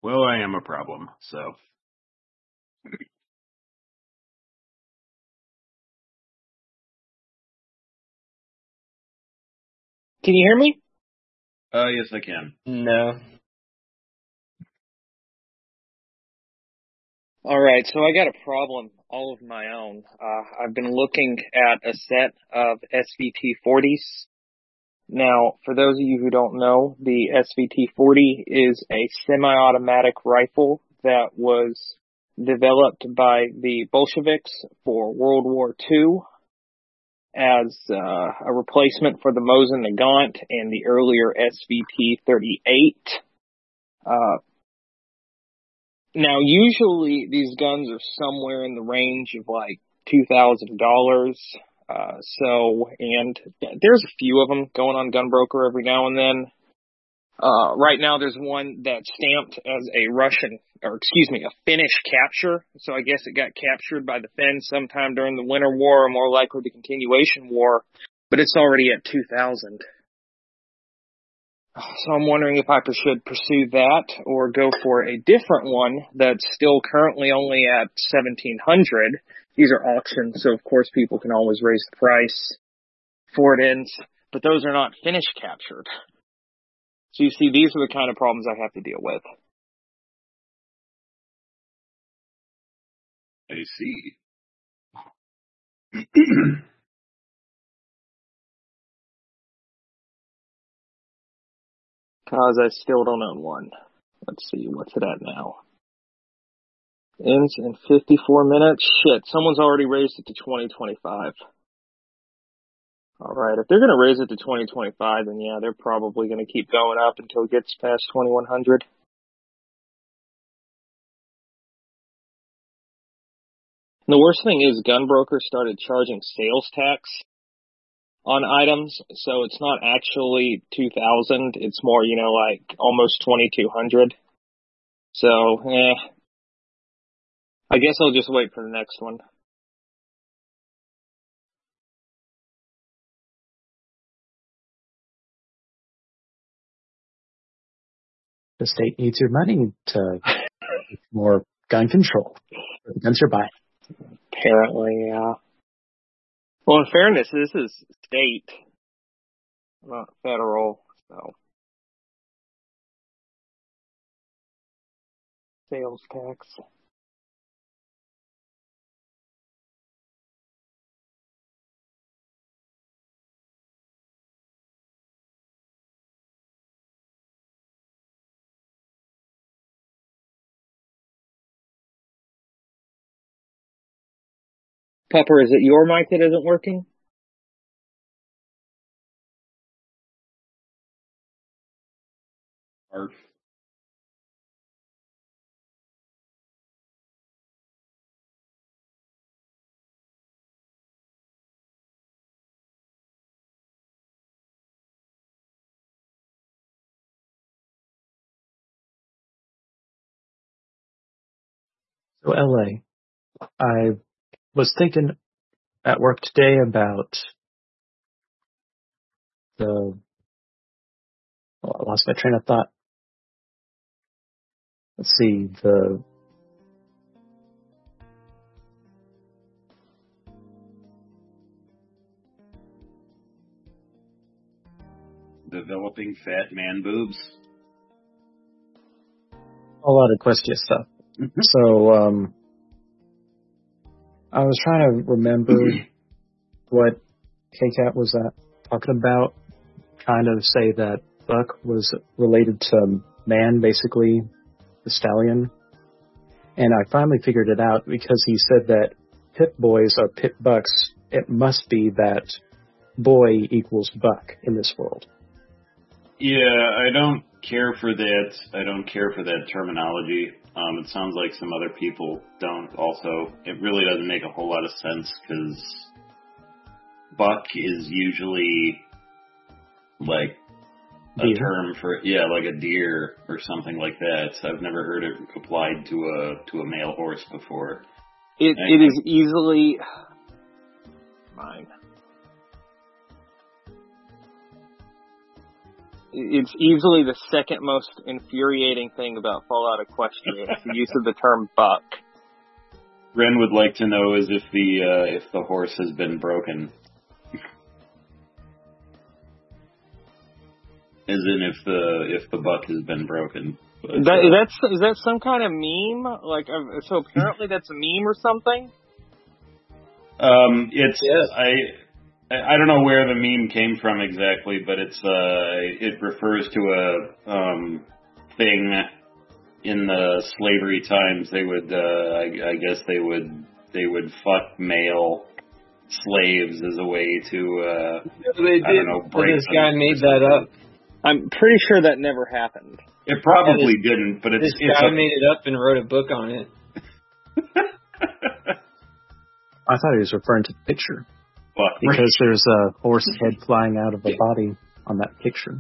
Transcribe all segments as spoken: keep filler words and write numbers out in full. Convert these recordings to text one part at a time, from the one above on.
Well, I am a problem, so. Can you hear me? Uh, yes, I can. No. All right, so I got a problem all of my own. Uh, I've been looking at a set of S V T forties. Now, for those of you who don't know, the S V T forty is a semi-automatic rifle that was developed by the Bolsheviks for World War Two as uh, a replacement for the Mosin Nagant and the earlier S V T thirty-eight. Uh, now, usually these guns are somewhere in the range of like two thousand dollars. Uh, so, and there's a few of them going on Gunbroker every now and then. Uh, right now there's one that's stamped as a Russian, or excuse me, a Finnish capture. So I guess it got captured by the Finns sometime during the Winter War, or more likely the Continuation War, but it's already at two thousand. So I'm wondering if I should pursue that or go for a different one that's still currently only at seventeen hundred. These are auctions, so of course people can always raise the price for it ends, but those are not Finnish captured. So you see, these are the kind of problems I have to deal with. I see. Because I still don't own one. Let's see, what's it at now? Ends in fifty-four minutes. Shit, someone's already raised it to twenty twenty-five. Alright, if they're going to raise it to twenty twenty-five, then yeah, they're probably going to keep going up until it gets past twenty-one hundred. And the worst thing is Gunbroker started charging sales tax on items, so it's not actually two thousand, it's more, you know, like almost twenty-two hundred. So, eh, I guess I'll just wait for the next one. The state needs your money to more gun control for the guns you're buying. Apparently, yeah. Well, in fairness, this is state, not federal, so. Sales tax. Pupper, is it your mic that isn't working? Arf. So L A, I was thinking at work today about the, oh, I lost my train of thought. Let's see, the, Developing fat man boobs. a lot of Questia stuff. So, um, I was trying to remember what K-Cat was uh, talking about, trying to say that Buck was related to Man, basically, the stallion. And I finally figured it out because he said that pit boys are pit bucks. It must be that boy equals buck in this world. Yeah, I don't care for that. I don't care for that terminology. Um, it sounds like some other people don't also. It really doesn't make a whole lot of sense because buck is usually like a Deer. term for, yeah, like a deer or something like that. So I've never heard it applied to a to a male horse before. It I It think- is easily mine. It's easily the second most infuriating thing about Fallout Equestria. It's the use of the term buck. Ren would like to know is if the uh, if the horse has been broken. As in if the if the buck has been broken. But, that, uh, that's is that some kind of meme? Like, uh, so apparently that's a meme or something. Um, it's Yes. I I don't know where the meme came from exactly, but it's uh it refers to a um thing in the slavery times. They would uh I, I guess they would they would fuck male slaves as a way to uh They did. I don't know break This them. guy made that up. I'm pretty sure that never happened. It probably Yeah, this, didn't, but it's this it's guy a, made it up and wrote a book on it. I thought he was referring to the picture fuck. because there's a horse head flying out of a body on that picture.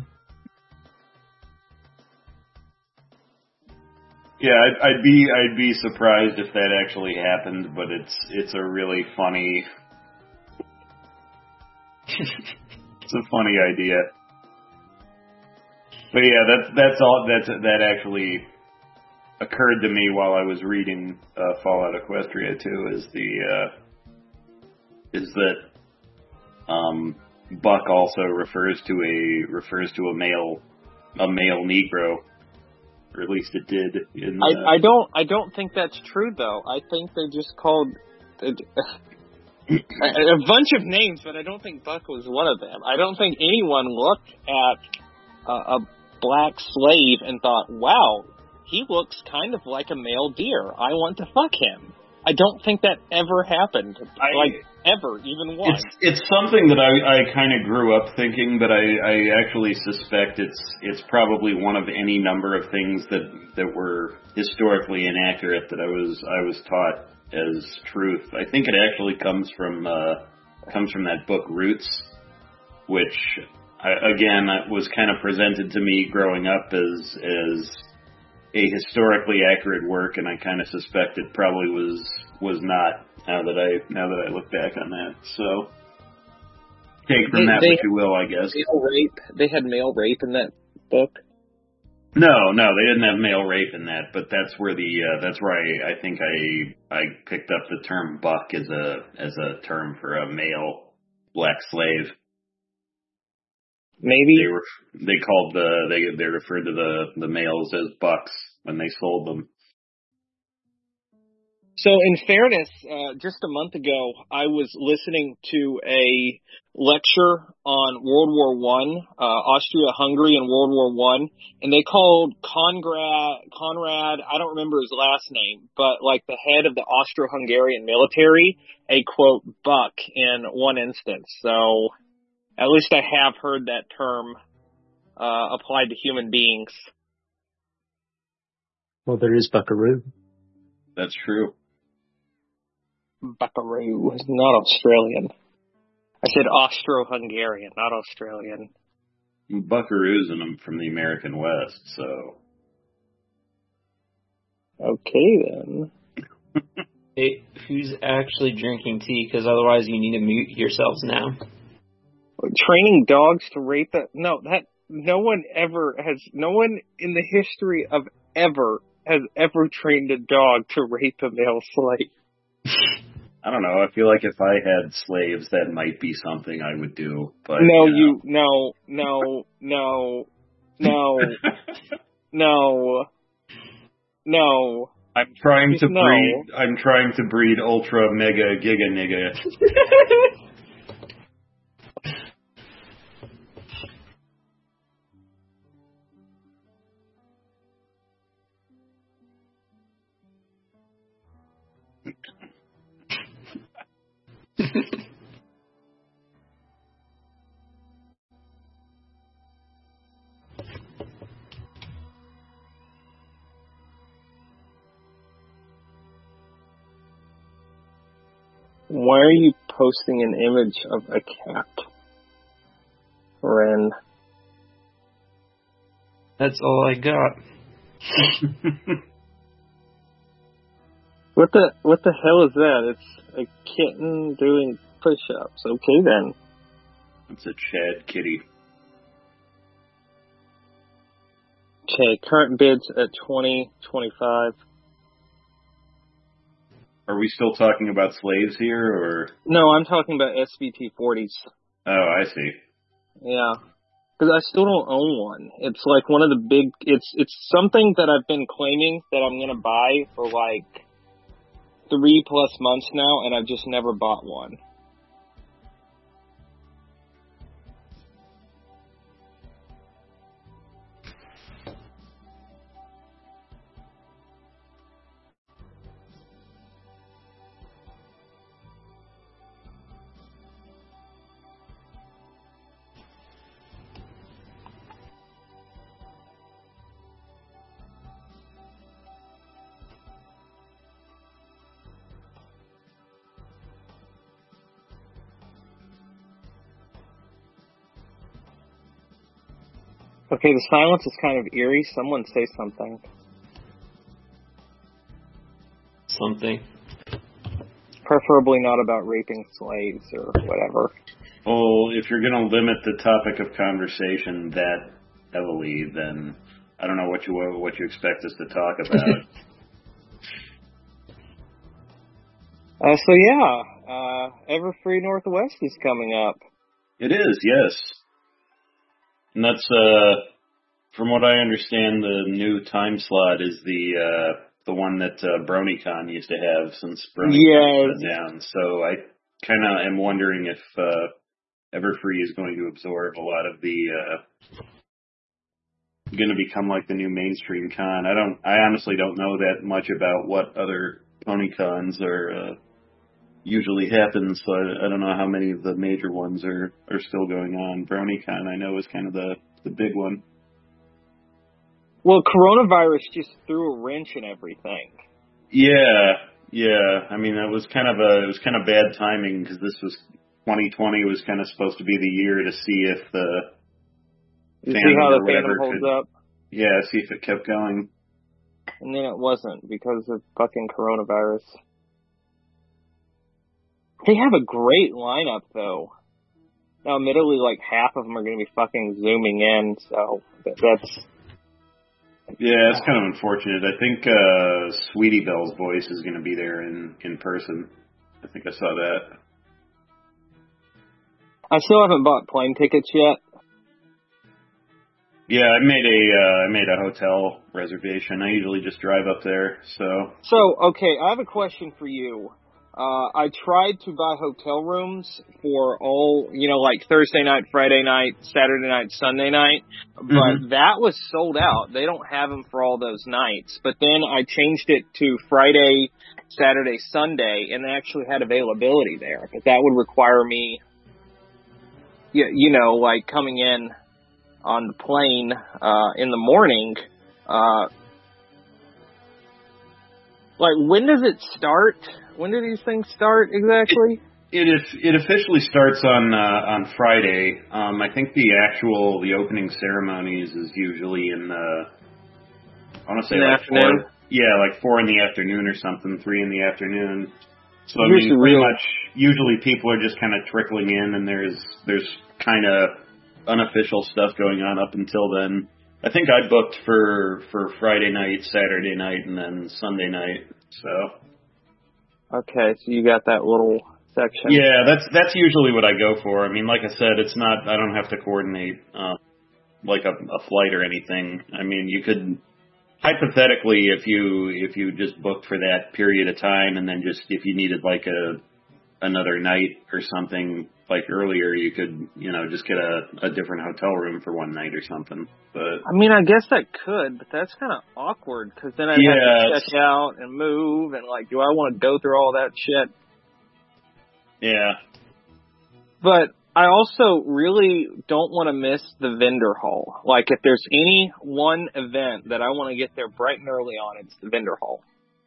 Yeah, I'd, I'd be I'd be surprised if that actually happened, but it's it's a really funny it's a funny idea. But yeah, that's that's all that's that actually occurred to me while I was reading uh, Fallout Equestria too. Is the uh, is that um, buck also refers to a refers to a male a male Negro. Or at least it did. In the, I, I don't. I don't think that's true, though. I think they just called a, a bunch of names, but I don't think Buck was one of them. I don't think anyone looked at a, a black slave and thought, "Wow, he looks kind of like a male deer. I want to fuck him." I don't think that ever happened. I, like ever, even once. It's it's something that I, I kind of grew up thinking, but I, I actually suspect it's it's probably one of any number of things that, that were historically inaccurate that I was I was taught as truth. I think it actually comes from uh, comes from that book Roots, which I, again was kind of presented to me growing up as as a historically accurate work, and I kind of suspect it probably was was not. Now that I now that I look back on that, so take from They- that they- what you will, I guess. Male rape. They had male rape in that book. No, no, they didn't have male rape in that, but that's where the uh, that's where I, I think I I picked up the term buck as a as a term for a male black slave. Maybe. They were they called the they they referred to the the males as bucks when they sold them. So, in fairness, uh, just a month ago, I was listening to a lecture on World War One, uh, Austria-Hungary and World War One, and they called Conrad, Conrad, I don't remember his last name, but like the head of the Austro-Hungarian military, a quote, buck in one instance. So, at least I have heard that term uh, applied to human beings. Well, there is Buckaroo. That's true. Buckaroo is not Australian. I said Austro-Hungarian, not Australian. Buckaroos and I'm from the American West, so. Okay, then. Hey, who's actually drinking tea? Because otherwise you need to mute yourselves now. Training dogs to rape the... No, that... No one ever has... No one in the history of ever has ever trained a dog to rape a male slave. I don't know. I feel like if I had slaves, that might be something I would do. But No, you, know. you... No, no, no, no, no, no. I'm trying to No. breed. I'm trying to breed ultra mega giga nigga. Why are you posting an image of a cat? Ren. That's all I got. What the what the hell is that? It's a kitten doing push-ups. Okay then. It's a Chad kitty. Okay, current bids at twenty, twenty-five. Are we still talking about slaves here, or? No, I'm talking about S V T forties. Oh, I see. Yeah. Because I still don't own one. It's like one of the big, it's it's something that I've been claiming that I'm going to buy for like three plus months now, and I've just never bought one. Okay, the silence is kind of eerie. Someone say something. Something. Preferably not about raping slaves or whatever. Well, if you're going to limit the topic of conversation that heavily, then I don't know what you what you expect us to talk about. uh, so yeah, uh, Everfree Northwest is coming up. It is, yes. And that's, uh, from what I understand, the new time slot is the uh, the one that uh, BronyCon used to have since BronyCon yeah. shut down. So I kind of am wondering if uh, Everfree is going to absorb a lot of the, uh, going to become like the new mainstream con. I don't, I honestly don't know that much about what other PonyCons are uh, usually happen, so I, I don't know how many of the major ones are, are still going on. BronyCon, I know, is kind of the, the big one. Well, coronavirus just threw a wrench in everything. Yeah, yeah. I mean, it was kind of a, it was kind of bad timing because this was, twenty twenty was kind of supposed to be the year to see if the you see how the fandom holds could, up? Yeah, see if it kept going. And then it wasn't because of fucking coronavirus. They have a great lineup, though. Now, admittedly, like, half of them are going to be fucking zooming in, so that's... Yeah, it's kind of unfortunate. I think uh, Sweetie Belle's voice is going to be there in, in person. I think I saw that. I still haven't bought plane tickets yet. Yeah, I made a uh, I made a hotel reservation. I usually just drive up there, so... So, okay, I have a question for you. Uh, I tried to buy hotel rooms for all, you know, like Thursday night, Friday night, Saturday night, Sunday night, but mm-hmm. that was sold out. They don't have them for all those nights. But then I changed it to Friday, Saturday, Sunday, and they actually had availability there. But that would require me, you, you know, like coming in on the plane uh, in the morning. Uh, like, when does it start? When do these things start exactly? It it, it officially starts on uh, on Friday. Um, I think the actual the opening ceremonies is usually in the I want to say in like the afternoon. four, yeah, like four in the afternoon or something, three in the afternoon. So I Here's mean, pretty real... much usually people are just kind of trickling in, and there's there's kind of unofficial stuff going on up until then. I think I booked for for Friday night, Saturday night, and then Sunday night. So. Okay, so you got that little section. Yeah, that's that's usually what I go for. I mean, like I said, it's not. I don't have to coordinate uh, like a, a flight or anything. I mean, you could hypothetically, if you if you just booked for that period of time, and then just if you needed like a another night or something like earlier, you could you know just get a, a different hotel room for one night or something. But I mean, I guess that could, but that's kind of awkward because then I'd yeah, have to check out and move, and like, do I want to go through all that shit? Yeah. But I also really don't want to miss the vendor hall. Like, if there's any one event that I want to get there bright and early on, it's the vendor hall.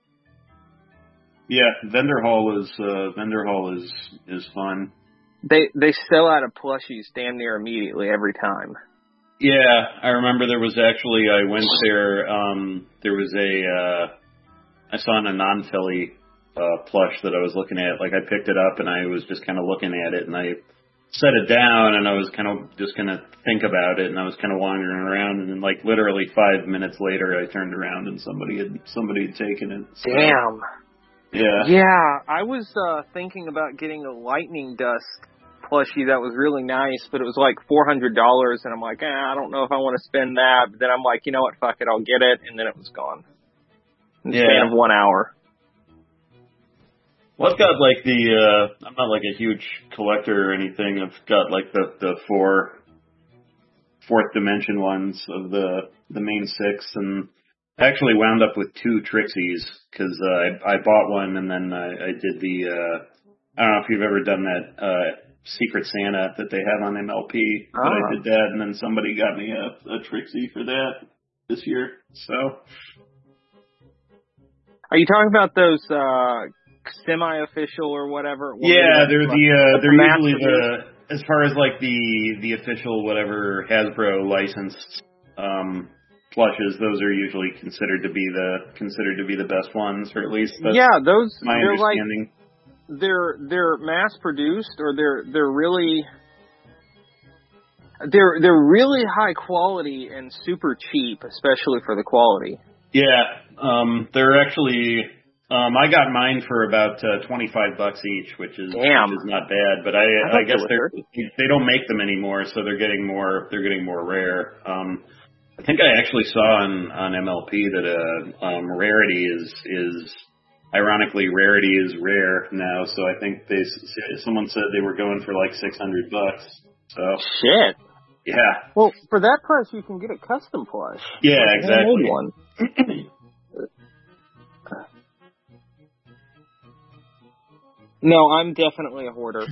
Yeah, vendor hall is uh, vendor hall is is fun. They they sell out of plushies damn near immediately every time. Yeah, I remember there was actually, I went there, um, there was a, uh, I saw an non-Philly, uh, plush that I was looking at, like I picked it up and I was just kind of looking at it and I set it down, and I was kind of just going to think about it, and I was kind of wandering around, and then like literally five minutes later, I turned around and somebody had somebody had taken it. So, Damn. Yeah. Yeah, I was uh, thinking about getting a lightning dust plushie that was really nice, but it was like four hundred dollars, and I'm like, eh, I don't know if I want to spend that. But then I'm like, you know what, fuck it, I'll get it, and then it was gone. In the Yeah. span of one hour. Well, I've got like the, uh, I'm not like a huge collector or anything. I've got like the, the four, fourth dimension ones of the, the main six, and I actually wound up with two Trixies, cause, uh, I, I bought one and then I, I did the, uh, I don't know if you've ever done that, uh, Secret Santa that they have on M L P, but Ah. I did that, and then somebody got me a, a Trixie for that this year, so. Are you talking about those uh, semi-official or whatever? What Yeah, were they're they? the uh, they're mass usually produced? the as far as like the the official whatever Hasbro licensed um, plushes. Those are usually considered to be the considered to be the best ones, or at least that's Yeah, those my they're like understanding. they're they're mass produced, or they're they're really they're they're really high quality and super cheap, especially for the quality. Yeah, um, they're actually. Um, I got mine for about uh, twenty-five bucks each, which is Damn. which is not bad. But I, I I guess thought they they're, were they don't make them anymore, so they're getting more they're getting more rare. Um, I think I actually saw on on M L P that uh, um, rarity is is ironically rarity is rare now. So I think they someone said they were going for like six hundred bucks. So Shit. yeah. Well, for that price, you can get a custom plush. Yeah, Like, exactly. handmade one. No, I'm definitely a hoarder.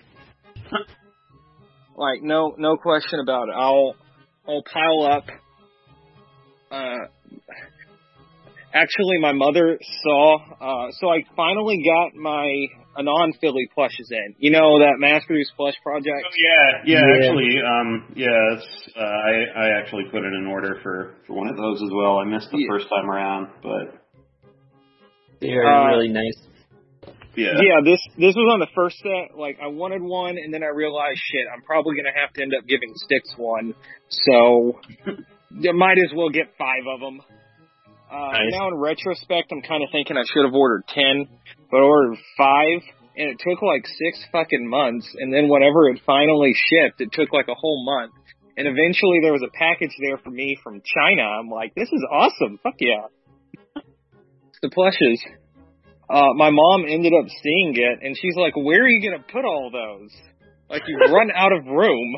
Like, no, no question about it. I'll, I'll pile up. Uh, actually, my mother saw. Uh, so I finally got my Anon Philly plushes in. You know that mass-produced plush project. Oh, yeah, yeah, Yeah. actually, um, yeah, it's, uh, I I actually put in an order for for one of those as well. I missed the Yeah. first time around, but They are Uh, really nice. yeah, Yeah, this this was on the first set. Like, I wanted one, and then I realized, shit, I'm probably gonna have to end up giving Styx one. So, you might as well get five of them. Uh, Nice. Now in retrospect, I'm kind of thinking I should have ordered ten, but I ordered five, and it took like six fucking months. And then whenever it finally shipped, it took like a whole month. And eventually there was a package there for me from China. I'm like, this is awesome. Fuck yeah. The plushes. Uh, my mom ended up seeing it, and she's like, where are you going to put all those? Like, you've run out of room.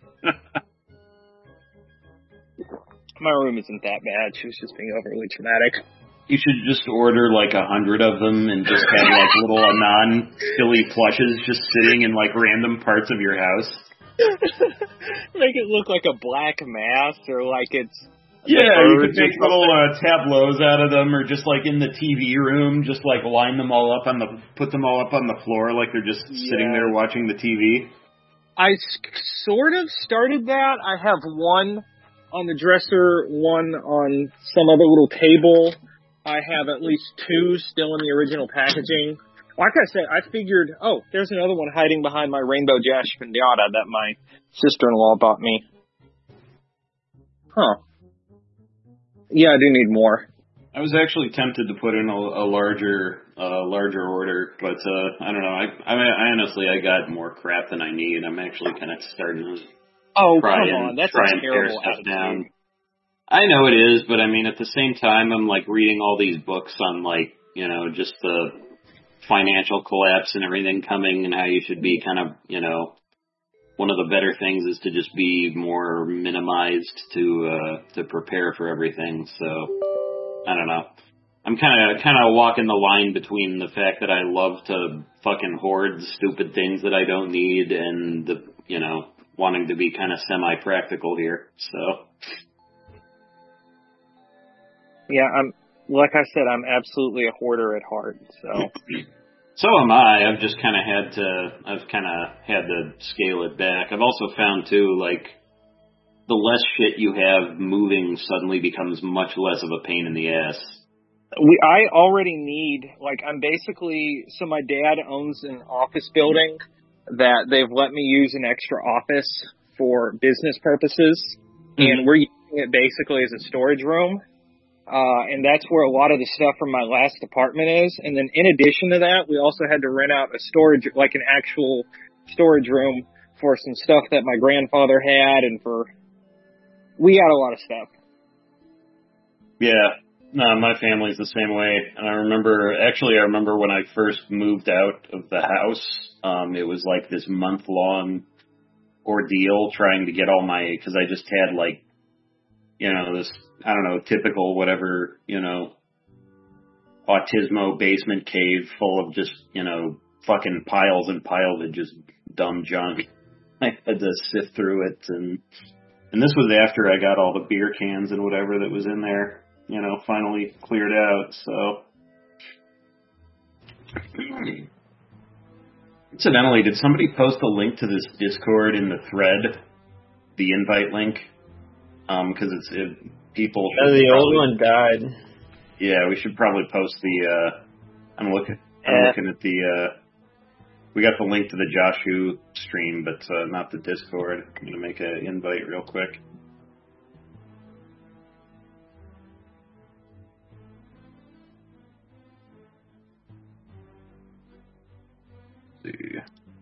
My room isn't that bad. She was just being overly dramatic. you should just order like a hundred of them and just have like little Anon Philly plushes just sitting in like random parts of your house. Make it look like a black mass, or like it's Yeah, you could birds or make little uh, tableaus out of them, or just like in the T V room, just like line them all up on the, put them all up on the floor like they're just sitting Yeah. there watching the T V. I s- sort of started that. I have one on the dresser, one on some other little table. I have at least two still in the original packaging. Like I said, I figured, oh, there's another one hiding behind my Rainbow Dash Pinata that my sister-in-law bought me. Huh. Yeah, I do need more. I was actually tempted to put in a, a larger, uh, larger order, but uh, I don't know. I, I, I honestly, I got more crap than I need. I'm actually kind of starting to Oh, try come and on. That's try a and pare terrible stuff attitude. down. I know it is, but I mean, at the same time, I'm like reading all these books on like, you know, just the financial collapse and everything coming, and how you should be kind of, you know, one of the better things is to just be more minimized to uh, to prepare for everything. So I don't know. I'm kind of kind of walking the line between the fact that I love to fucking hoard stupid things that I don't need, and the, you know, wanting to be kind of semi-practical here. So Yeah, I'm, like I said, I'm absolutely a hoarder at heart, so. so am I. I've just kind of had to. I've kind of had to scale it back. I've also found too, like, the less shit you have moving suddenly becomes much less of a pain in the ass. We, I already need, like, I'm basically, so my dad owns an office building, that they've let me use an extra office for business purposes, mm-hmm. and we're using it basically as a storage room. Uh, and that's where a lot of the stuff from my last apartment is. And then in addition to that, we also had to rent out a storage, like an actual storage room for some stuff that my grandfather had, and for, we got a lot of stuff. Yeah. No, my family's the same way. And I remember, actually, I remember when I first moved out of the house, um, it was like this month-long ordeal trying to get all my, because I just had like, you know, this, I don't know, typical whatever, you know, Autismo basement cave full of just, you know, fucking piles and piles of just dumb junk. I had to sift through it, and and this was after I got all the beer cans and whatever that was in there, you know, finally cleared out, so. Incidentally, did somebody post a link to this Discord in the thread? The invite link? Um, cause it's, it, people should. Oh, the probably, old one died. Yeah, we should probably post the, uh, I'm looking, I'm eh. looking at the, uh, we got the link to the Joshu stream, but, uh, not the Discord. I'm gonna make an invite real quick. Let's see.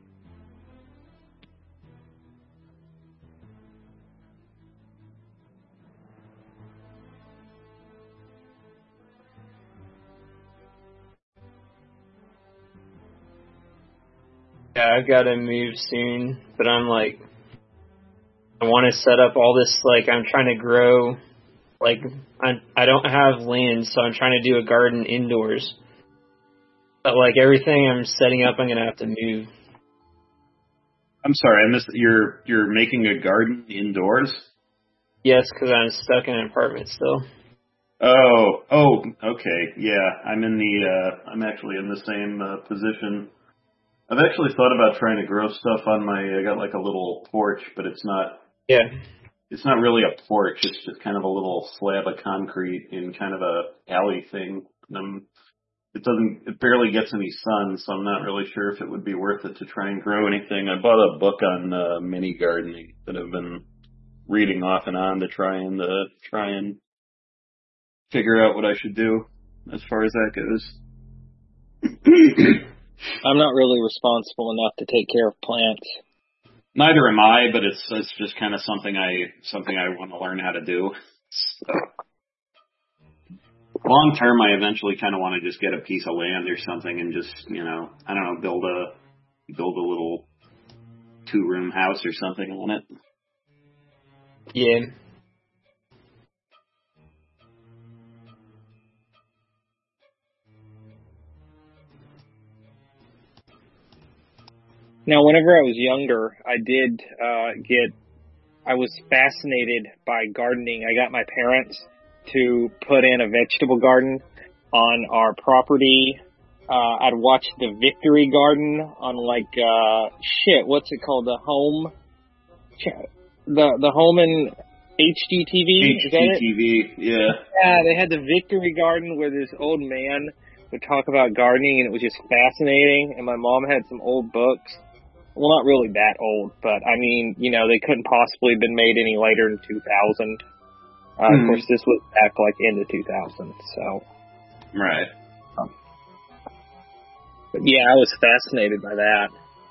Yeah, I've got to move soon, but I'm like, I want to set up all this, like, I'm trying to grow, like, I I don't have land, so I'm trying to do a garden indoors. But, like, everything I'm setting up, I'm going to have to move. I'm sorry, I missed, you're, you're making a garden indoors? Yes, because I'm stuck in an apartment still. Oh, oh, okay, yeah, I'm in the, uh, I'm actually in the same, uh, position. I've actually thought about trying to grow stuff on my, I got like a little porch, but it's not, yeah, it's not really a porch, it's just kind of a little slab of concrete in kind of a alley thing. Um, it doesn't, it barely gets any sun, so I'm not really sure if it would be worth it to try and grow anything. I bought a book on, uh, mini gardening that I've been reading off and on to try and, uh, try and figure out what I should do as far as that goes. I'm not really responsible enough to take care of plants. Neither am I, but it's it's just kind of something I something I want to learn how to do. So, long term, I eventually kind of want to just get a piece of land or something and just, you know, I don't know, build a build a little two room house or something on it. Yeah. Now, whenever I was younger, I did uh, get, I was fascinated by gardening. I got my parents to put in a vegetable garden on our property. Uh, I'd watch the Victory Garden on like, uh, shit, what's it called? The home, the, the home in H G T V? H G T V, yeah. Yeah, they had the Victory Garden where this old man would talk about gardening, and it was just fascinating. And my mom had some old books. Well, not really that old, but I mean, you know, they couldn't possibly have been made any later than two thousand. Uh, mm. Of course, this was back like into two thousand, so. Right. Um, but yeah, I was fascinated by that.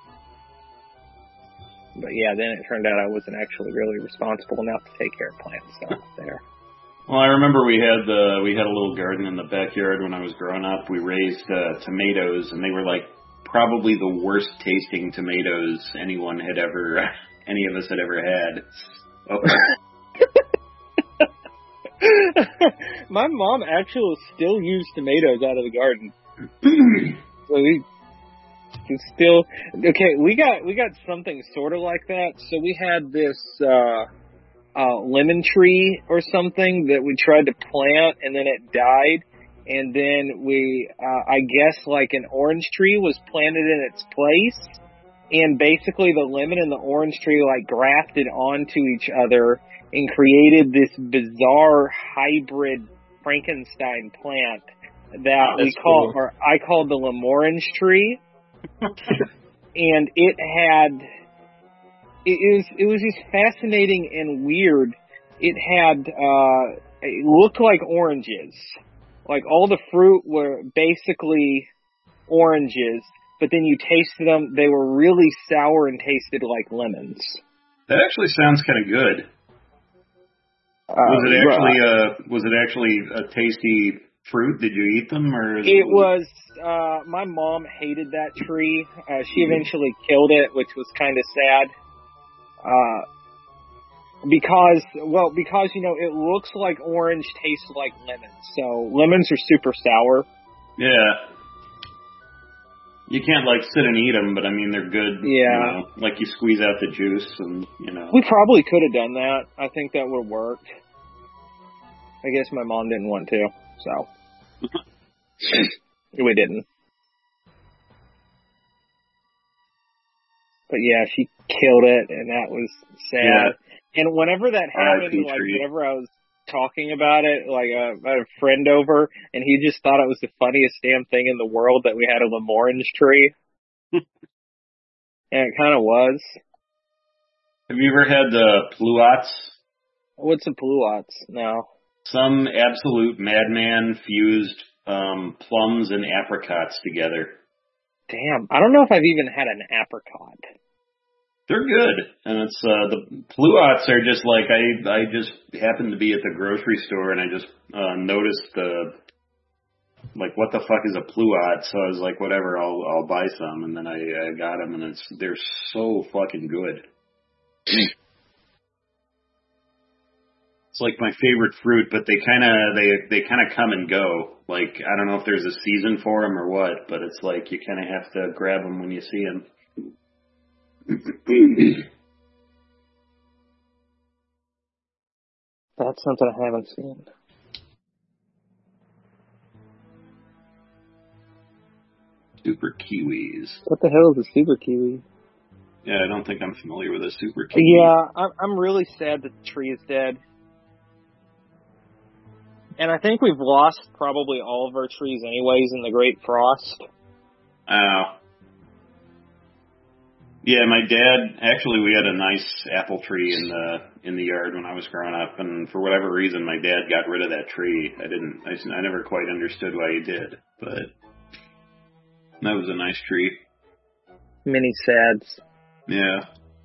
But yeah, then it turned out I wasn't actually really responsible enough to take care of plants, so there. Well, I remember we had the, we had a little garden in the backyard when I was growing up. We raised uh, tomatoes, and they were like probably the worst tasting tomatoes anyone had ever, any of us had ever had. Oh. My mom actually still used tomatoes out of the garden. So we still, okay, we got, we got something sort of like that. So we had this, uh, uh, lemon tree or something that we tried to plant, and then it died. And then we, uh, I guess like an orange tree was planted in its place, and basically the lemon and the orange tree like grafted onto each other and created this bizarre hybrid Frankenstein plant that oh, we call, cool. or I called the Lamorange tree. and it had it was it was just fascinating and weird. It had uh, it looked like oranges, like all the fruit were basically oranges, but then you tasted them; they were really sour and tasted like lemons. That actually sounds kind of good. Uh, was it actually a was it actually a tasty fruit? Did you eat them, or is it was? Uh, my mom hated that tree. Uh, she eventually killed it, which was kind of sad. Uh, because well, because you know it looks like orange, tastes like lemons. So lemons are super sour. Yeah. You can't, like, sit and eat them, but, I mean, they're good. Yeah. You know, like, you squeeze out the juice and, you know. We probably could have done that. I think that would have worked. I guess my mom didn't want to, so. We didn't. But, yeah, she killed it, and that was sad. Yeah. And whenever that happened, like, whenever I was talking about it, like uh, I had a friend over, and he just thought it was the funniest damn thing in the world that we had a Lemorange tree. And it kind of was. Have you ever had the pluots? What's a pluots? No. Some absolute madman fused um, plums and apricots together. Damn, I don't know if I've even had an apricot. They're good, and it's uh, the pluots are just like I I just happened to be at the grocery store and I just uh, noticed the like what the fuck is a pluot? So I was like, whatever, I'll I'll buy some, and then I, I got them, and it's they're so fucking good. It's like my favorite fruit, but they kind of they they kind of come and go. Like I don't know if there's a season for them or what, but it's like you kind of have to grab them when you see them. That's something I haven't seen. Super kiwis. What the hell is a super kiwi? Yeah, I don't think I'm familiar with a super kiwi. Yeah, I'm, I'm really sad that the tree is dead. And I think we've lost probably all of our trees anyways in the Great Frost. Oh. Yeah, my dad, actually we had a nice apple tree in the in the yard when I was growing up, and for whatever reason my dad got rid of that tree. I didn't, I, I never quite understood why he did, but that was a nice tree. Many sads. Yeah.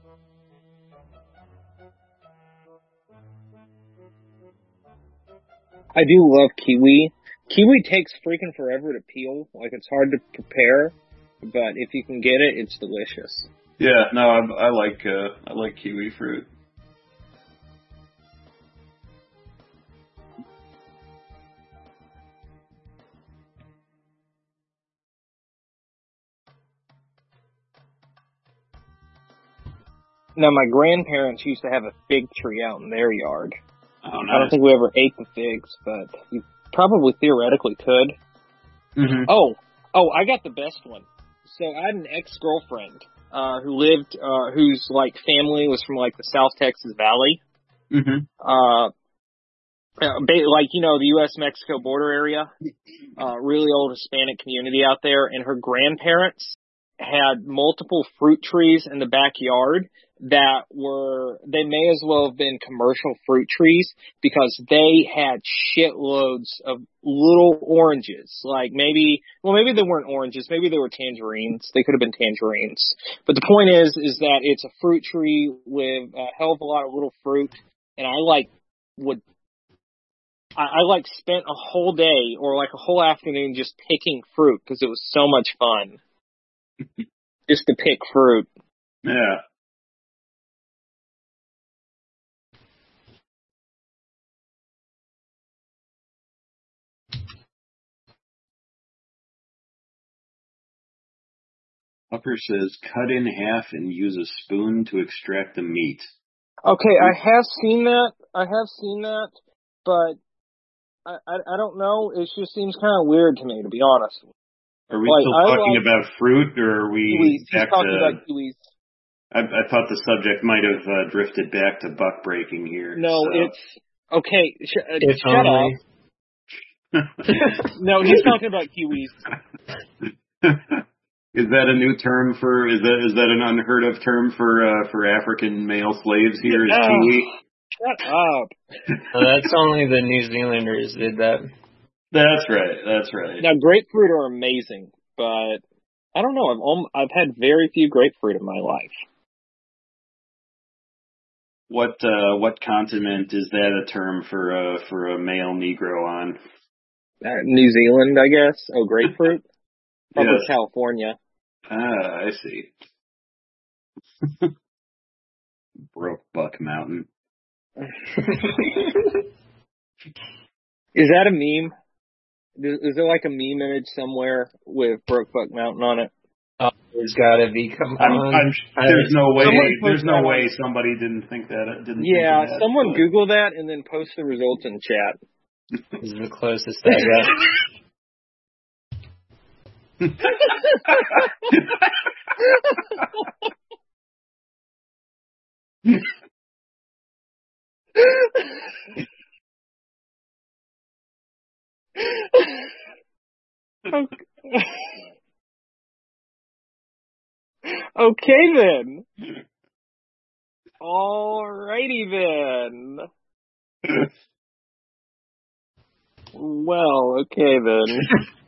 I do love kiwi. Kiwi takes freaking forever to peel. Like, it's hard to prepare, but if you can get it, it's delicious. Yeah, no, I, I like uh, I like kiwi fruit. Now, my grandparents used to have a fig tree out in their yard. Oh, nice. I don't think we ever ate the figs, but you probably theoretically could. Mm-hmm. Oh, oh, I got the best one. So I had an ex-girlfriend uh, who lived, uh, whose like family was from like the South Texas Valley. Mm-hmm. Uh, like, you know, the U S Mexico border area. Uh, really old Hispanic community out there, and her grandparents had multiple fruit trees in the backyard that were, they may as well have been commercial fruit trees because they had shitloads of little oranges. Like maybe, well maybe they weren't oranges, maybe they were tangerines. They could have been tangerines. But the point is, is that it's a fruit tree with a hell of a lot of little fruit, and I like would, I, I like spent a whole day or like a whole afternoon just picking fruit because it was so much fun. Just to pick fruit. Yeah. Upper says, cut in half and use a spoon to extract the meat. Okay, I have seen that. I have seen that, but I, I, I don't know. It just seems kind of weird to me, to be honest. Are we like, still I talking like about fruit, or are we kiwis. He's back talking to... about kiwis. I, I thought the subject might have uh, drifted back to buck breaking here. No, so. it's... Okay, sh- uh, if shut only. up. No, he's talking about kiwis. Is that a new term for? Is that is that an unheard of term for uh, for African male slaves here? Is Oh, kiwi? shut up. No, that's only the New Zealanders did that. That's right. That's right. Now, grapefruit are amazing, but I don't know. I've om- I've had very few grapefruit in my life. What uh, what continent is that a term for uh, for a male Negro on? Uh, New Zealand, I guess. Oh, grapefruit? Probably Yes. California. Ah, I see. Brokebuck Mountain. Is that a meme? Is, is there like a meme image somewhere with Brokebuck Mountain on it? Oh, there's gotta be. Come I'm, on. I'm, there's no way. Someone There's post no that way on- somebody didn't think that. Didn't Yeah, think of that, someone but- Google that and then post the results in chat. This is the closest I got. Okay. Okay then. Alrighty then. Well, okay then.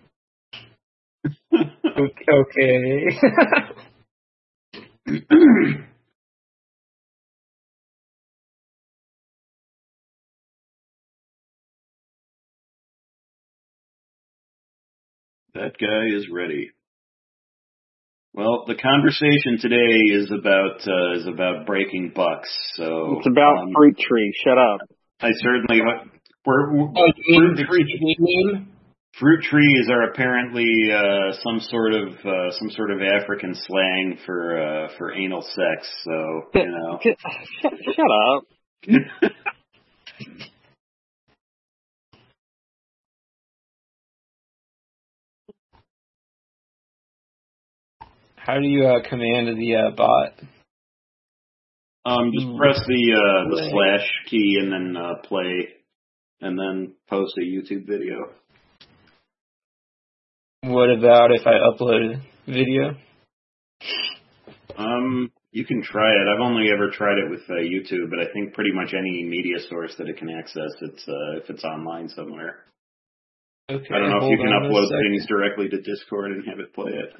Okay. That guy is ready. Well, the conversation today is about uh, is about breaking bucks. So It's about um, Fruit Tree. Shut up. I certainly we're, we're, Oh, you mean fruit, free meme? fruit trees are apparently uh, some sort of uh, some sort of African slang for uh, for anal sex. So you know. Shut, shut up. How do you uh, command the uh, bot? Um, just press the uh, the Play. slash key and then uh, play, and then post a YouTube video. What about if I upload a video? Um, you can try it. I've only ever tried it with uh, YouTube, but I think pretty much any media source that it can access, it's uh, if it's online somewhere. Okay. I don't know if hold you can on a upload second. things directly to Discord and have it play it.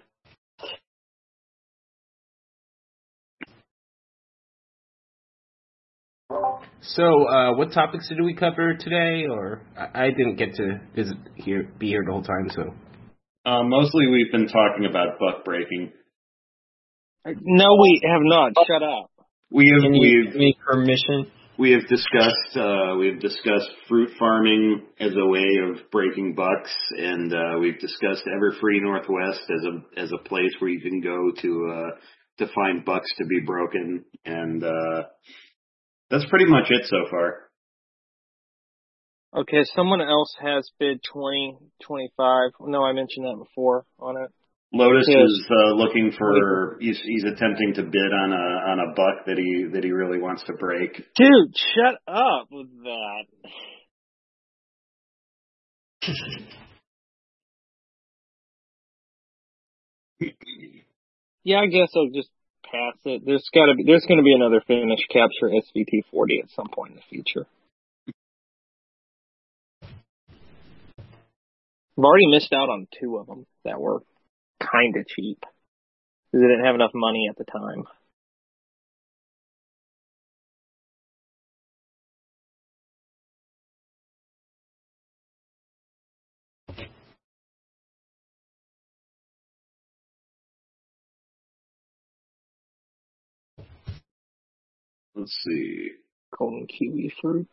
So, uh, what topics did we cover today? Or I, I didn't get to visit here, be here the whole time. So, Uh, mostly, we've been talking about buck breaking. No, we have not. Shut up. We have Can you we've give me permission? we have discussed uh, we have discussed fruit farming as a way of breaking bucks, and uh, we've discussed Everfree Northwest as a as a place where you can go to uh, to find bucks to be broken, and uh, that's pretty much it so far. Okay, someone else has bid twenty, twenty-five. No, I mentioned that before on it. Lotus Yes. is uh, looking for he's, he's attempting to bid on a on a buck that he that he really wants to break. Dude, shut up with that. Yeah, I guess I'll just pass it. There's gotta be there's gonna be another finish capture S V T forty at some point in the future. I've already missed out on two of them that were kind of cheap because I didn't have enough money at the time. Let's see. Golden kiwi fruit.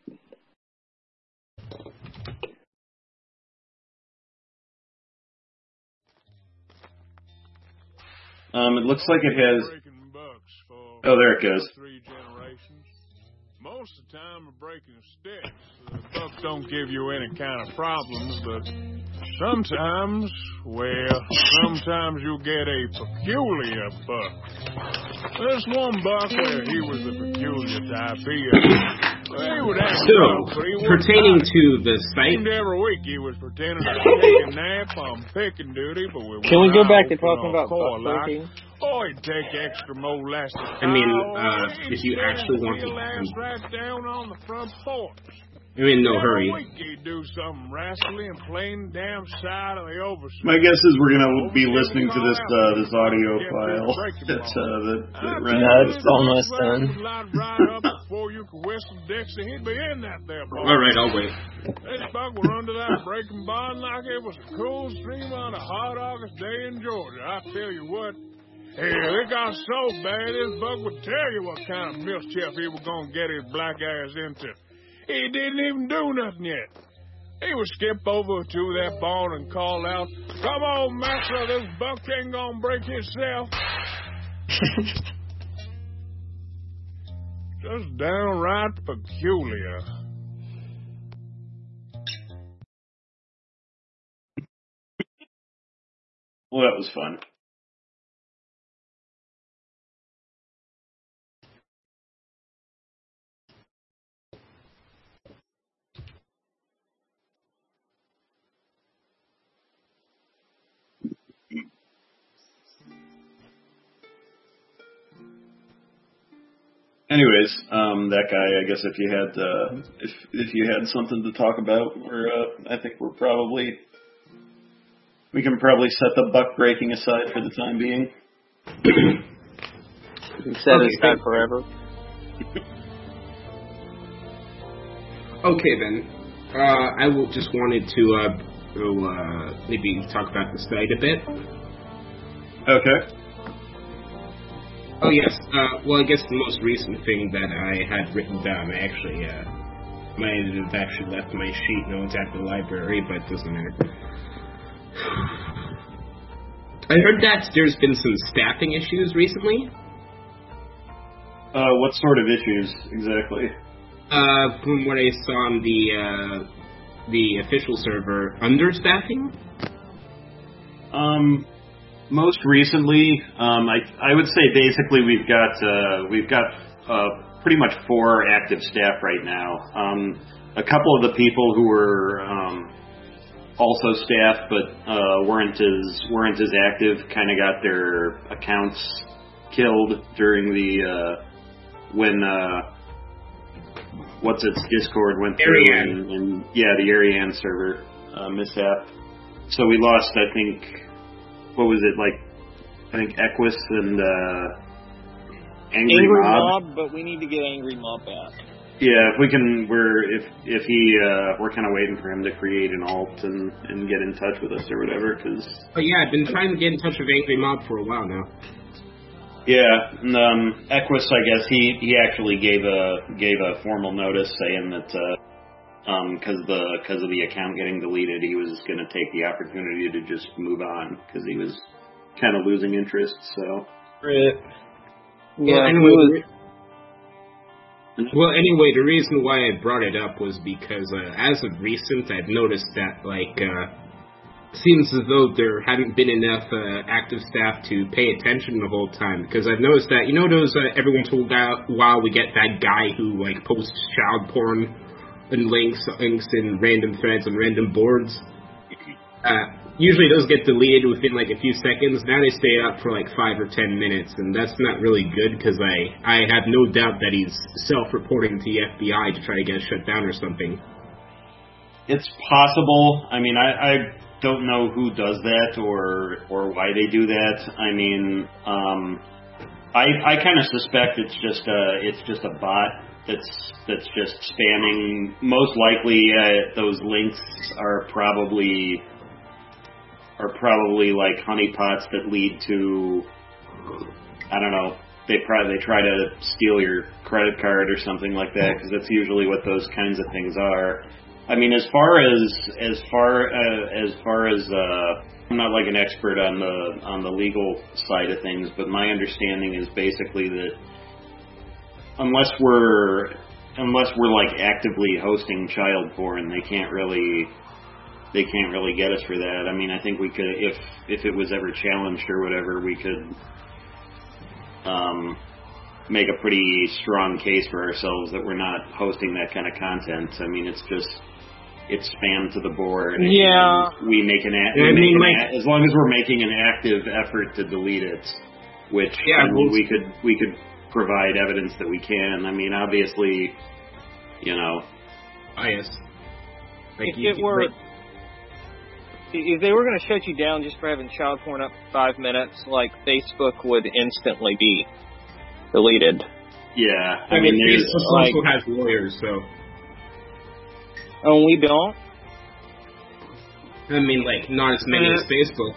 Um, it looks like it has. Oh, there it goes. Three generations. Most of the time, we're breaking sticks. The bucks don't give you any kind of problems, but sometimes, well, sometimes you'll get a peculiar buck. There's one buck where he was a peculiar type. He, uh, He would act So, rough, but he wouldn't pertaining bite. to the site, Seemed every week he was pretending to take a nap on picking duty, but we Can we go back to open talking on about coil buck like. breaking? Oh, he'd take extra molasses. I mean, uh, if you actually want to- He'll ass right down on the front porch. you're in no Every hurry. week he'd do something rascally and plain damn side of the overseer. My guess is we're gonna be listening to this uh, this audio file that uh, that, that Ren No, it's almost done. Right up before you could whistle Dixie, he'd be in that there bar. All right, I'll wait. This buck would run to that breaking bond like it was a cool stream on a hot August day in Georgia. I tell you what, hell, it got so bad this buck would tell you what kind of mischief he was gonna get his black ass into. He didn't even do nothing yet. He would skip over to that barn and call out, "Come on, master, this buck ain't gonna break himself." Just downright peculiar. Well, that was fun. Anyways, um, that guy. I guess if you had uh, if if you had something to talk about, we're uh, I think we're probably we can probably set the buck breaking aside for the time being. You set Okay, it aside forever. Okay, then. Uh, I will just wanted to uh, to, uh, maybe talk about the site a bit. Okay. Oh, yes. Uh, well, I guess the most recent thing that I had written down, I actually, uh, might have actually left my sheet. No, it's at the library, but it doesn't matter. I heard that there's been some staffing issues recently. Uh, what sort of issues exactly? Uh, from what I saw on the, uh, the official server, understaffing? Um, most recently, um, I I would say basically we've got uh, we've got uh, pretty much four active staff right now. Um, a couple of the people who were um, also staff but uh, weren't as weren't as active kind of got their accounts killed during the uh, when uh, what's its Discord went through Ariane. and, and yeah the Ariane server uh, mishap. So we lost, I think. What was it, like, I think Equus and uh, Angry, Angry Mob. Mob, but we need to get Angry Mob back. Yeah, if we can, we're, if if he, uh, we're kind of waiting for him to create an alt and, and get in touch with us or whatever, because... Oh, yeah, I've been trying to get in touch with Angry Mob for a while now. Yeah, and, um, Equus, I guess, he, he actually gave a, gave a formal notice saying that, uh, Um, because the because of the account getting deleted, he was going to take the opportunity to just move on because he was kind of losing interest. So, Rip. Yeah, well, he anyway, was- well, anyway, the reason why I brought it up was because uh, as of recent, I've noticed that, like, uh, seems as though there hadn't been enough uh, active staff to pay attention the whole time. Because I've noticed that, you know, those uh, every once in a while we get that guy who, like, posts child porn and links, links in random threads on random boards. Uh, usually those get deleted within like a few seconds. Now they stay up for like five or ten minutes, and that's not really good because I, I have no doubt that he's self-reporting to the F B I to try to get it shut down or something. it's possible. I mean, I, I don't know who does that or or why they do that. I mean, um, I I kind of suspect it's just a it's just a bot. That's that's just spamming. Most likely, uh, those links are probably are probably like honeypots that lead to I don't know. They probably they try to steal your credit card or something like that because that's usually what those kinds of things are. I mean, as far as as far uh, as far as uh, I'm not like an expert on the on the legal side of things, but my understanding is basically that. Unless we're unless we're like actively hosting child porn, they can't really they can't really get us for that. I mean, I think we could if if it was ever challenged or whatever, we could um make a pretty strong case for ourselves that we're not posting that kind of content. I mean, it's just it's spam to the board. And yeah. We make an, a- I we mean, make like, an a- as long as we're making an active effort to delete it, which yeah, I mean, well, we could we could provide evidence that we can. I mean, obviously, you know. Oh, yes. Like if you, it were, like, if they were going to shut you down just for having child porn up for five minutes, like Facebook would instantly be deleted. Yeah, I, I mean, mean, there's Facebook like- also has lawyers, so. Oh, we don't? I mean, like, not as many as Facebook.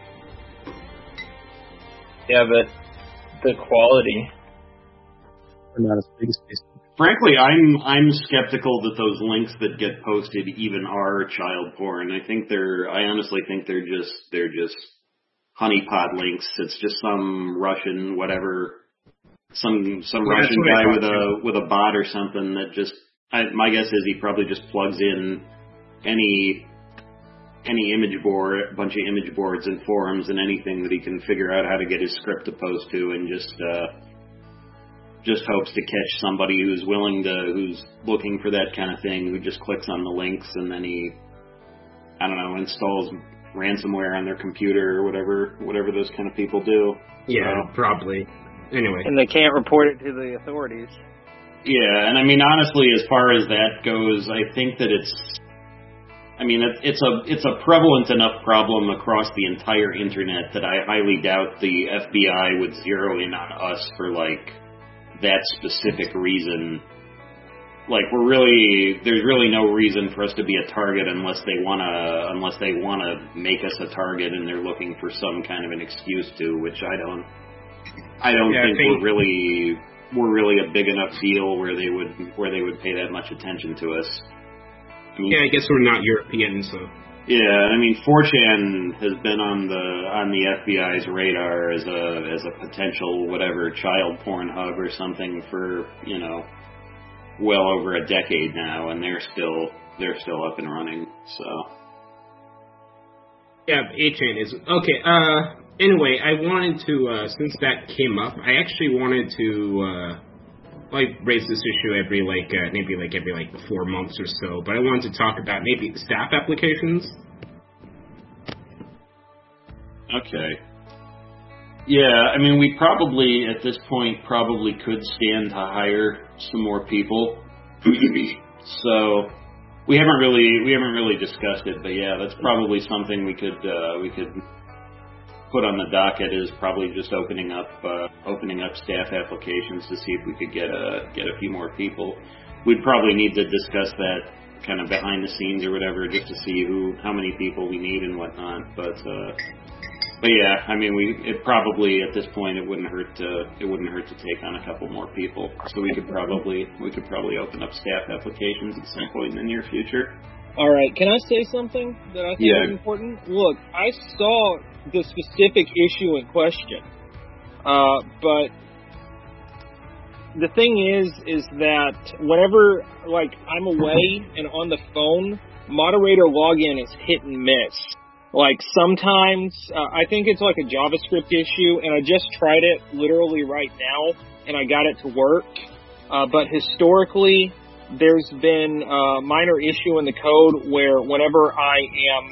Yeah, but the quality. Or not as big as Facebook. frankly, I'm I'm skeptical that those links that get posted even are child porn. I think they're I honestly think they're just they're just honeypot links. It's just some Russian whatever, some some Yeah, that's Russian what I guy thought with a too. with a bot or something that just. I, my guess is he probably just plugs in any any image board, a bunch of image boards and forums and anything that he can figure out how to get his script to post to, and just uh, just hopes to catch somebody who's willing to, who's looking for that kind of thing, who just clicks on the links and then he, I don't know, installs ransomware on their computer or whatever, whatever those kind of people do. Yeah, So, probably. Anyway. And they can't report it to the authorities. yeah, and I mean, honestly, as far as that goes, I think that it's, I mean, it, it's a it's a prevalent enough problem across the entire internet that I highly doubt the F B I would zero in on us for like that specific reason. Like, we're really, there's really no reason for us to be a target unless they wanna unless they wanna make us a target and they're looking for some kind of an excuse to, which I don't I don't Yeah, I think, think- we're really we're really a big enough deal where they would where they would pay that much attention to us. I mean, Yeah, I guess we're not European, so. yeah, I mean, four chan has been on the on the F B I's radar as a as a potential whatever child porn hub or something for, you know, well over a decade now, and they're still they're still up and running. So Yeah, eight chan is okay. Uh, anyway, I wanted to uh, since that came up, I actually wanted to uh, like raise this issue every like uh, maybe like every like four months or so. But I wanted to talk about maybe staff applications. okay, yeah, I mean, we probably at this point probably could stand to hire some more people. So we haven't really we haven't really discussed it, but yeah, that's probably something we could uh, we could put on the docket, is probably just opening up uh, opening up staff applications to see if we could get a get a few more people. We'd probably need to discuss that kind of behind the scenes or whatever, just to see who how many people we need and whatnot. But uh, but yeah, I mean, we it probably at this point it wouldn't hurt to it wouldn't hurt to take on a couple more people. So we could probably we could probably open up staff applications at some point in the near future. All right, can I say something that I think Yeah. is important? Look, I saw the specific issue in question, uh, but the thing is, is that whenever, like, I'm away and on the phone, moderator login is hit and miss. Like, sometimes, uh, I think it's like a JavaScript issue, and I just tried it literally right now, and I got it to work. Uh, but historically, there's been a minor issue in the code where whenever I am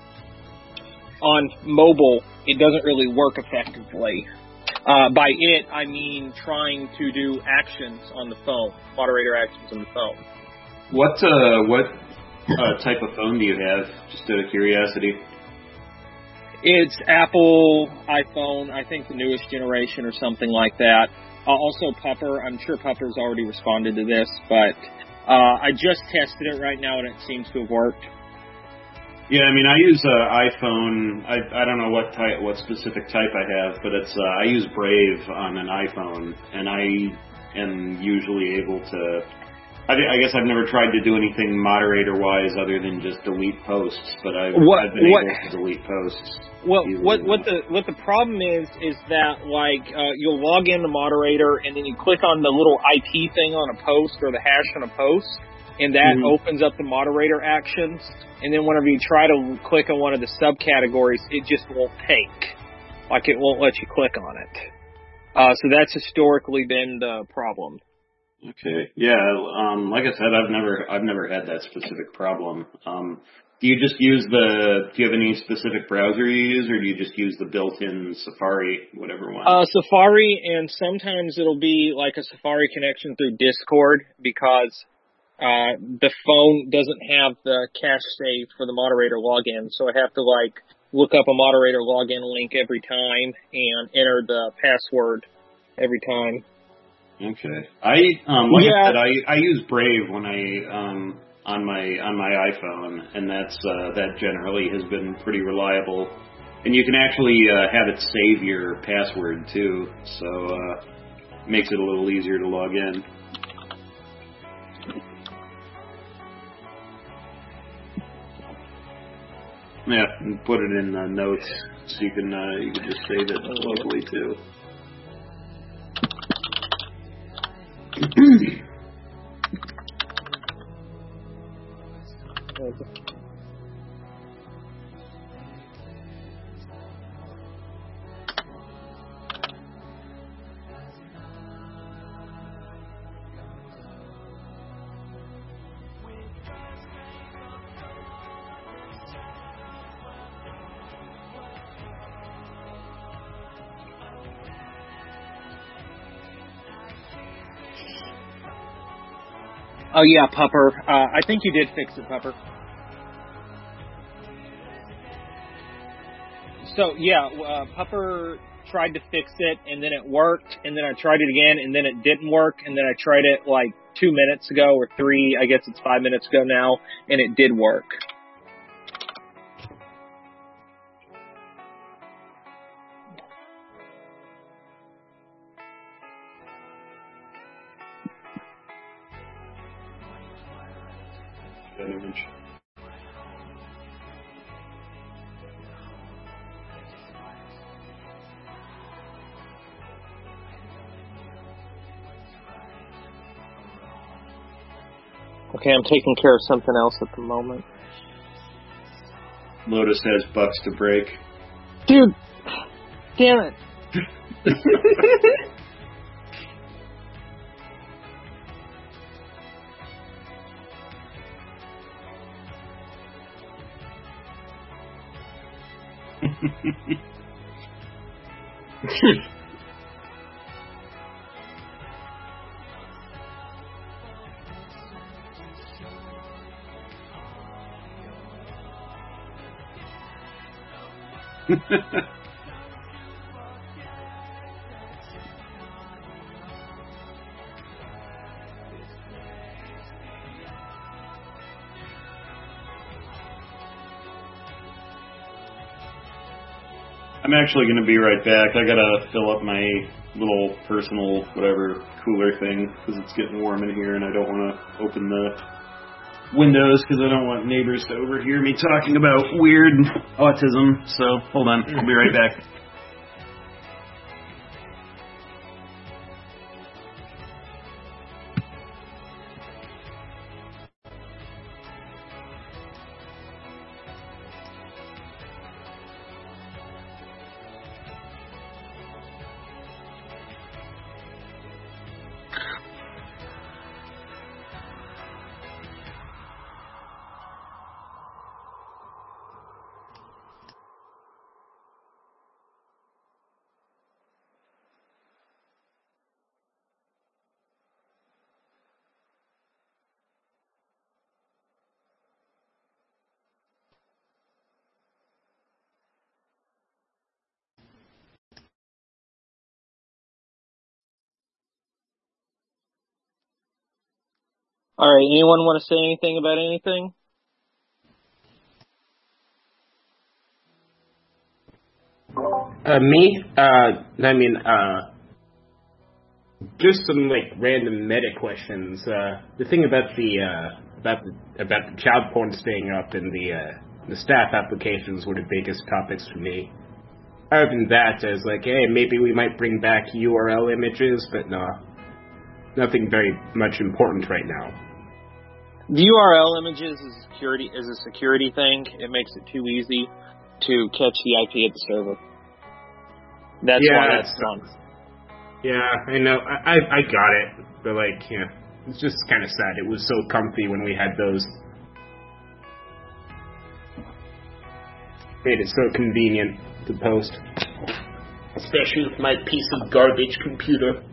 on mobile, it doesn't really work effectively. Uh, by it, I mean trying to do actions on the phone, moderator actions on the phone. What uh, what uh, type of phone do you have? Just out of curiosity. It's Apple iPhone, I think the newest generation or something like that. Uh, also Pupper. I'm sure Pupper's already responded to this, but uh, I just tested it right now and it seems to have worked. Yeah, I mean, I use uh, iPhone. I I don't know what type, what specific type I have, but it's uh, I use Brave on an iPhone, and I am usually able to. I, I guess I've never tried to do anything moderator-wise other than just delete posts, but I've, What- I've been what- able to delete posts. Well, easily. what what the what the problem is is that like uh, you'll log in the moderator and then you click on the little I P thing on a post or the hash on a post, and that Mhm. opens up the moderator actions. And then whenever you try to click on one of the subcategories, it just won't take. Like it won't let you click on it. Uh, so that's historically been the problem. Okay. Yeah. Um, like I said, I've never, I've never had that specific problem. Um, do you just use the, do you have any specific browser you use, or do you just use the built-in Safari, whatever one? Uh, Safari, and sometimes it'll be like a Safari connection through Discord, because, uh, the phone doesn't have the cache saved for the moderator login. So I have to like look up a moderator login link every time and enter the password every time. Okay. I um like Yeah. I said, I I use Brave when I um on my on my iPhone, and that's uh, that generally has been pretty reliable. And you can actually uh, have it save your password too, so uh, makes it a little easier to log in. Yeah, and put it in uh, notes so you can uh, you can just save it locally too. Oh yeah, Pupper. Uh, I think you did fix it, Pupper. So yeah, uh, Pupper tried to fix it, and then it worked, and then I tried it again, and then it didn't work, and then I tried it like two minutes ago, or three, I guess it's five minutes ago now, and it did work. Image. Okay, I'm taking care of something else at the moment. Lotus has bucks to break. Dude, damn it. I'm actually going to be right back. I got to fill up my little personal, whatever, cooler thing, because it's getting warm in here, and I don't want to open the windows because I don't want neighbors to overhear me talking about weird autism. So, hold on. I'll be right back. All right, anyone want to say anything about anything? Uh, me? Uh, I mean, uh, just some like random meta questions. Uh, the thing about the uh, about the, about the child porn staying up and the uh, the staff applications were the biggest topics for me. Other than that, I was like, hey, maybe we might bring back U R L images, but no, nothing very much important right now. The U R L images is a security is a security thing. It makes it too easy to catch the I P of the server. That's Yeah, why that's it's- done. Yeah, I know. I, I I got it, but like, yeah, it's just kind of sad. It was so comfy when we had those. Made it so convenient to post, especially with my piece of garbage computer.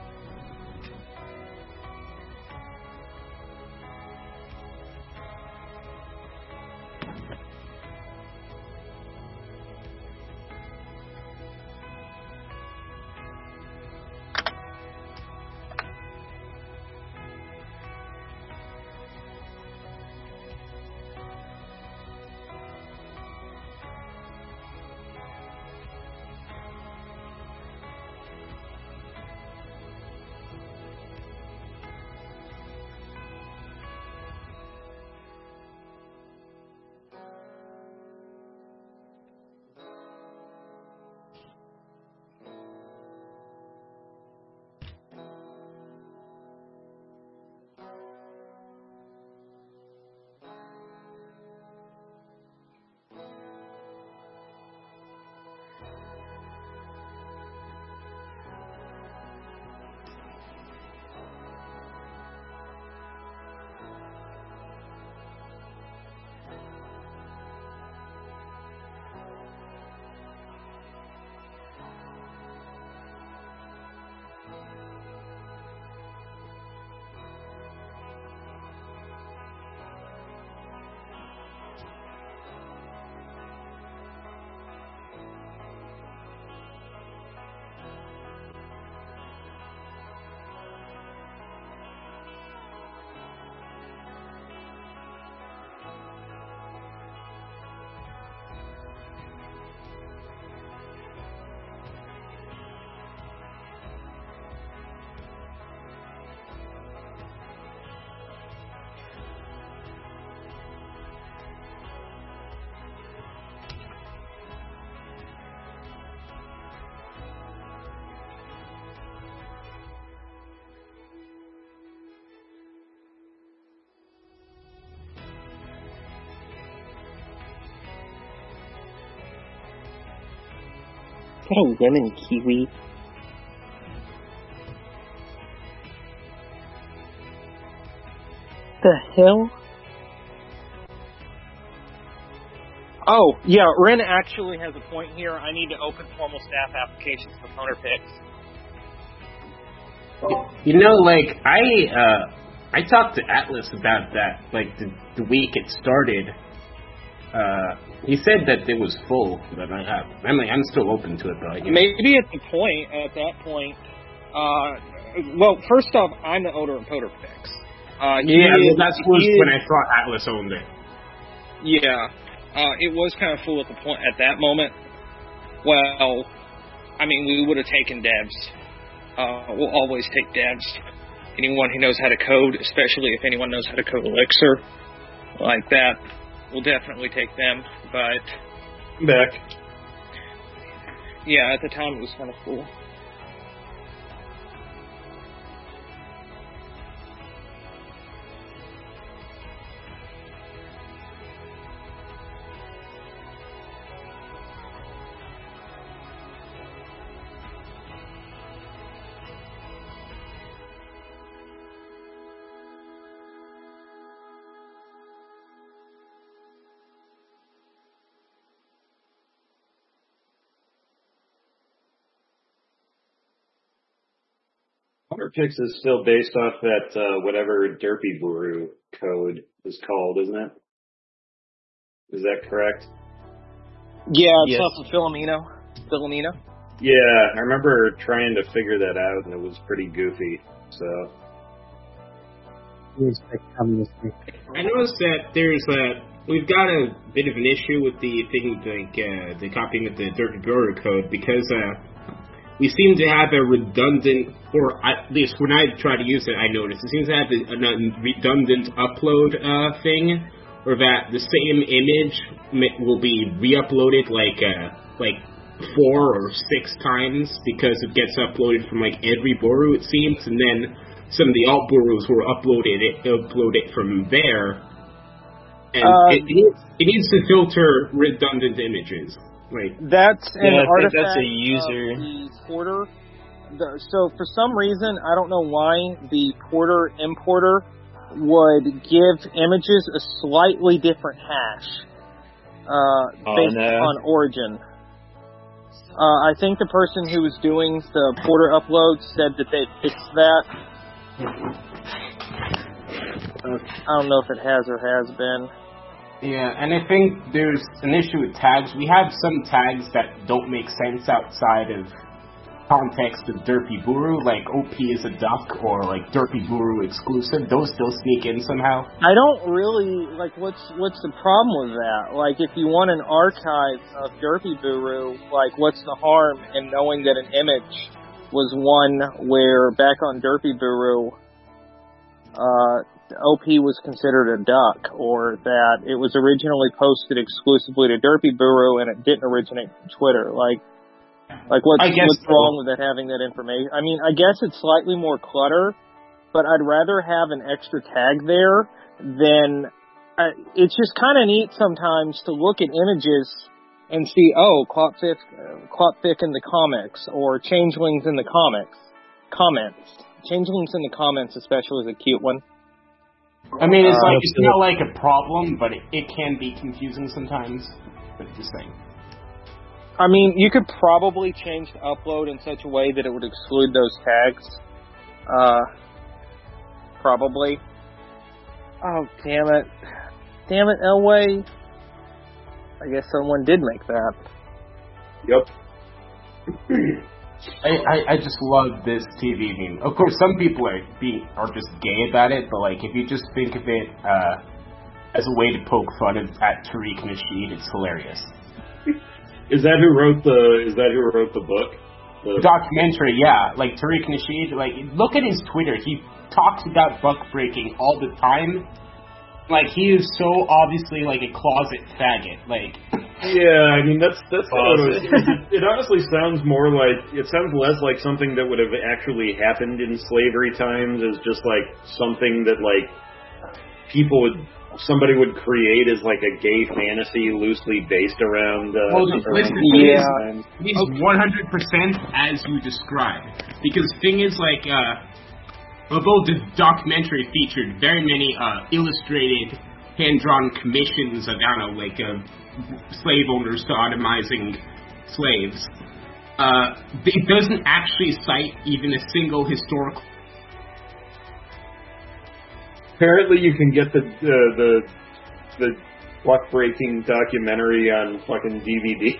Is that a lemon kiwi? The hell? Oh, yeah, Ren actually has a point here. I need to open formal staff applications for Poner Picks. You know, like, I uh, I talked to Atlas about that, like, the, the week it started. Uh, he said that it was full, but I, I, I'm, I'm still open to it, though. You know. Maybe at the point, at that point, uh, well, first off, I'm the owner of Poner Picks. Uh, yeah, is, well, that was when I thought Atlas owned it. Yeah, uh, it was kind of full at the point, at that moment. Well, I mean, we would have taken devs. Uh, we'll always take devs. Anyone who knows how to code, especially if anyone knows how to code Elixir, like that, we'll definitely take them. But back, yeah, at the time it was kind of cool. Poner Picks is still based off that uh, whatever Derpy Buru code is called, isn't it? Is that correct? Yeah, it's Yes. off of Philomeno. Philomeno. Yeah, I remember trying to figure that out, and it was pretty goofy. So We expect coming this week. I noticed that there's a we've got a bit of an issue with the thing, like uh, the copying of the Dirty Guru code, because uh, we seem to have a redundant, or at least when I try to use it, I notice it seems to have a, a redundant upload uh, thing, or that the same image will be re-uploaded like uh, like four or six times because it gets uploaded from like every Boru, it seems, and then some of the alt Borus will upload it, upload it from there, and Uh, it, it, needs, it needs to filter redundant images. Right. That's an Yeah, I think artifact that's a user. of the Porter. the, so for some reason, I don't know why the porter importer would give images a slightly different hash uh, based oh, no. on origin. Uh, I think the person who was doing the porter upload said that they fixed that. I don't know if it has or has been. Yeah, and I think there's an issue with tags. We have some tags that don't make sense outside of context of Derpy Buru, like O P is a duck or like Derpy Buru exclusive. Those still sneak in somehow. I don't really like. What's what's the problem with that? Like, if you want an archive of Derpy Buru, like, what's the harm in knowing that an image was one where back on Derpy Buru, uh, O P was considered a duck, or that it was originally posted exclusively to Derpy Buru and it didn't originate from Twitter. Like, like what's, what's so. wrong with that having that information? I mean, I guess it's slightly more clutter, but I'd rather have an extra tag there than. Uh, it's just kind of neat sometimes to look at images and see, oh, Clopfic, uh, Clopfic in the comics, or Changelings in the comics. Comments. Changelings in the comments especially is a cute one. I mean, it's uh, like it's not like a problem, but it, it can be confusing sometimes. But just saying. I mean, you could probably change the upload in such a way that it would exclude those tags. Uh, probably. Oh, damn it. Damn it, Elway. I guess someone did make that. Yep. I, I, I just love this T V meme. Of course, some people are being are just gay about it, but like if you just think of it uh, as a way to poke fun at, at Tariq Nasheed, it's hilarious. Is that who wrote the? Is that who wrote the book? The documentary, yeah. Like Tariq Nasheed, like look at his Twitter. He talks about buck breaking all the time. Like he is so obviously like a closet faggot. Like. Yeah, I mean that's that's how it, it, it honestly sounds more like it sounds less like something that would have actually happened in slavery times as just like something that like people would somebody would create as like a gay fantasy loosely based around. Uh, well, around listen, yeah, he's one hundred percent as you described. Because the thing is, like, uh, although the documentary featured very many uh, illustrated hand-drawn commissions of, I don't know, like. Uh, slave owners sodomizing slaves. Uh, it doesn't actually cite even a single historical. Apparently, you can get the uh, the the buck breaking documentary on fucking D V D.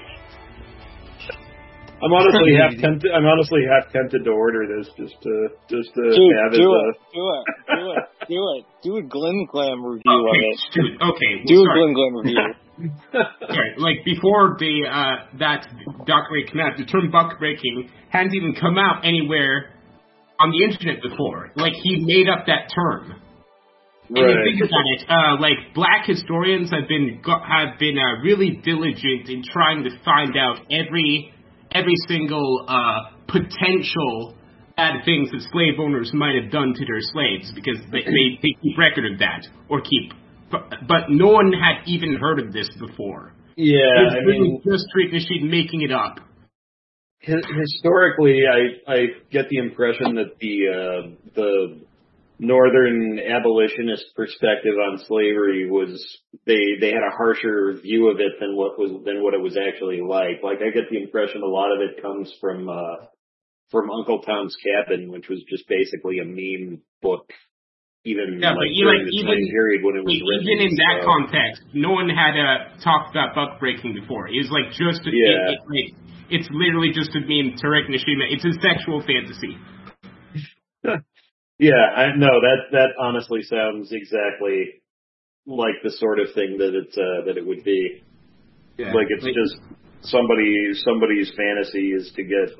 I'm honestly half tempted. I'm honestly half tempted to order this just to just to Dude, have do it. it, Uh, do it, do it, do it, do a Glim Glam review Okay, of it. dude, okay, Do well, a sorry. Glim Glam review. Sorry, like before the uh, that documentary came out, the term buck breaking hadn't even come out anywhere on the internet before. Like he made up that term. And right. you think about it, uh, like black historians have been have been uh, really diligent in trying to find out every every single uh, potential bad things that slave owners might have done to their slaves because they, they, they keep record of that or keep. But no one had even heard of this before. Yeah, It's I really mean, just Tariq Nasheed making it up. historically, I I get the impression that the uh, the northern abolitionist perspective on slavery was they they had a harsher view of it than what was than what it was actually like. Like I get the impression a lot of it comes from uh, from Uncle Tom's Cabin, which was just basically a meme book. Even Yeah, like but you, during like, the even, time period when it was even written. in that so. context, no one had uh, talked about buck breaking before. It was like just a, Yeah. it, it, like, it's literally just a meme. Tariq Nasheed, it's a sexual fantasy. Yeah, I no, that that honestly sounds exactly like the sort of thing that it's uh, that it would be. Yeah, like it's like, just somebody somebody's fantasy is to get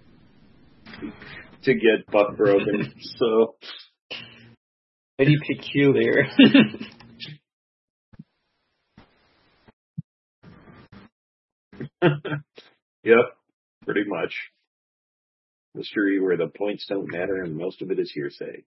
to get buck broken. So Pretty peculiar. Yep, pretty much. Mystery where the points don't matter and most of it is hearsay.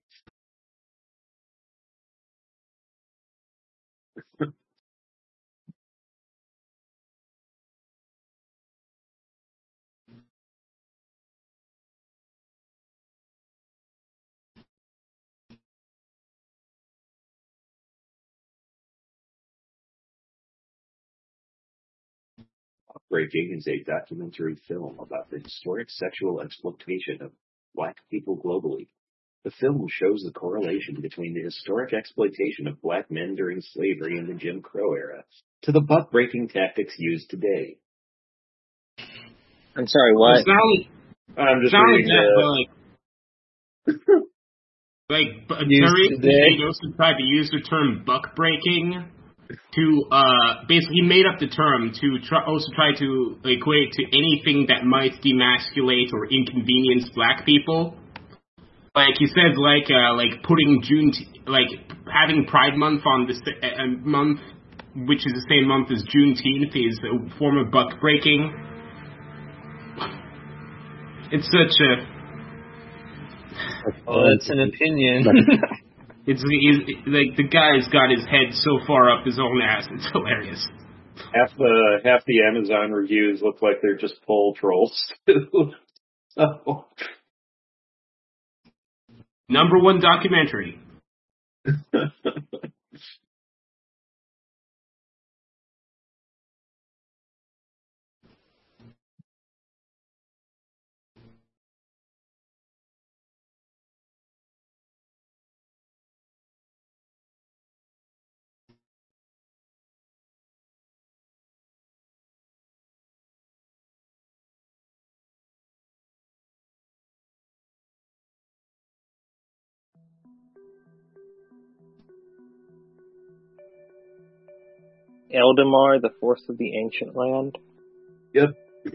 Breaking is a documentary film about the historic sexual exploitation of black people globally. The film shows the correlation between the historic exploitation of black men during slavery and the Jim Crow era to the buck-breaking tactics used today. I'm sorry, what? It's not only, I'm just it's not only reading that, the... but like, like Used Terry today. also tried to use the term buck breaking to uh, basically made up the term to try, also try to equate to anything that might demasculate or inconvenience black people. Like he said, like uh, like putting June, like having Pride Month on this uh, month, which is the same month as Juneteenth, is a form of buck breaking. It's such a. Well, that's an opinion. It's he's, like the guy's got his head so far up his own ass. It's hilarious. Half the half the Amazon reviews look like they're just poll trolls. So. Number one documentary. Eldamar, the Force of the Ancient Land. Yep.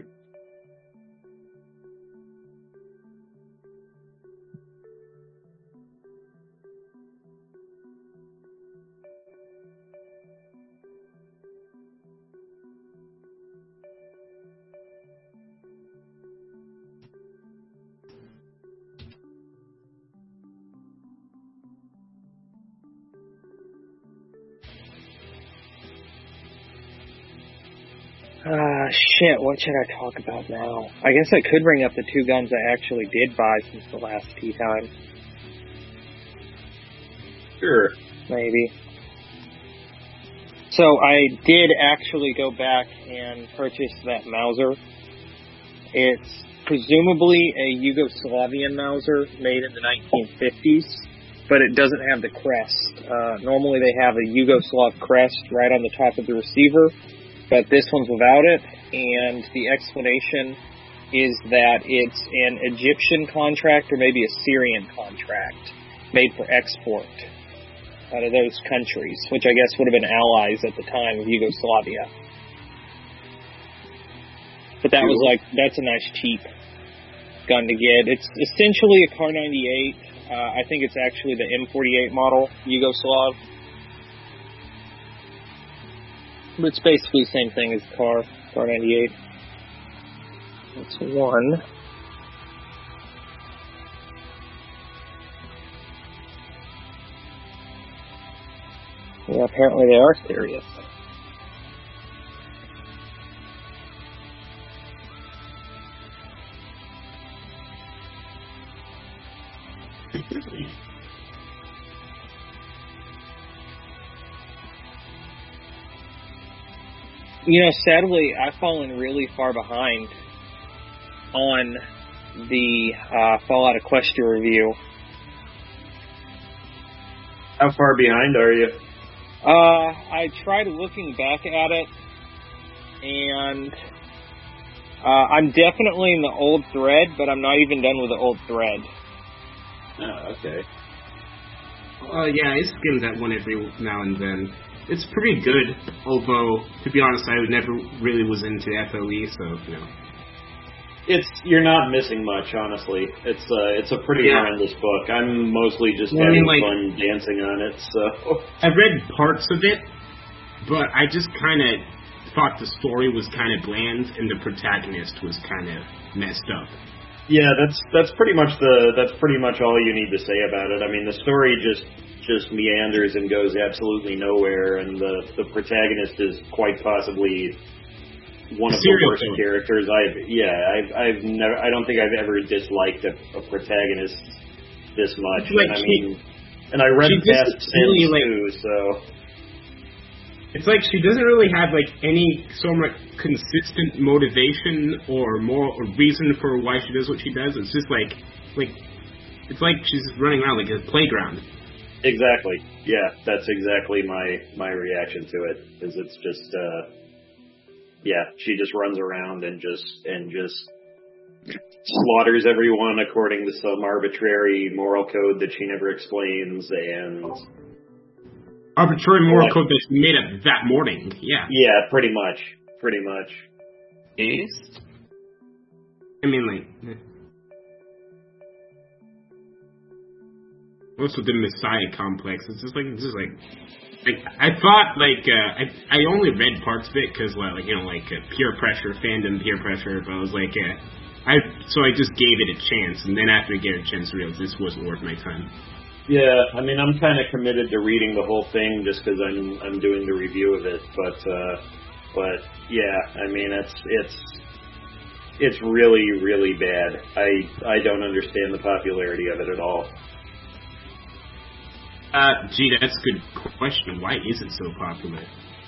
Ah, shit, what should I talk about now? I guess I could bring up the two guns I actually did buy since the last tea time. Sure. Maybe. So I did actually go back and purchase that Mauser. It's presumably a Yugoslavian Mauser made in the nineteen fifties, but it doesn't have the crest. Uh, normally they have a Yugoslav crest right on the top of the receiver, but this one's without it, and the explanation is that it's an Egyptian contract or maybe a Syrian contract made for export out of those countries, which I guess would have been allies at the time of Yugoslavia. But that was like, that's a nice cheap gun to get. It's essentially a Kar ninety-eight. Uh, I think it's actually the M forty-eight model, Yugoslav. But it's basically the same thing as Kar, Kar ninety-eight. That's one. Yeah, apparently they are serious. You know, sadly, I've fallen really far behind on the uh, Fallout Equestria review. How far behind are you? Uh, I tried looking back at it, and uh, I'm definitely in the old thread, but I'm not even done with the old thread. Oh, okay. Uh, yeah, I skim that one every now and then. It's pretty good, although, to be honest, I never really was into F O E, so, you know. It's, you're not missing much, honestly. It's uh, it's a pretty Yeah. horrendous book. I'm mostly just Well, I having mean, like- fun dancing on it, so... I read parts of it, but I just kind of thought the story was kind of bland and the protagonist was kind of messed up. Yeah, that's that's pretty much the that's pretty much all you need to say about it. I mean, the story just just meanders and goes absolutely nowhere, and the the protagonist is quite possibly one of the Serial worst killer. characters I've yeah I've I've never I don't think I've ever disliked a, a protagonist this much. Like and I she- mean, and I read she past just really, Sims like- too, so it's like she doesn't really have like any so much consistent motivation or more or reason for why she does what she does. It's just like like it's like she's running around like a playground. Exactly. Yeah, that's exactly my my reaction to it. Is it's just uh, yeah, she just runs around and just and just slaughters everyone according to some arbitrary moral code that she never explains, and arbitrary moral like, code that she made up that morning. Yeah. Yeah, pretty much. Pretty much. Is? I mean, like. Also, the Messiah complex. It's just like, it's just like, like I thought, like, uh, I I only read parts of it because, well, like, you know, like uh, peer pressure, fandom, peer pressure. But I was like, uh, I so I just gave it a chance, and then after I gave it a chance, I realized this wasn't worth my time. Yeah, I mean, I'm kind of committed to reading the whole thing just because I'm I'm doing the review of it. But uh, but yeah, I mean, it's it's it's really really bad. I I don't understand the popularity of it at all. Uh, gee, that's a good question. Why is it so popular?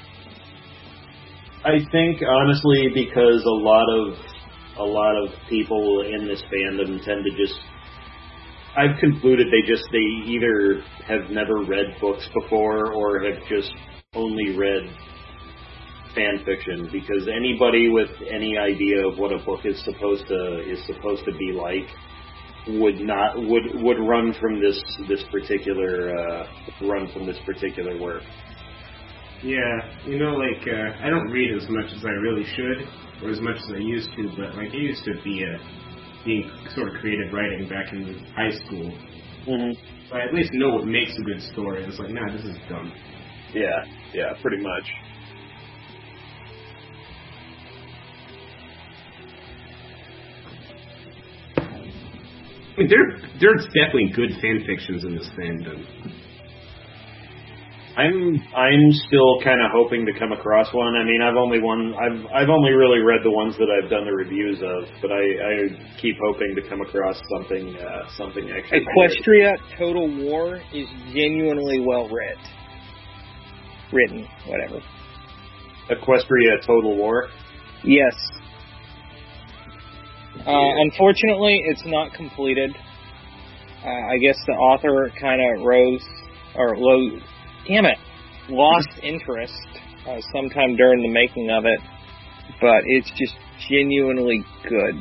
I think honestly because a lot of a lot of people in this fandom tend to just. I've concluded they just they either have never read books before or have just only read fan fiction, because anybody with any idea of what a book is supposed to is supposed to be like would not would would run from this this particular uh, run from this particular work. Yeah, you know, like uh, I don't read as much as I really should, or as much as I used to, but like I used to be a being sort of creative writing back in high school. Mm-hmm. So I at least know what makes a good story. It's like, nah, this is dumb. Yeah, yeah, pretty much. I mean, there, there's definitely good fan fictions in this fandom. I'm I'm still kind of hoping to come across one. I mean, I've only one. I've I've only really read the ones that I've done the reviews of, but I, I keep hoping to come across something uh, something actually. Equestria Total War is genuinely well read. Written, whatever. Equestria Total War. Yes. Uh, unfortunately, it's not completed. Uh, I guess the author kind of rose or low. Damn it, lost interest uh, sometime during the making of it, but it's just genuinely good.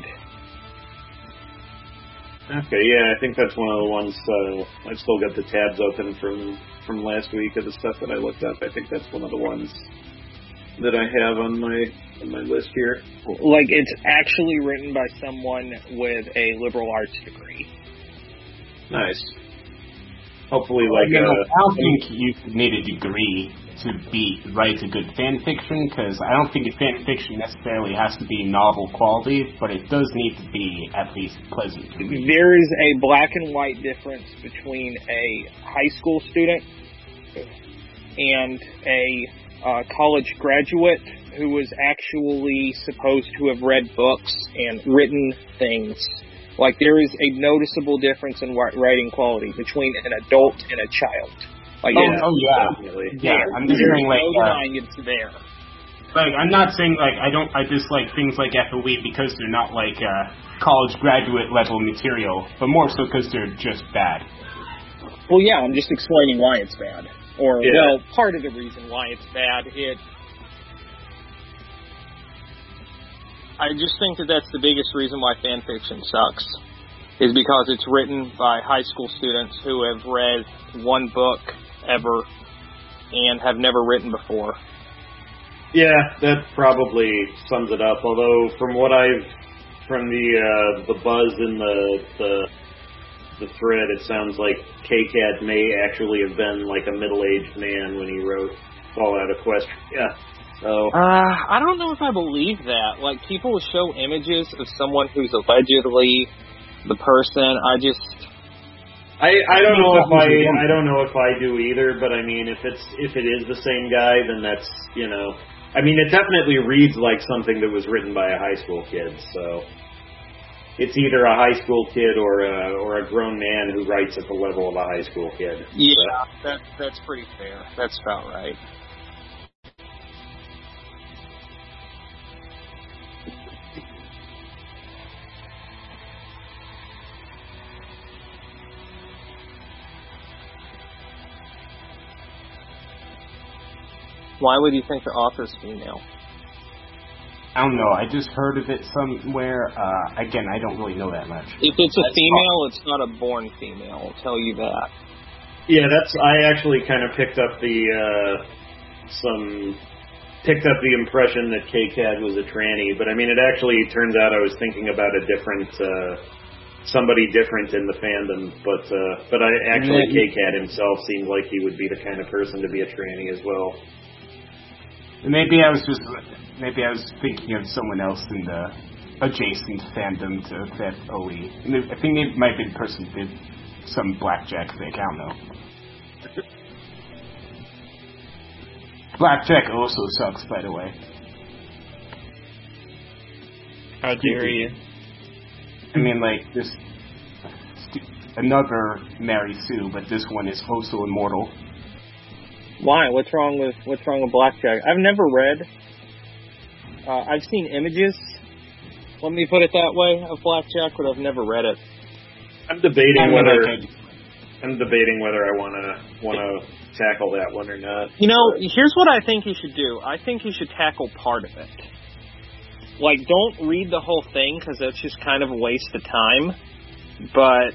Okay, yeah, I think that's one of the ones. Uh, I've still got the tabs open from from last week of the stuff that I looked up. I think that's one of the ones that I have on my on my list here. Like, it's actually written by someone with a liberal arts degree. Nice. Hopefully, like, you know, uh, I don't think you need a degree to be write a good fan fiction, because I don't think a fan fiction necessarily has to be novel quality, but it does need to be at least pleasant to read. There is a black and white difference between a high school student and a uh, college graduate who was actually supposed to have read books and written things. Like, there is a noticeable difference in writing quality between an adult and a child. Like, oh, yeah, oh yeah, definitely. yeah. There. I'm just There's saying, like, no uh, denying it's there. like, I'm not saying like I don't. I dislike things like F O E because they're not like uh, college graduate level material, but more so because they're just bad. Well, yeah, I'm just explaining why it's bad, or Yeah. well, part of the reason why it's bad. It. I just think that that's the biggest reason why fan fiction sucks, is because it's written by high school students who have read one book ever and have never written before. yeah, that probably sums it up. Although, from what I've from the uh, the buzz in the the the thread, it sounds like K-Cat may actually have been like a middle-aged man when he wrote Fallout Equestria. So, Uh, I don't know if I believe that. Like, people will show images of someone who's allegedly the person. I just, I I don't know if I I don't know if I do either. But I mean, if it's if it is the same guy, then that's, you know, I mean, it definitely reads like something that was written by a high school kid. So, it's either a high school kid or a or a grown man who writes at the level of a high school kid. yeah, that that's pretty fair. That's about right. Why would you think the author's female? I don't know. I just heard of it somewhere. Uh, again, I don't really know that much. If it's a That's female, it's not a born female. I'll tell you that. Yeah, that's. I actually kind of picked up the uh, some picked up the impression that K C A D was a tranny, but I mean, it actually turns out I was thinking about a different uh, somebody different in the fandom. But uh, but I actually K C A D himself seemed like he would be the kind of person to be a tranny as well. Maybe I was just maybe I was thinking of someone else in the adjacent fandom to that O E. I think it might be the person who did some Blackjack thing. I don't know. Blackjack also sucks, by the way. How dare you? I mean, like this another Mary Sue, but this one is also immortal. Why? What's wrong with What's wrong with Blackjack? I've never read. Uh, I've seen images. Let me put it that way of Blackjack, but I've never read it. I'm debating I mean, whether like, I'm debating whether I want to want to tackle that one or not. You know, here's what I think you should do. I think you should tackle part of it. Like, don't read the whole thing, because that's just kind of a waste of time. But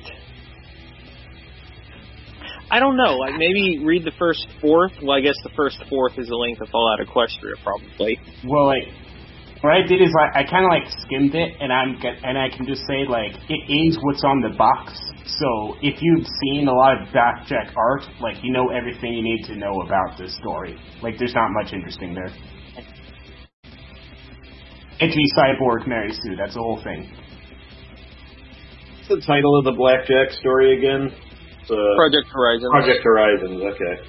I don't know. Like, maybe read the first fourth. Well, I guess the first fourth is the length of Fallout Equestria, probably. Well, like, what I did is I, I kind of like skimmed it, and I'm and I can just say like it is what's on the box. So if you've seen a lot of Blackjack art, like you know everything you need to know about this story. Like, there's not much interesting there. Edgy cyborg Mary Sue. That's the whole thing. What's the title of the Blackjack story again? It's, uh, Project Horizons. Project Horizons. Okay.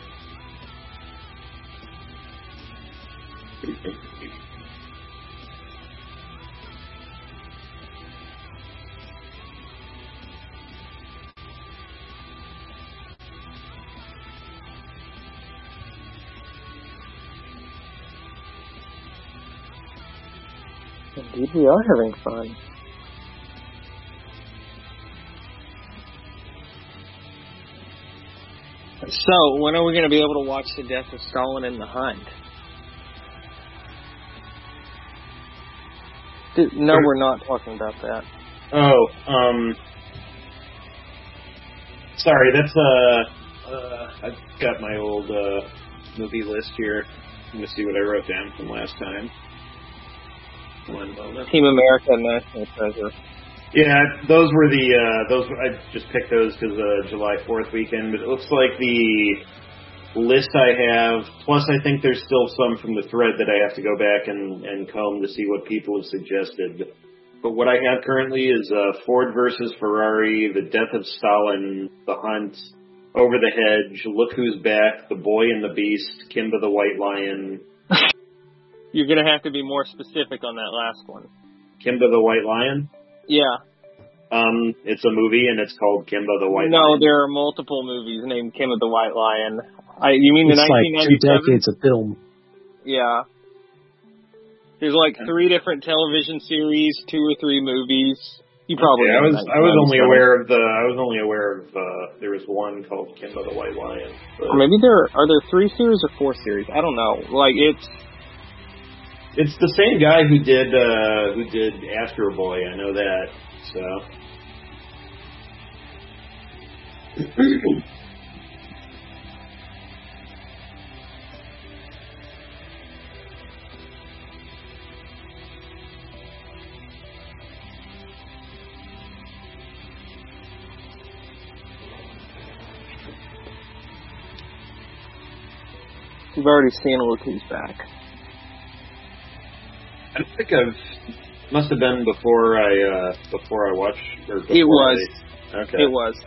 Indeed, we are having fun. So, when are we going to be able to watch the death of Stalin in the Hunt? Dude, no, we're not talking about that. Oh, um, sorry, that's, uh, uh, I've got my old, uh, movie list here. I'm gonna see what I wrote down from last time. One moment. Team America and National Treasure. Yeah, those were the, uh, those, I just picked those because, uh, July fourth weekend, but it looks like the list I have, plus I think there's still some from the thread that I have to go back and, and comb to see what people have suggested. But what I have currently is uh, Ford versus Ferrari, The Death of Stalin, The Hunt, Over the Hedge, Look Who's Back, The Boy and the Beast, Kimba the White Lion. You're going to have to be more specific on that last one. Kimba the White Lion? Yeah. Um, it's a movie and it's called Kimba the White no, Lion. No, there are multiple movies named Kimba the White Lion. I, you mean the it's nineteen ninety-seven? Like two decades of film. Yeah. There's like three different television series, two or three movies. You probably. Yeah, I was I was only aware of the I was only aware of uh, there was one called Kimba the White Lion. But or maybe there are there three series or four series. I don't know. Like it's it's the same guy who did uh, who did Astro Boy. I know that. So. You've already seen Look Who's Back. I think I've must have been before I uh, before I watched. Or before it was. I, okay. It was.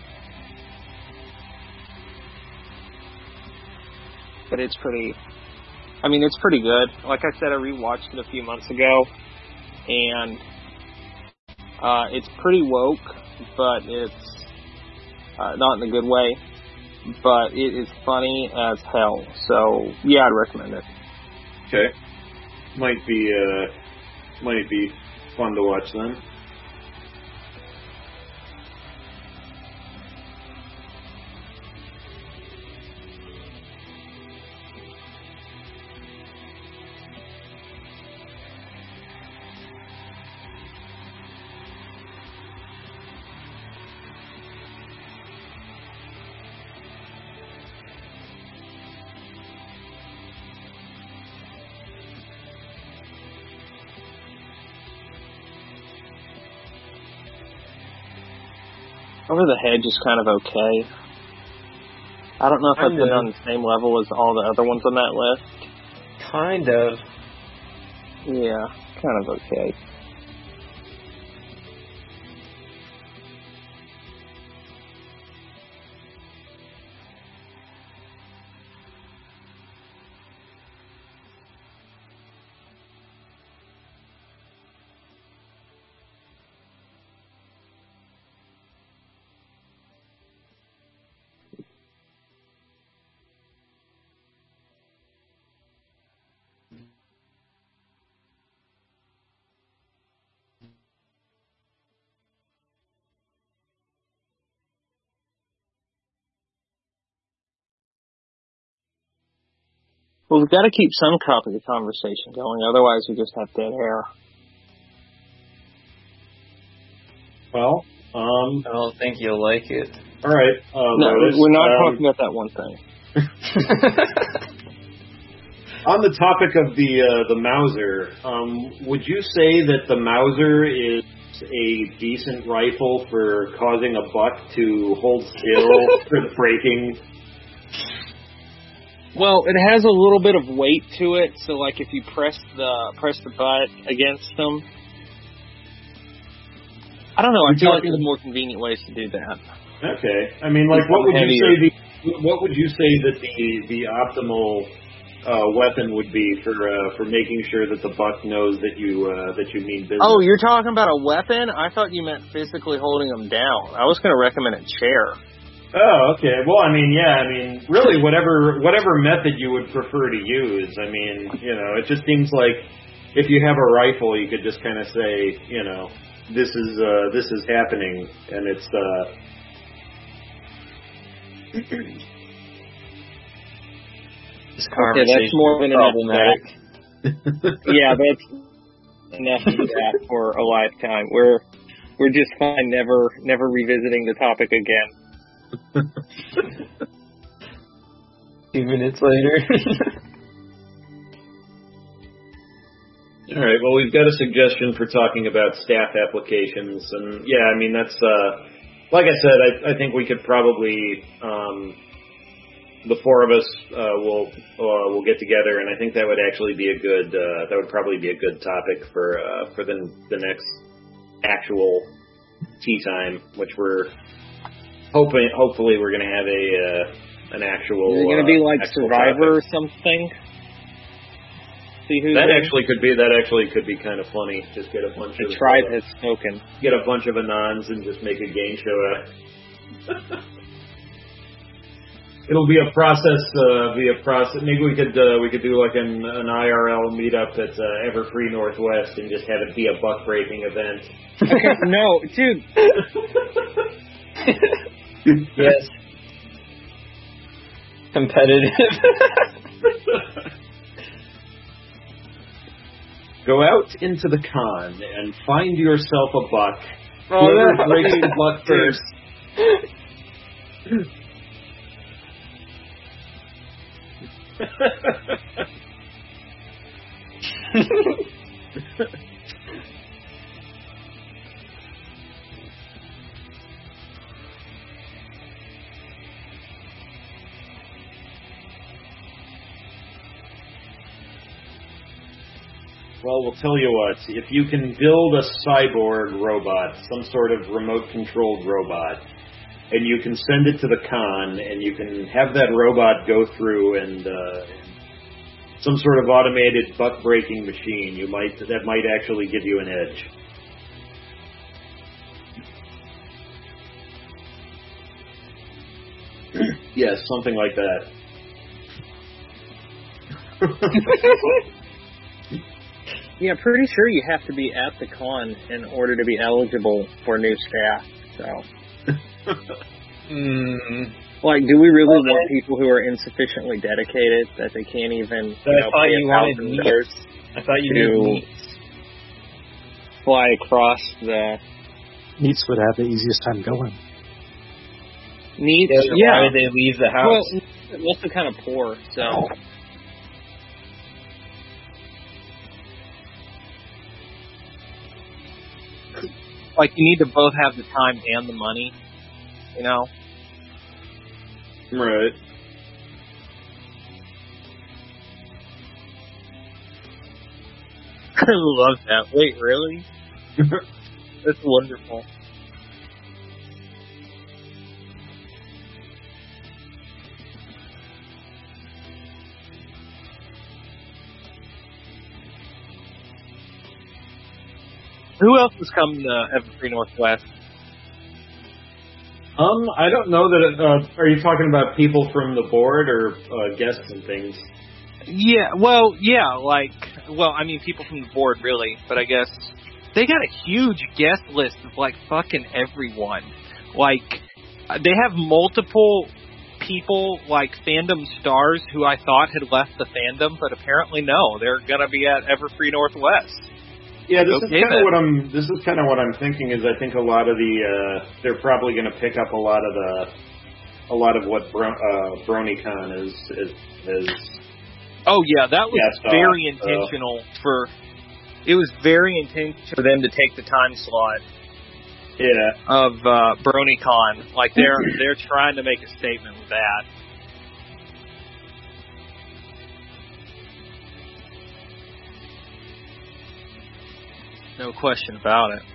But it's pretty. I mean, it's pretty good. Like I said, I rewatched it a few months ago, and uh, it's pretty woke, but it's uh, not in a good way. But it is funny as hell. So yeah, I'd recommend it. Okay, might be uh, might be fun to watch then. Over the Hedge is kind of okay. I don't know if Kind I've been of. on the same level as all the other ones on that list. Kind of. Yeah, kind of okay. Well, we've got to keep some topic of conversation going, otherwise we just have dead air. Well, um, I don't think you'll like it. all right. Uh, No, Lotus, we're not um, talking about that one thing. On the topic of the uh, the Mauser, um, would you say that the Mauser is a decent rifle for causing a buck to hold still for the breaking? Well, it has a little bit of weight to it, so like if you press the press the butt against them, I don't know. I You're feel like talking- there's more convenient ways to do that. Okay. I mean, like, what would you Heavier. say the what would you say that the the optimal uh, weapon would be for uh, for making sure that the buck knows that you uh, that you mean business? Oh, you're talking about a weapon? I thought you meant physically holding them down. I was going to recommend a chair. Oh, okay. Well, I mean, yeah, I mean, really, whatever whatever method you would prefer to use. I mean, you know, it just seems like if you have a rifle, you could just kind of say, you know, this is uh, this is happening, and it's. Uh, This Okay, that's more of an problematic. Yeah, that's enough of that for a lifetime. We're we're just fine never never revisiting the topic again. Two minutes later. All right. Well, we've got a suggestion for talking about staff applications, and yeah, I mean that's uh, like I said, I, I think we could probably um, the four of us uh, will uh, will get together, and I think that would actually be a good uh, that would probably be a good topic for uh, for the the next actual tea time, which we're hoping hopefully we're going to have a uh, an actual. Is it going to uh, be like actual Survivor topic. or something? See who's That in? actually could be that actually could be kind of funny. Just get a bunch The of tribe uh, has spoken. get a bunch of anons and just make a game show out. It'll be a process. Uh, be a process. Maybe we could uh, we could do like an, an I R L meetup at uh, Everfree Northwest and just have it be a buck breaking event. Okay, no, dude. Yes. Competitive. Go out into the con and find yourself a buck. Oh, Whoever no. breaks the buck first. Well, we'll tell you what, if you can build a cyborg robot, some sort of remote-controlled robot, and you can send it to the con, and you can have that robot go through and uh, some sort of automated buck-breaking machine, you might that might actually give you an edge. Yes, something like that. Yeah, pretty sure you have to be at the con in order to be eligible for new staff. So, mm. like, do we really Well, want then- people who are insufficiently dedicated that they can't even you But I know, thought pay you a wanted thousand meat. dollars I thought you to did meat. fly across the Neats would have the easiest time going. neat? Yeah, so Yeah. Why would they leave the Well, house? they're also kind of poor, so. Like, you need to both have the time and the money you know? Right. I love that. Wait, really? That's wonderful. Who else is coming to Everfree Northwest? Um, I don't know that. It, uh, are you talking about people from the board or uh, guests and things? Yeah, well, yeah, like, well, I mean, people from the board, really, but I guess they got a huge guest list of, like, fucking everyone. Like, they have multiple people, like, fandom stars who I thought had left the fandom, but apparently no, they're gonna be at Everfree Northwest. Yeah, this Okay, is kind then. of what I'm. This is kind of what I'm thinking. Is I think a lot of the uh, they're probably going to pick up a lot of the a lot of what Bro, uh, BronyCon is is. is Oh yeah, that was yeah, very uh, intentional for. It was very intentional for them to take the time slot yeah. of uh, BronyCon. Like they're they're trying to make a statement with that. No question about it.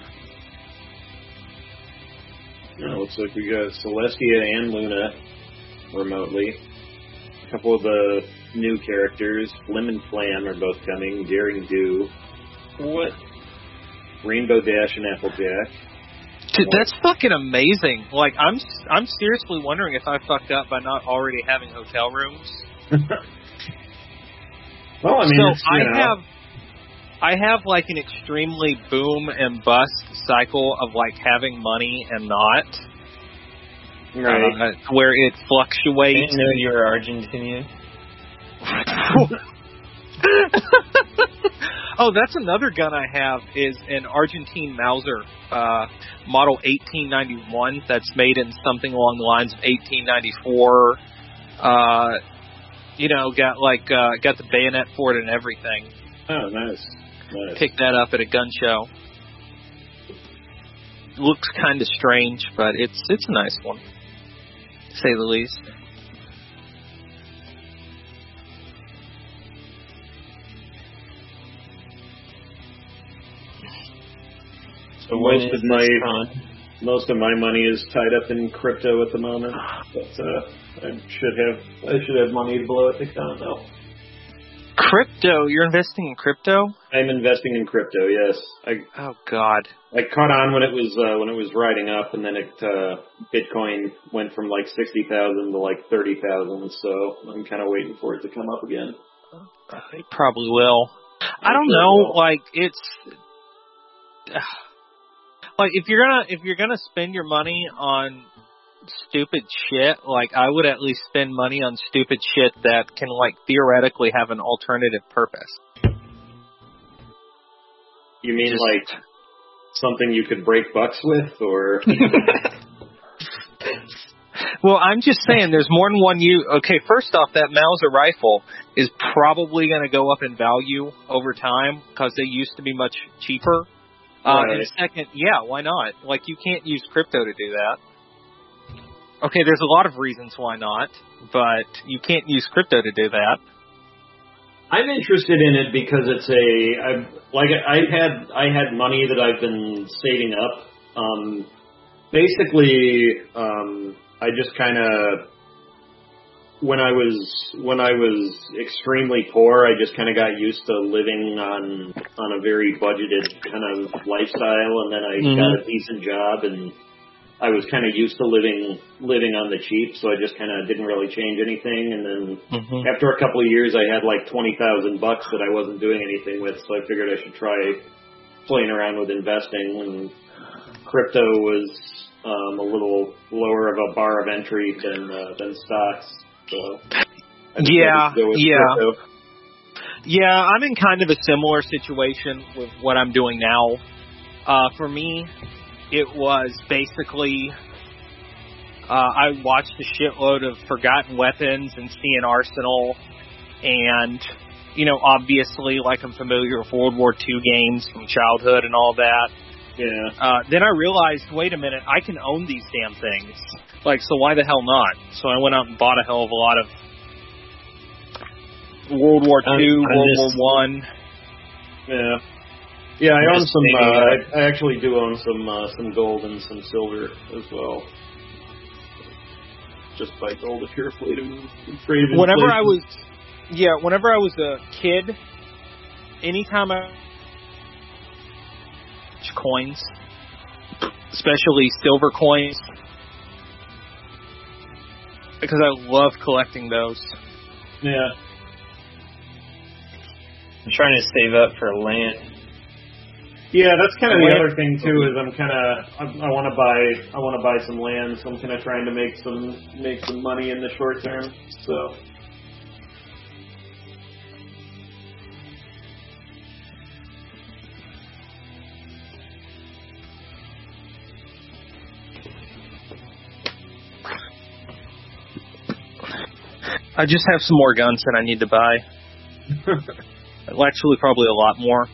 Yeah, looks like we got Celestia and Luna remotely. A couple of the new characters, Flim and Flam, are both coming. Daring Do. What? Rainbow Dash and Applejack. Dude, that's fucking amazing. Like, I'm I'm seriously wondering if I fucked up by not already having hotel rooms. Well, I mean, so it's, you I know, have, I have like an extremely boom and bust cycle of like having money and not, right. uh, where it I fluctuates. didn't know you were Argentinian. Oh, that's another gun I have is an Argentine Mauser, uh, model eighteen ninety-one that's made in something along the lines of eighteen ninety-four. Uh, you know, got like, uh, got the bayonet for it and everything. Oh, nice. Nice. Picked that up at a gun show. Looks kind of strange, but it's, it's a nice one, to say the least. So when most is of my this con? most of my money is tied up in crypto at the moment, but uh, I should have I should have money to blow at the con though. Crypto? You're investing in crypto? I'm investing in crypto. Yes, I Oh God. I caught on when it was uh, when it was riding up, and then it uh, Bitcoin went from like sixty thousand to like thirty thousand. So I'm kind of waiting for it to come up again. It probably will. I don't sure it know. will. Like it's like if you're gonna if you're gonna spend your money on stupid shit, like I would at least spend money on stupid shit that can like theoretically have an alternative purpose. You mean Just- like something you could break bucks with, or Well, I'm just saying there's more than one use. Okay, first off, that Mauser rifle is probably going to go up in value over time because they used to be much cheaper. Uh, Right. and second, yeah, why not? Like, you can't use crypto to do that. Okay, there's a lot of reasons why not, but you can't use crypto to do that. I'm interested in it because it's a I've, like I had I had money that I've been saving up. Um, basically, um, I just kind of when I was when I was extremely poor, I just kind of got used to living on on a very budgeted kind of lifestyle, and then I Mhm. got a decent job, and I was kind of used to living living on the cheap, so I just kind of didn't really change anything. And then Mm-hmm. after a couple of years, I had like twenty thousand bucks that I wasn't doing anything with, so I figured I should try playing around with investing. And crypto was um, a little lower of a bar of entry than uh, than stocks. So I decided Yeah, to go with yeah. crypto. Yeah, I'm in kind of a similar situation with what I'm doing now. Uh, for me, it was basically, uh, I watched a shitload of Forgotten Weapons and C N Arsenal, and, you know, obviously, like, I'm familiar with World War Two games from childhood and all that. Yeah. Uh, then I realized, wait a minute, I can own these damn things. Like, so why the hell not? So I went out and bought a hell of a lot of World War Two, I'm, I'm World just, War One. Yeah. Yeah, I I'm own just some. Uh, thinking, I, I actually do own some uh, some gold and some silver as well. Just buy gold if you're afraid of afraid of Whenever inflation. I was, yeah, whenever I was a kid, anytime I coins, especially silver coins, because I love collecting those. Yeah. I'm trying to save up for land. Yeah, that's kind of the Land- other thing too. Is I'm kind of I, I want to buy I want to buy some land, so I'm kind of trying to make some make some money in the short term. So. I just have some more guns that I need to buy. Well, actually, probably a lot more.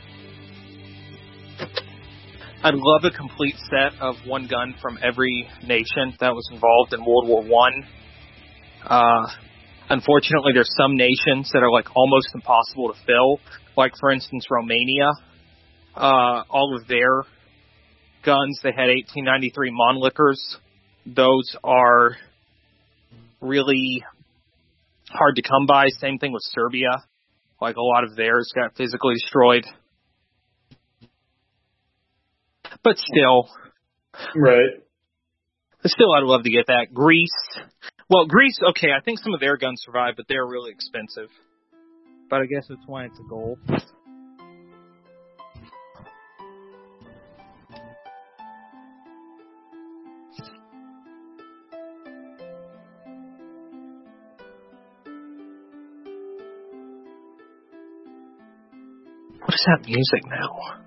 I'd love a complete set of one gun from every nation that was involved in World War One. Uh, unfortunately, there's some nations that are like almost impossible to fill. Like, for instance, Romania. Uh, all of their guns, they had eighteen ninety-three Mannlichers. Those are really hard to come by. Same thing with Serbia. Like, a lot of theirs got physically destroyed. But still. Right. Still, I'd love to get that. Greece. Well, Greece, okay, I think some of their guns survive, but they're really expensive. But I guess that's why it's a goal. What is that music now?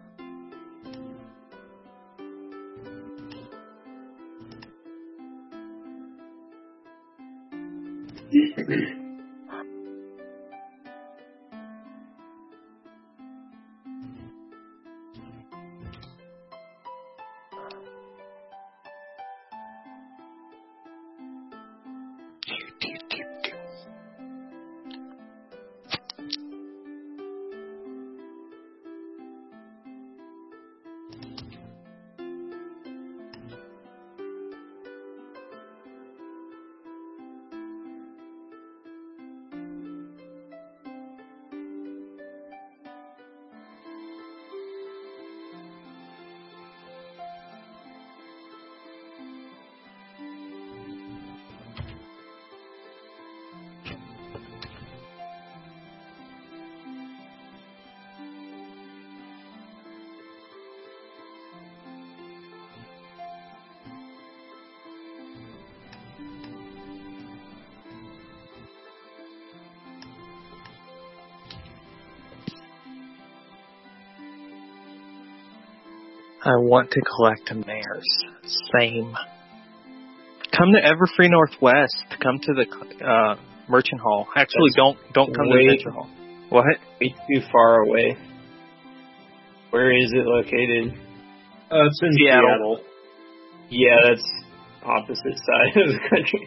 I want to collect mares. Same. Come to Everfree Northwest. Come to the uh, Merchant Hall. Actually, That's don't don't come to way- the Adventure Hall. What? Way too far away. Where is it located? Uh, it's in Seattle. Seattle. Yeah, that's opposite side of the country.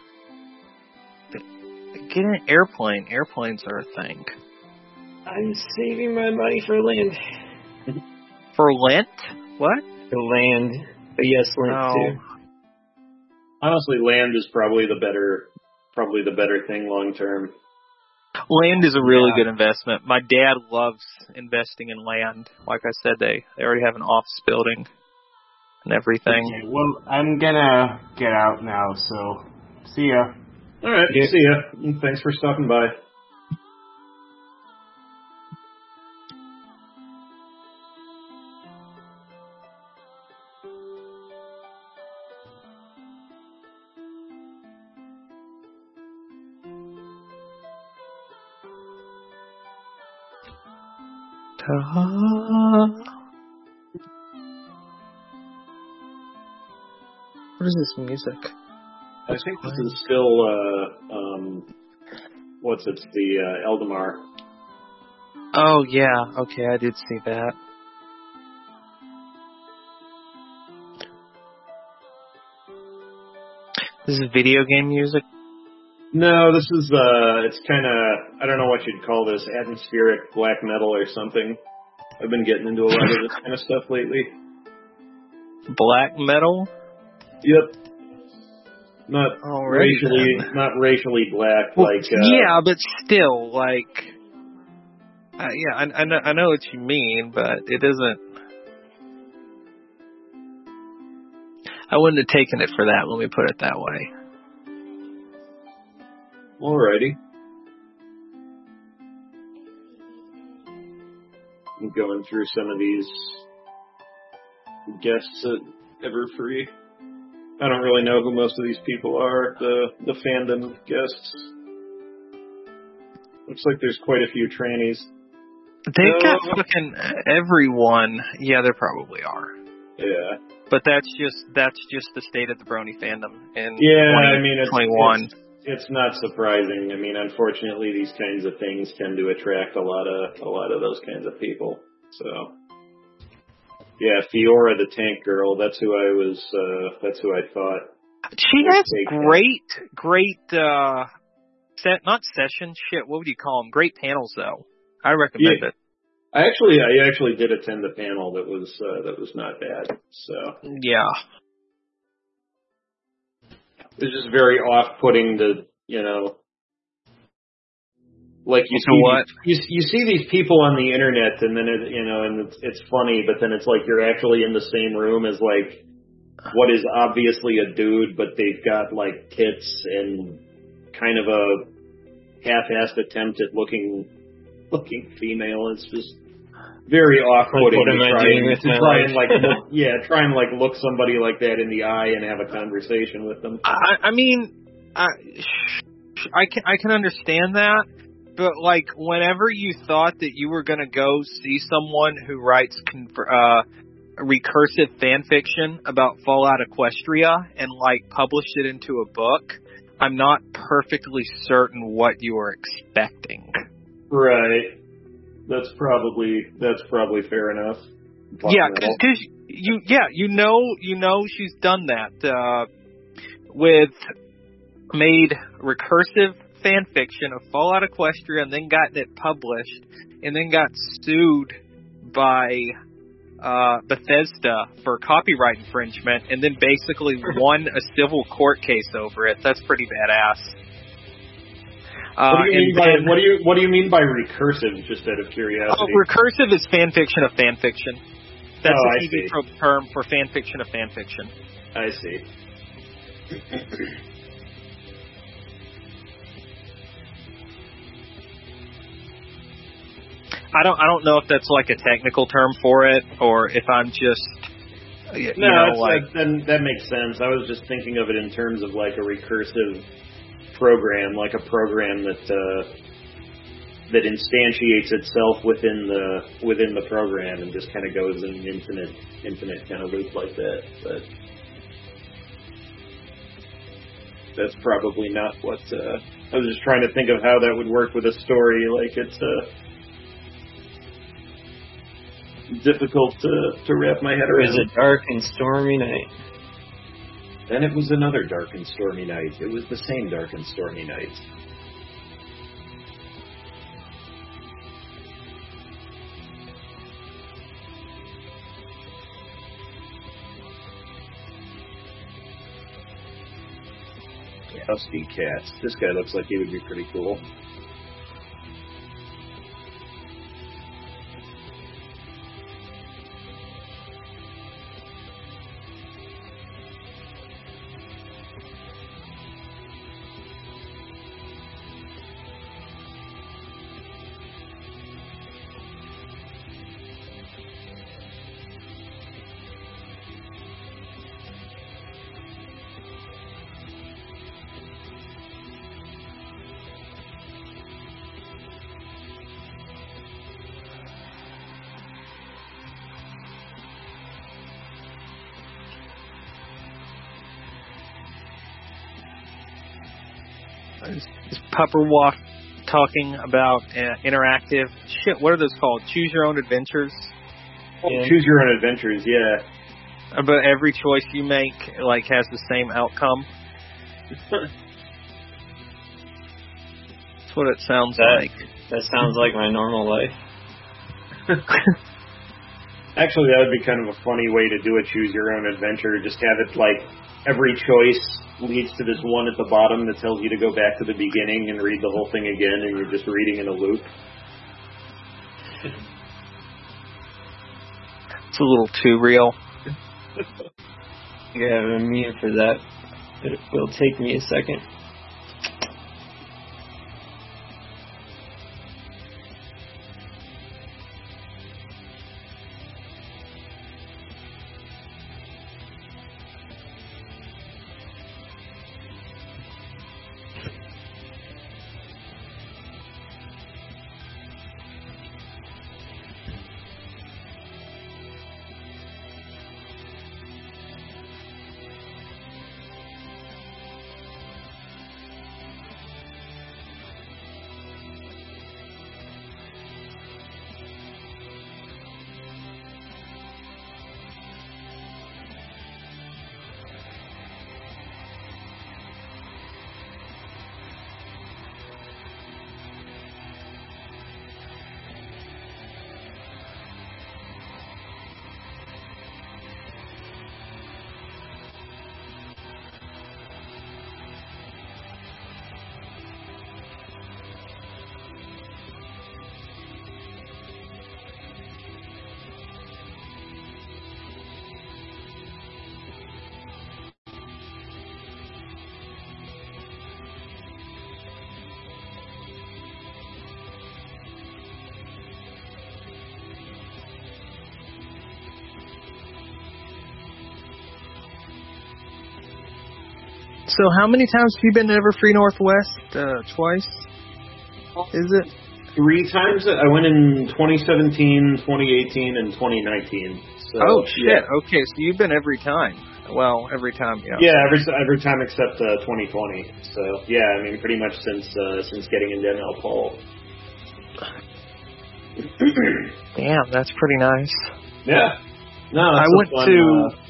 Get an airplane. Airplanes are a thing. I'm saving my money for land. For Lent? What? For land. But yes, land Oh. too. Honestly, land is probably the better, probably the better thing long term. Land is a really Yeah. good investment. My dad loves investing in land. Like I said, they, they already have an office building and everything. Okay, well, I'm gonna get out now, so see ya. All right. Yeah. See ya. And thanks for stopping by. What is this music? I think this is still, uh, um, what's it? The uh, Eldamar. Oh, yeah. Okay, I did see that. This is video game music? No, this is, uh, it's kind of, I don't know what you'd call this, atmospheric black metal or something. I've been getting into a lot of this kind of stuff lately. Black metal? Yep. Not All right, racially, then. not racially black, Well, like, uh, yeah, but still, like, uh, yeah, I, I know, I know what you mean, but it isn't. I wouldn't have taken it for that. Let me put it that way. alrighty. I'm going through some of these guests at Everfree. I don't really know who most of these people are, the the fandom guests. Looks like there's quite a few trannies. They've got Uh, fucking everyone. Yeah, there probably are. Yeah. But that's just that's just the state of the Brony fandom in Yeah, I mean, it's, twenty-one. it's it's not surprising. I mean, unfortunately, these kinds of things tend to attract a lot of a lot of those kinds of people. So, yeah, Fiora the Tank Girl. That's who I was. Uh, that's who I thought. She was has taken. great, great uh, set not session shit. What would you call them? Great panels, though. I recommend Yeah. it. I actually, I actually did attend the panel. That was uh, that was not bad. So Yeah. it was just very off-putting to, you know, like you So see, what? you you see these people on the internet, and then it, you know, and it's it's funny, but then it's like you're actually in the same room as like what is obviously a dude, but they've got like tits and kind of a half-assed attempt at looking looking female. It's just very off-putting Like, what am to I try, doing and, with to my try life? and like look, yeah, try and like look somebody like that in the eye and have a conversation with them. I, I mean, I, I can I can understand that, but like whenever you thought that you were gonna go see someone who writes con- uh, recursive fan fiction about Fallout Equestria and like published it into a book, I'm not perfectly certain what you were expecting. Right. That's probably that's probably fair enough. Yeah, Metal. because you, yeah, you know, you know, she's done that uh, with made recursive fan fiction of Fallout Equestria, and then gotten it published, and then got sued by uh, Bethesda for copyright infringement, and then basically won a civil court case over it. That's pretty badass. Uh, What do you mean and by then- what do you what do you mean by recursive? Just out of curiosity. Oh, recursive is fan fiction of fan fiction. That's Oh, a I T V see. pro- term for fan fiction of fan fiction. I see. I don't I don't know if that's like a technical term for it, or if I'm just you No, know it's, like that, then that makes sense. I was just thinking of it in terms of like a recursive program, like a program that uh, that instantiates itself within the within the program and just kind of goes in an infinite infinite kind of loop like that. But that's probably not what. Uh, I was just trying to think of how that would work with a story. Like it's uh, difficult to to wrap my head It was around. a dark and stormy night. Then it was another dark and stormy night. It was the same dark and stormy night. Dusty Cats. This guy looks like he would be pretty cool. is Pupperwalk talking about uh, interactive shit. What are those called? Choose your own adventures. Yeah. Choose your own adventures, yeah. But every choice you make like has the same outcome. That's what it sounds That, like. that sounds like my normal life. Actually, that would be kind of a funny way to do a choose your own adventure. Just have it like every choice leads to this one at the bottom that tells you to go back to the beginning and read the whole thing again, and you're just reading in a loop. It's a little too real. You have a meme for that. It will take me a second. So how many times have you been to Everfree Northwest? Uh, twice? Is it? Three times. I went in twenty seventeen, twenty eighteen, and twenty nineteen. So, oh, shit. Yeah. Okay, so you've been every time. Well, every time, yeah. Yeah, every every time except uh, twenty twenty. So yeah, I mean, pretty much since uh, since getting into N L P O L. Damn, that's pretty nice. Yeah. No, I that's went fun, to. Uh,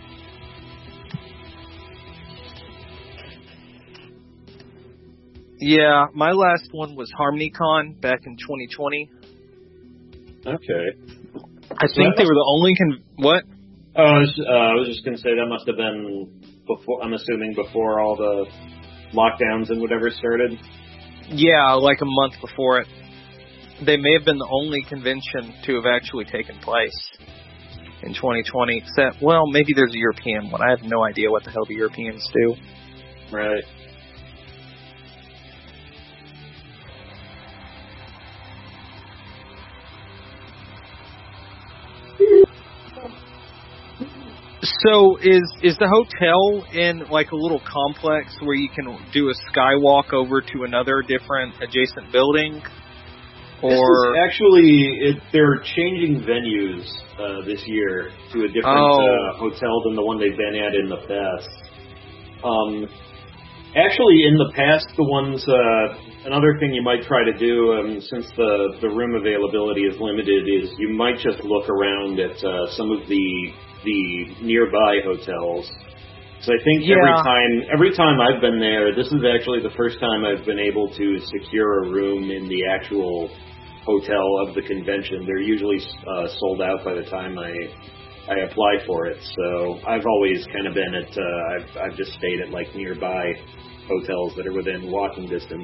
Yeah, my last one was HarmonyCon back in twenty twenty. okay. I think they were the only con. What? Oh, I was, uh, I was just gonna say that must have been before. I'm assuming before all the lockdowns and whatever started. Yeah, like a month before it. They may have been the only convention to have actually taken place in twenty twenty, except, well, maybe there's a European one. I have no idea what the hell the Europeans do. Right. So is is the hotel in like a little complex where you can do a skywalk over to another different adjacent building? Or this is actually, it, they're changing venues uh, this year to a different Oh. uh, hotel than the one they've been at in the past. Um, actually, in the past, the ones uh, another thing you might try to do, um, since the the room availability is limited, is you might just look around at uh, some of the the nearby hotels. So I think Yeah. every time every time I've been there, this is actually the first time I've been able to secure a room in the actual hotel of the convention. They're usually uh, sold out by the time I I apply for it. So I've always kind of been at uh, I've I've just stayed at like nearby hotels that are within walking distance.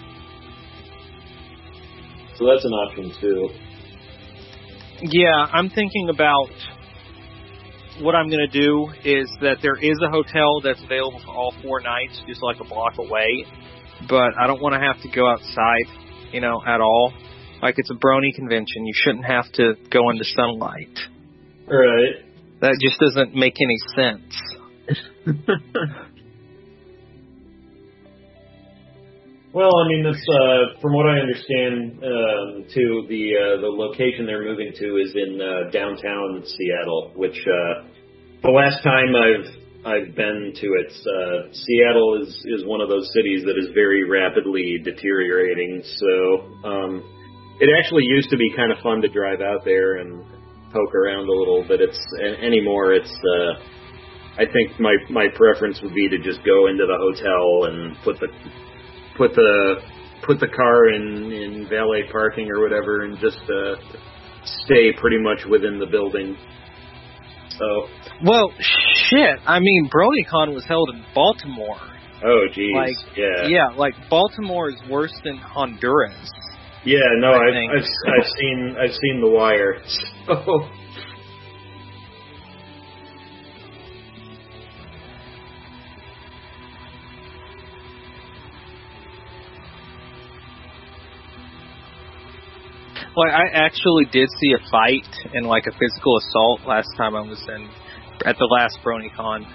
So that's an option too. yeah, I'm thinking about what I'm going to do is that there is a hotel that's available for all four nights, just like a block away. But I don't want to have to go outside, you know, at all. Like, it's a brony convention. You shouldn't have to go into sunlight. Right. That just doesn't make any sense. Well, I mean, that's uh, from what I understand, um, too. The uh, the location they're moving to is in uh, downtown Seattle, which uh, the last time I've I've been to it, uh, Seattle is is one of those cities that is very rapidly deteriorating. So um, it actually used to be kind of fun to drive out there and poke around a little, but it's anymore it's uh, I think my my preference would be to just go into the hotel and put the put the put the car in, in valet parking or whatever, and just uh, stay pretty much within the building. So. Well, shit. I mean, BronyCon was held in Baltimore. Oh, geez. Like, yeah. Yeah, like Baltimore is worse than Honduras. Yeah, no, I I've, think. I've I've seen I've seen The Wire. So. Well, I actually did see a fight and like a physical assault last time I was in at the last BronyCon.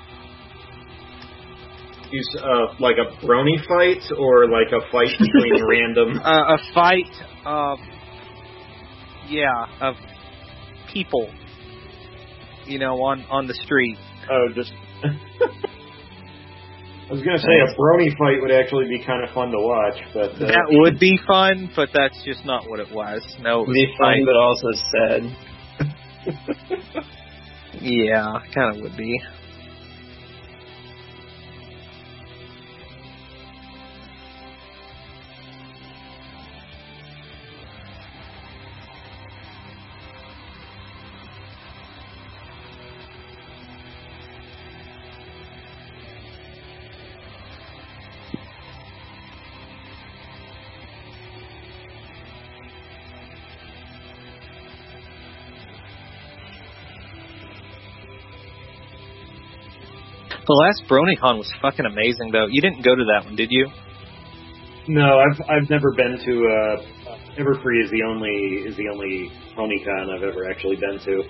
You uh, like a brony fight or like a fight between random? Uh, a fight of, yeah, of people, you know, on, on the street. Oh, just. I was gonna say a brony fight would actually be kind of fun to watch, but uh, that would be fun, but that's just not what it was. No, it was be fun, but also sad. Yeah, kind of would be. The last BronyCon was fucking amazing, though. You didn't go to that one, did you? No, I've I've never been to. Uh, Everfree is the only is the only PonyCon I've ever actually been to.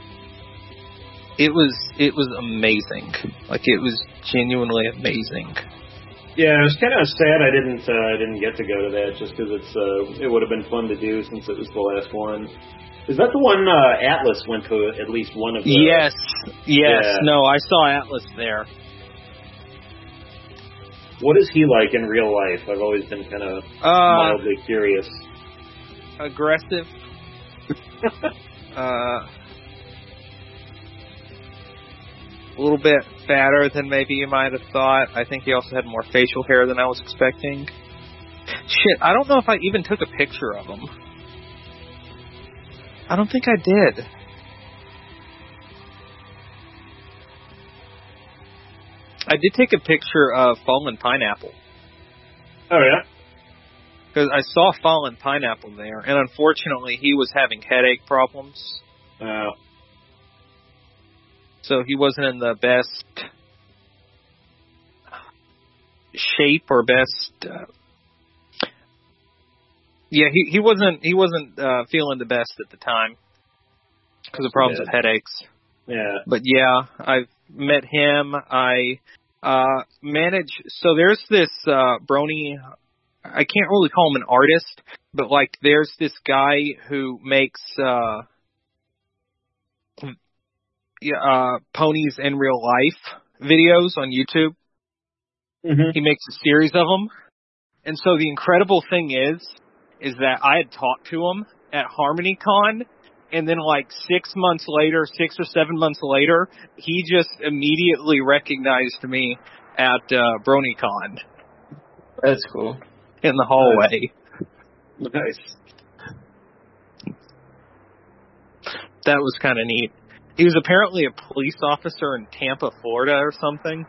It was it was amazing. Like it was genuinely amazing. Yeah, it was kind of sad I didn't uh, I didn't get to go to that just because it's uh, it would have been fun to do since it was the last one. Is that the one uh, Atlas went to at least one of the... Yes, yes. Yeah. No, I saw Atlas there. What is he like in real life? I've always been kind of uh, mildly curious. Aggressive. uh, a little bit fatter than maybe you might have thought. I think he also had more facial hair than I was expecting. Shit, I don't know if I even took a picture of him. I don't think I did. I did take a picture of Fallen Pineapple. Oh, yeah? Because I saw Fallen Pineapple there, and unfortunately he was having headache problems. Oh. So he wasn't in the best shape or best... Uh, Yeah, he he wasn't he wasn't uh, feeling the best at the time because of problems Yeah. with headaches. Yeah. But yeah, I've met him. I uh, manage. So there's this uh, Brony. I can't really call him an artist, but like there's this guy who makes uh, yeah, uh, ponies in real life videos on YouTube. Mm-hmm. He makes a series of them, and so the incredible thing is. is that I had talked to him at HarmonyCon, and then like six months later, six or seven months later, he just immediately recognized me at uh, BronyCon. That's cool. In the hallway. Nice. That was kind of neat. He was apparently a police officer in Tampa, Florida or something.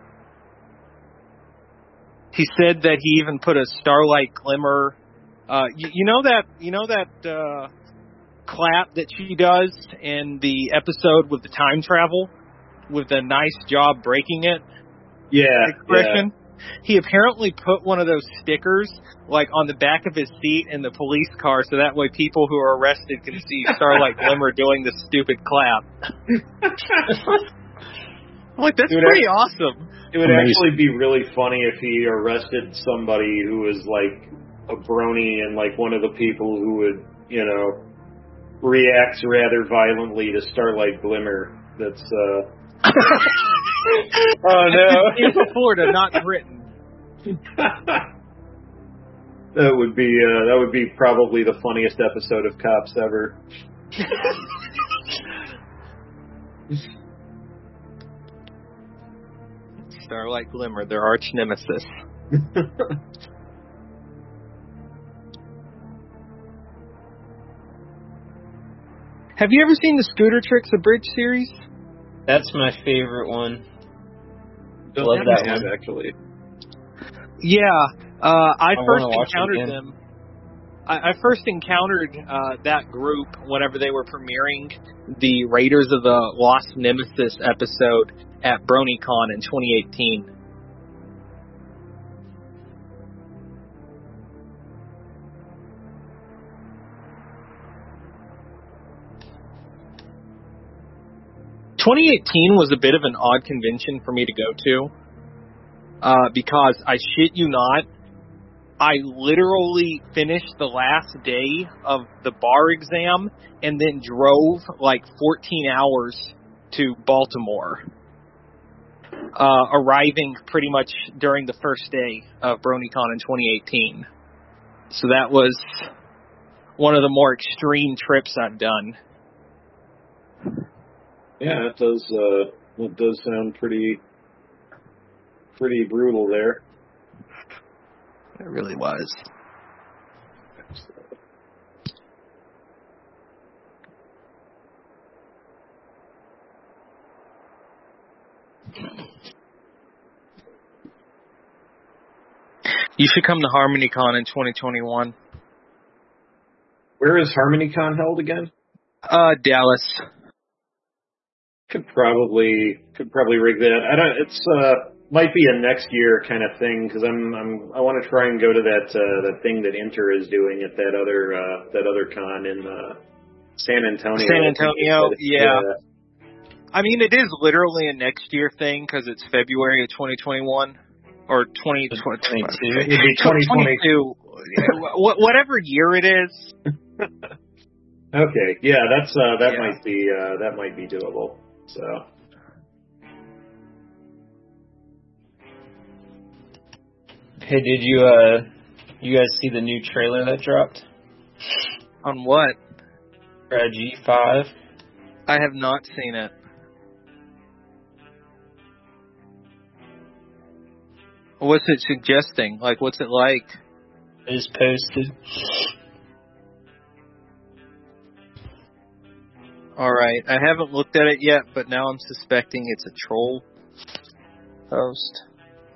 He said that he even put a Starlight Glimmer... Uh, you, you know that you know that uh, clap that she does in the episode with the time travel, with the nice job breaking it. Yeah. Expression. Yeah. He apparently put one of those stickers like on the back of his seat in the police car, so that way people who are arrested can see Starlight Glimmer doing the stupid clap. I'm like, that's pretty act- awesome. It would Amazing. actually be really funny if he arrested somebody who was like a brony and like one of the people who would, you know, reacts rather violently to Starlight Glimmer. That's, uh... oh no. Tampa, Florida, not Britain. That would be, uh, that would be probably the funniest episode of Cops ever. Starlight Glimmer, their arch nemesis. Have you ever seen the Scooter Tricks Abridged series? That's my favorite one. Don't Love that have, one. actually. Yeah, uh, I, I first wanna watch it encountered again. them. I, I first encountered uh, that group whenever they were premiering the Raiders of the Lost Nemesis episode at BronyCon in twenty eighteen. twenty eighteen was a bit of an odd convention for me to go to, uh, because I shit you not, I literally finished the last day of the bar exam and then drove like fourteen hours to Baltimore, uh, arriving pretty much during the first day of BronyCon in twenty eighteen. So that was one of the more extreme trips I've done. Yeah, it does. Uh, it does sound pretty, pretty brutal there. It really was. You should come to HarmonyCon in twenty twenty-one. Where is HarmonyCon held again? Uh, Dallas. Could probably could probably rig that. I don't. It's uh might be a next year kind of thing because I'm I'm I want to try and go to that uh, that thing that Inter is doing at that other uh, that other con in uh, San Antonio. San Antonio, yeah. yeah. I mean, it is literally a next year thing because it's February of twenty twenty-one or twenty twenty-two. It'd be twenty twenty-two. Whatever year it is. Okay, yeah, that's uh, that Yeah. might be uh, that might be doable. So. Hey, did you uh, you guys see the new trailer that dropped? On what? For uh, G five. I have not seen it. What's it suggesting? Like, what's it like? It is posted. Alright, I haven't looked at it yet, but now I'm suspecting it's a troll post.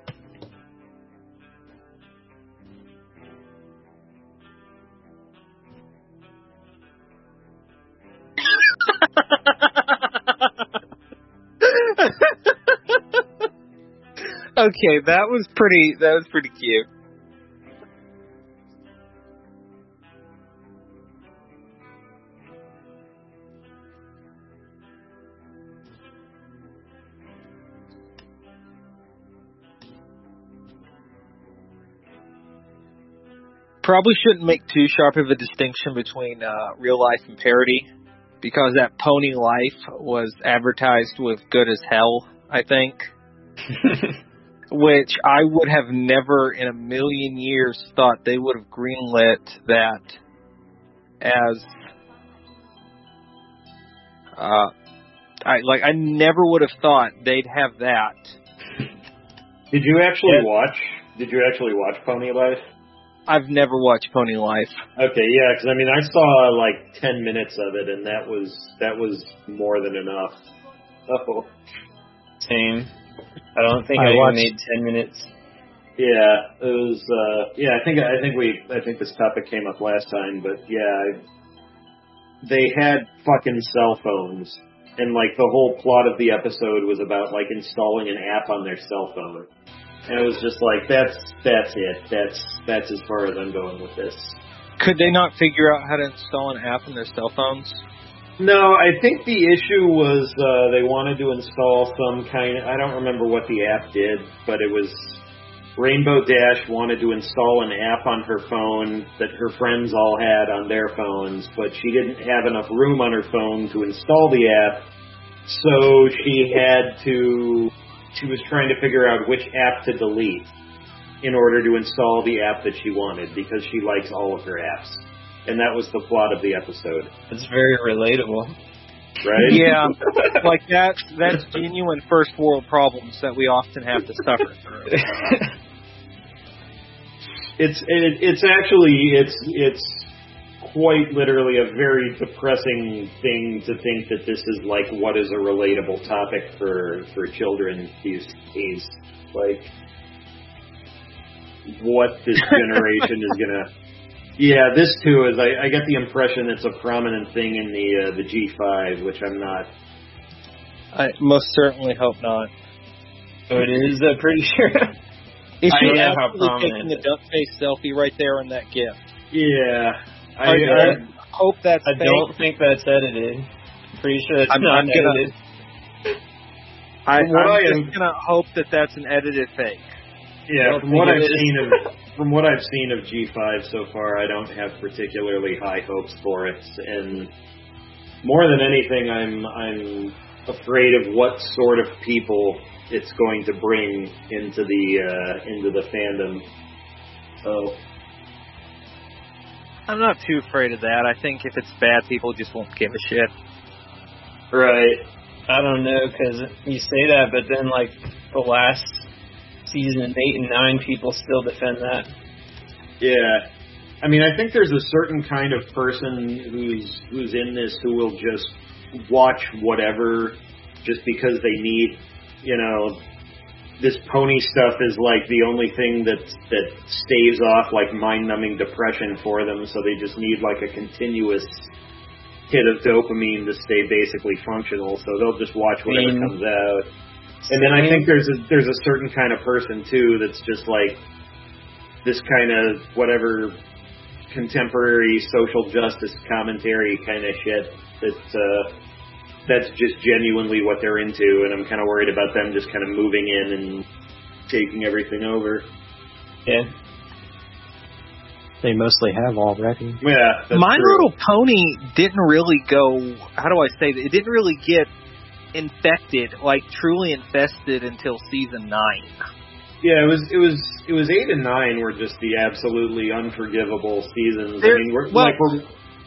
Okay, that was pretty, that was pretty cute. Probably shouldn't make too sharp of a distinction between uh, real life and parody, because that Pony Life was advertised with Good as Hell, I think. Which I would have never in a million years thought they would have greenlit that as uh I like I never would have thought they'd have that. Did you actually Yeah. watch? Did you actually watch Pony Life? I've never watched Pony Life. Okay, yeah, because I mean, I saw like ten minutes of it, and that was that was more than enough. Oh, Same. I don't think I I, even watched- made ten minutes. yeah, it was. Uh, yeah, I think I think we I think this topic came up last time, but yeah, I, they had fucking cell phones, and like the whole plot of the episode was about like installing an app on their cell phone. And it was just like, that's that's it. That's that's as far as I'm going with this. Could they not figure out how to install an app on their cell phones? No, I think the issue was uh, they wanted to install some kind of, I don't remember what the app did, but it was Rainbow Dash wanted to install an app on her phone that her friends all had on their phones, but she didn't have enough room on her phone to install the app, so she had to... She was trying to figure out which app to delete in order to install the app that she wanted because she likes all of her apps. And that was the plot of the episode. It's very relatable. right? Yeah, like that. That's genuine first world problems that we often have to suffer through. It's it, it's actually it's it's quite literally a very depressing thing to think that this is like what is a relatable topic for for children these days. Like what this generation is gonna. Yeah, this too is. I, I get the impression it's a prominent thing in the uh, the G five, which I'm not. I most certainly hope not. So it is uh, pretty sure. Is I she know how actually prominent taking a duck face selfie right there in that GIF? Yeah, I, I, I, I hope that's I fake. don't think that's edited. Pretty sure it's I'm, not I'm gonna, edited. I, From what I'm I just am- gonna hope that that's an edited fake. yeah. don't From think what it I've is. seen of from what I've seen of G five so far, I don't have particularly high hopes for it, and more than anything, I'm I'm afraid of what sort of people it's going to bring into the uh, into the fandom. So I'm not too afraid of that. I think if it's bad, people just won't give a shit. right, I don't know, because you say that, but then, like, the last season, eight and nine, people still defend that. yeah. I mean, I think there's a certain kind of person who's who's in this who will just watch whatever just because they need, you know, this pony stuff is like the only thing that that staves off like mind-numbing depression for them, so they just need like a continuous hit of dopamine to stay basically functional, so they'll just watch whatever Mm. comes out. And then I think there's a there's a certain kind of person too that's just like this kind of whatever contemporary social justice commentary kind of shit that uh, that's just genuinely what they're into, and I'm kind of worried about them just kind of moving in and taking everything over. Yeah. They mostly have already. Yeah, that's My true. Little Pony didn't really go. How do I say that? It didn't really get infected, like truly infested, until season nine. Yeah, it was it was it was eight and nine were just the absolutely unforgivable seasons. There- I mean, we're well- like we're.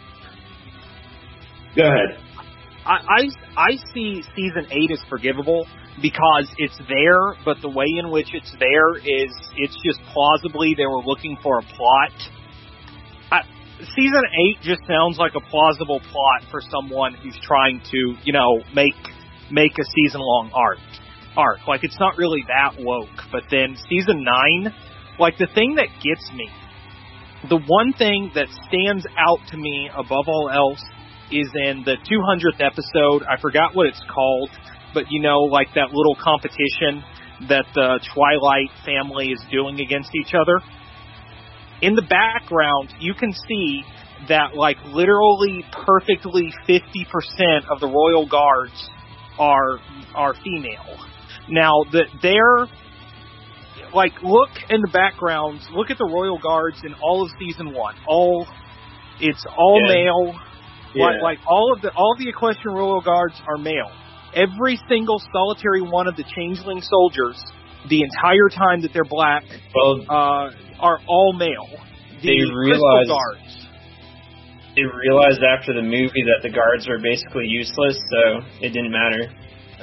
Go ahead. I, I I see season eight as forgivable because it's there, but the way in which it's there is it's just plausibly they were looking for a plot. I, season eight just sounds like a plausible plot for someone who's trying to, you know, make make a season long arc. Arc like it's not really that woke, but then season nine, like the thing that gets me, the one thing that stands out to me above all else is in the two hundredth episode. I forgot what it's called, but you know, like that little competition that the Twilight family is doing against each other. In the background, you can see that like literally perfectly fifty percent of the Royal Guards are are female. Now, that they're like, look in the background, look at the Royal Guards in all of season one. All it's all Yeah. male. Yeah. Like, like all of the all of the Equestrian Royal Guards are male. Every single solitary one of the Changeling soldiers, the entire time that they're black, Well, uh, are all male. The They Crystal realize- Guards. they realized after the movie that the guards were basically useless, so it didn't matter.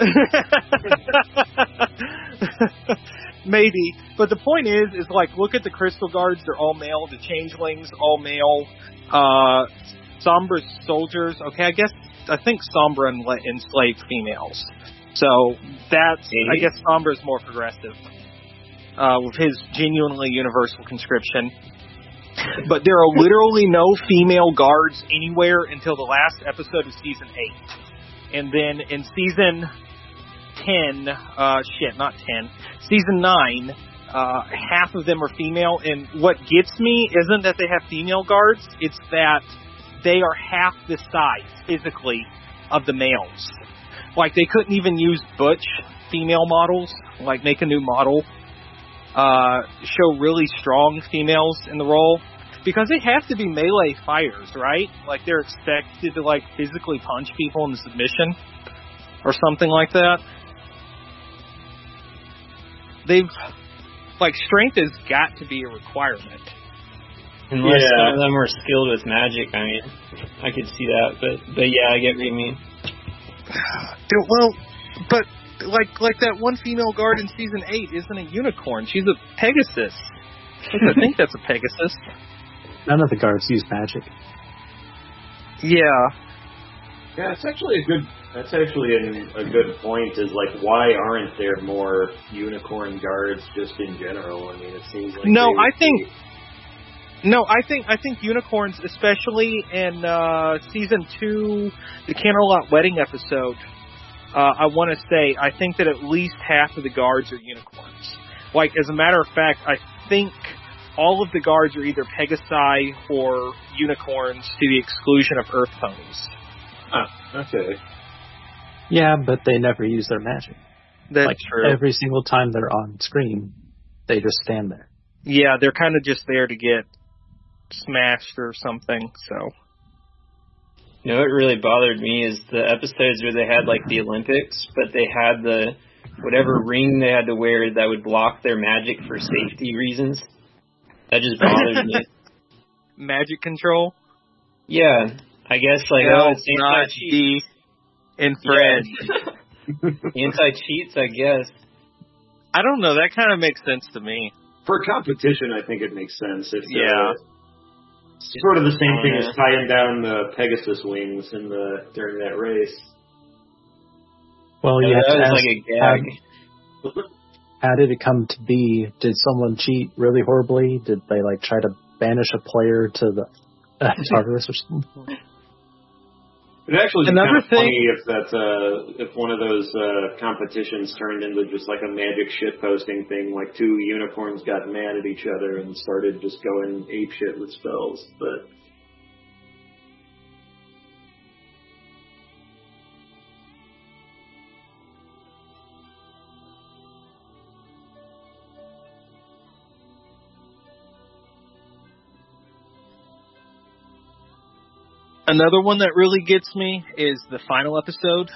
Maybe, but the point is, is like, look at the Crystal Guards. They're all male. The Changelings, all male. Uh, Sombra's soldiers. Okay, I guess I think Sombra enla- enslaved females. So that's, I Mhm. guess Sombra's more progressive uh, with his genuinely universal conscription. But there are literally no female guards anywhere until the last episode of season eight, and then in season ten, uh, shit, not ten, season nine, uh, half of them are female, and what gets me isn't that they have female guards, it's that they are half the size, physically, of the males. Like, they couldn't even use butch female models, like make a new model, uh, show really strong females in the role, because they have to be melee fighters, right? Like, they're expected to, like, physically punch people in submission, or something like that. They've, like, strength has got to be a requirement. Unless Yeah. some of them were skilled with magic, I mean, I could see that, but but yeah, I get what you mean. well, but like like that one female guard in season eight isn't a unicorn. She's a Pegasus. I think that's a Pegasus. None of the guards use magic. Yeah. Yeah, it's actually a good. That's actually an, a good point. Is like, why aren't there more unicorn guards just in general? I mean, it seems like no. they, I think no. I think I think unicorns, especially in uh, season two, the Canterlot wedding episode. Uh, I want to say I think that at least half of the guards are unicorns. Like, as a matter of fact, I think all of the guards are either Pegasi or unicorns to the exclusion of Earth ponies. Huh, okay. Yeah, but they never use their magic. That's like, true. Every single time they're on screen, they just stand there. Yeah, they're kind of just there to get smashed or something, so. You know what really bothered me is the episodes where they had, like, the Olympics, but they had the, whatever ring they had to wear that would block their magic for safety reasons. That just bothered me. Magic control? Yeah. I guess, like, no, oh, it's anti-cheat. Infringed. Yeah. Anti-cheats, I guess. I don't know. That kind of makes sense to me. For competition, I think it makes sense. If yeah. It's sort of the same thing yeah. as tying down the Pegasus wings in the during that race. Well, you yeah, have to that ask, was like a gag. How, how did it come to be? Did someone cheat really horribly? Did they, like, try to banish a player to the uh, Tartarus or something? It actually be Another kind of thing, funny if that's uh if one of those uh competitions turned into just like a magic shit posting thing, like two unicorns got mad at each other and started just going ape shit with spells. But another one that really gets me is the final episode,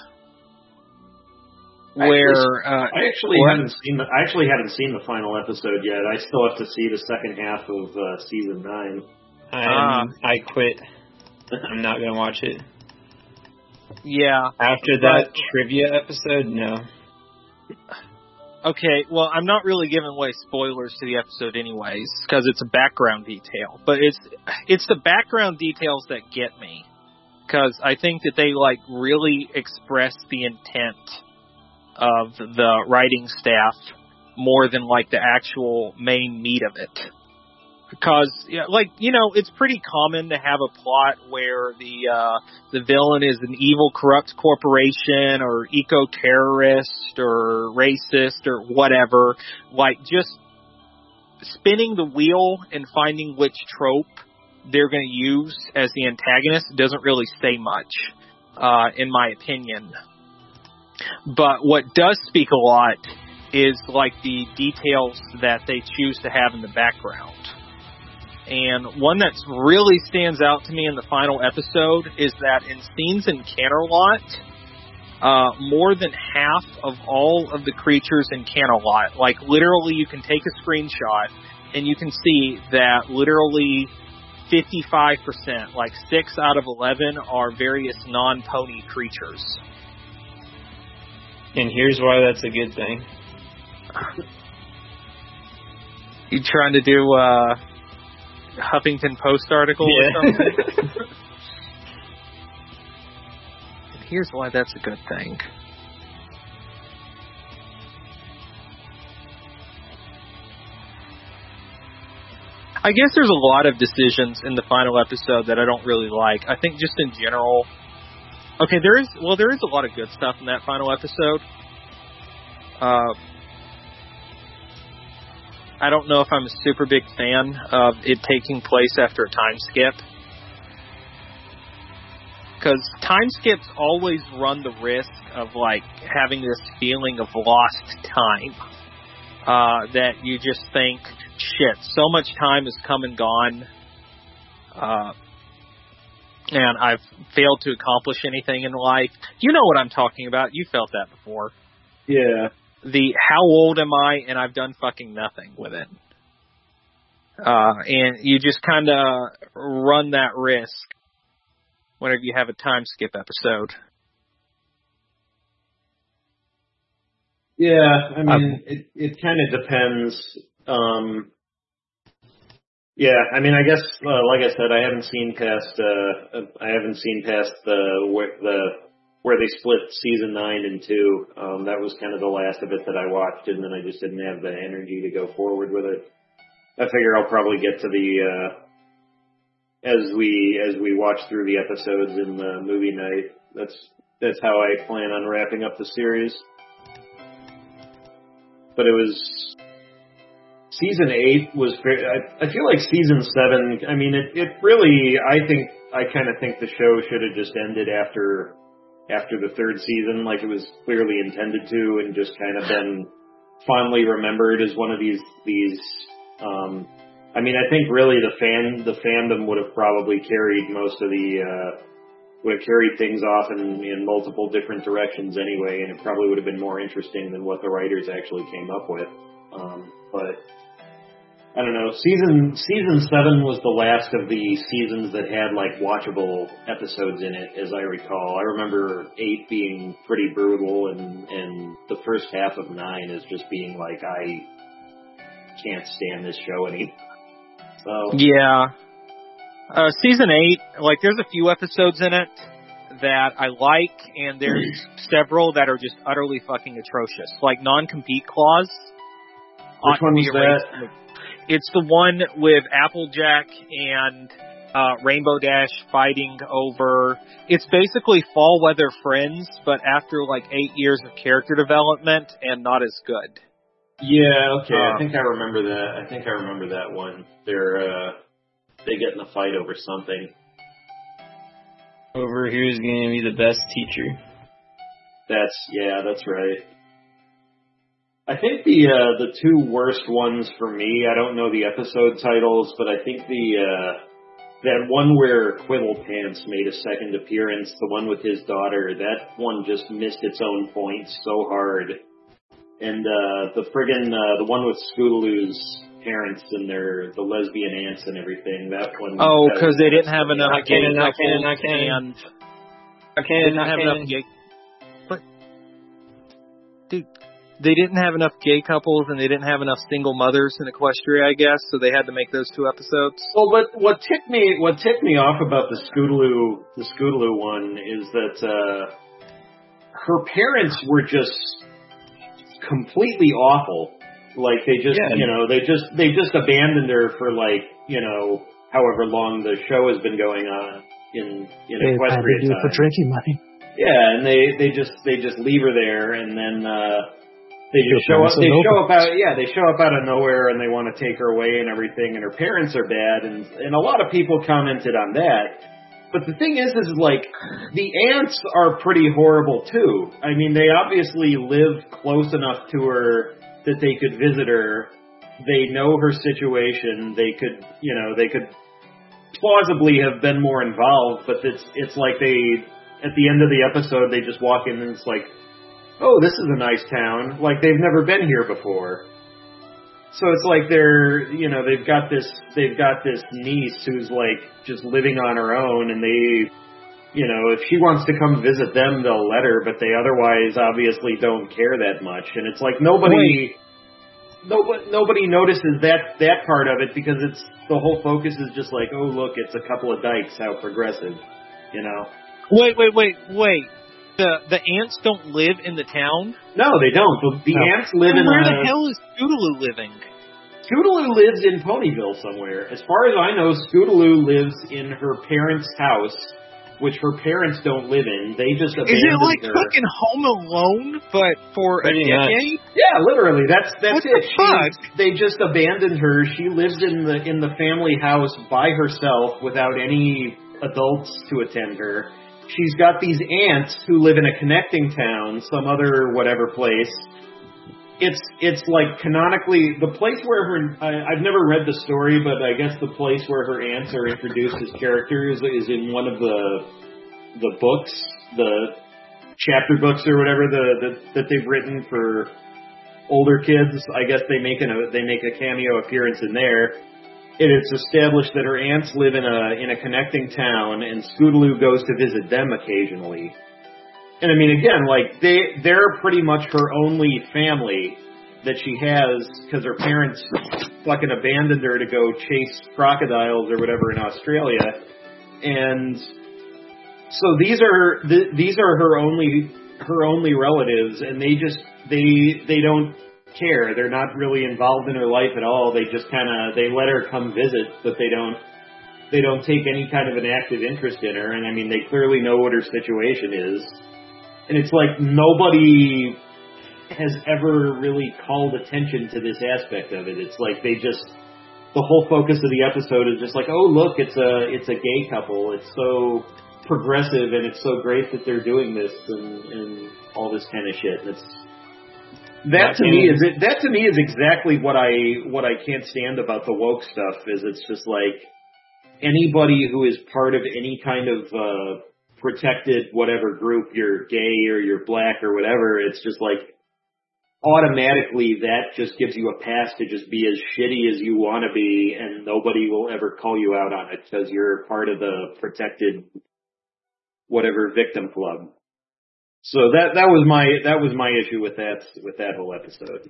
where uh, I actually what? haven't seen the, I actually haven't seen the final episode yet. I still have to see the second half of uh, season nine. I'm, uh, I quit. I'm not gonna watch it. Yeah. After that but, trivia episode, no. Okay, well, I'm not really giving away spoilers to the episode anyways, because it's a background detail. But it's it's the background details that get me, because I think that they, like, really express the intent of the writing staff more than, like, the actual main meat of it. Because, yeah, like, you know, it's pretty common to have a plot where the uh, the villain is an evil, corrupt corporation or eco-terrorist or racist or whatever. Like, just spinning the wheel and finding which trope they're going to use as the antagonist doesn't really say much, uh, in my opinion. But what does speak a lot is, like, the details that they choose to have in the background. And one that really stands out to me in the final episode is that in scenes in Canterlot, uh, more than half of all of the creatures in Canterlot, like literally you can take a screenshot and you can see that literally fifty-five percent, like six out of eleven, are various non-pony creatures. And here's why that's a good thing. You trying to do, uh, Huffington Post article yeah. or something? And here's why that's a good thing. I guess there's a lot of decisions in the final episode that I don't really like. I think just in general, okay, there is, well, there is a lot of good stuff in that final episode. Uh, I don't know if I'm a super big fan of it taking place after a time skip. Because time skips always run the risk of, like, having this feeling of lost time. Uh, that you just think, shit, so much time has come and gone. Uh, and I've failed to accomplish anything in life. You know what I'm talking about. You felt that before. Yeah. The how old am I and I've done fucking nothing with it. Uh, and you just kind of run that risk whenever you have a time skip episode. Yeah, I mean, Um, it it kind of depends. Um, yeah, I mean, I guess, uh, like I said, I haven't seen past. Uh, I haven't seen past the where the where they split season nine in two. Um, that was kind of the last of it that I watched, and then I just didn't have the energy to go forward with it. I figure I'll probably get to the uh, as we as we watch through the episodes in the movie night. That's that's how I plan on wrapping up the series. But it was season eight was very, I, I feel like season seven. I mean, it it really. I think I kind of think the show should have just ended after after the third season, like it was clearly intended to, and just kind of been fondly remembered as one of these these. Um, I mean, I think really the fan the fandom would have probably carried most of the uh, would have carried things off in, in multiple different directions anyway, and it probably would have been more interesting than what the writers actually came up with. Um, but I don't know. Season season seven was the last of the seasons that had like watchable episodes in it, as I recall. I remember eight being pretty brutal, and and the first half of nine is just being like, I can't stand this show anymore. So Yeah. Uh, season eight, like, there's a few episodes in it that I like, and there's several that are just utterly fucking atrocious. Like, non-compete clause. Which one was that? It's the one with Applejack and uh, Rainbow Dash fighting over... It's basically Fall Weather Friends, but after, like, eight years of character development and not as good. Yeah, okay. Uh, I think I remember that. I think I remember that one. They're, uh... They get in a fight over something. Over who's going to be the best teacher. That's, yeah, that's right. I think the uh, the two worst ones for me, I don't know the episode titles, but I think the uh, that one where Quiddlepants made a second appearance, the one with his daughter, that one just missed its own point so hard. And uh, the friggin' uh, the one with Scootaloo's parents and their the lesbian aunts and everything. That one. Oh, because they didn't have enough Not gay canon, not couples canon, not canon. and I they can't, didn't not have canon. enough gay. But dude, they didn't have enough gay couples and they didn't have enough single mothers in Equestria, I guess. So they had to make those two episodes. Well, what what ticked me what ticked me off about the Scootaloo the Scootaloo one is that uh, her parents were just completely awful. Like they just, Yeah. you know, they just they just abandoned her for like, you know, however long the show has been going on in in They had to Equestria do it for time. drinking money. Yeah, and they they just they just leave her there, and then uh, they just Your show up. parents are They no show up parents. out. Yeah, they show up out of nowhere, and they want to take her away and everything. And her parents are bad, and and a lot of people commented on that. But the thing is, is like the aunts are pretty horrible too. I mean, they obviously live close enough to her that they could visit her. They know her situation. They could, you know, they could plausibly have been more involved, but it's it's like they, at the end of the episode, they just walk in and it's like, oh, this is a nice town. Like they've never been here before. So it's like they're, you know, they've got this, they've got this niece who's like just living on her own, and they, you know, if she wants to come visit them, they'll let her, but they otherwise obviously don't care that much. And it's like nobody, nobody, nobody notices that, that part of it because it's, the whole focus is just like, oh look, it's a couple of dykes, how progressive, you know? Wait, wait, wait, wait. The the ants don't live in the town? No, they don't. The, the No. ants live in Where a, the hell is Scootaloo living? Scootaloo lives in Ponyville somewhere. As far as I know, Scootaloo lives in her parents' house, which her parents don't live in. They just abandoned Is it like her. fucking Home Alone, but for Pretty a much. decade? Yeah, literally. That's that's What it. the She- fuck? they just abandoned her. She lives in the in the family house by herself without any adults to attend her. She's got these aunts who live in a connecting town, some other whatever place. It's it's like canonically the place where her. I, I've never read the story, but I guess the place where her aunts are introduced as characters is in one of the the books, the chapter books or whatever the, the that they've written for older kids. I guess they make an they make a cameo appearance in there. It is established that her aunts live in a in a connecting town, and Scootaloo goes to visit them occasionally. And I mean, again, like, they, they're pretty much her only family that she has because her parents fucking abandoned her to go chase crocodiles or whatever in Australia. And so these are, th- these are her only, her only relatives, and they just, they, they don't care. They're not really involved in her life at all. They just kind of, they let her come visit, but they don't, they don't take any kind of an active interest in her. And I mean, they clearly know what her situation is. And it's like nobody has ever really called attention to this aspect of it. It's like they just, the whole focus of the episode is just like, oh look, it's a it's a gay couple. It's so progressive and it's so great that they're doing this and, and all this kind of shit. And it's that to me is it, that to me is exactly what I what I can't stand about the woke stuff. Is it's just like anybody who is part of any kind of uh, protected whatever group, you're gay or you're black or whatever, it's just like automatically that just gives you a pass to just be as shitty as you want to be, and nobody will ever call you out on it because you're part of the protected whatever victim club. So that that was my that was my issue with that with that whole episode.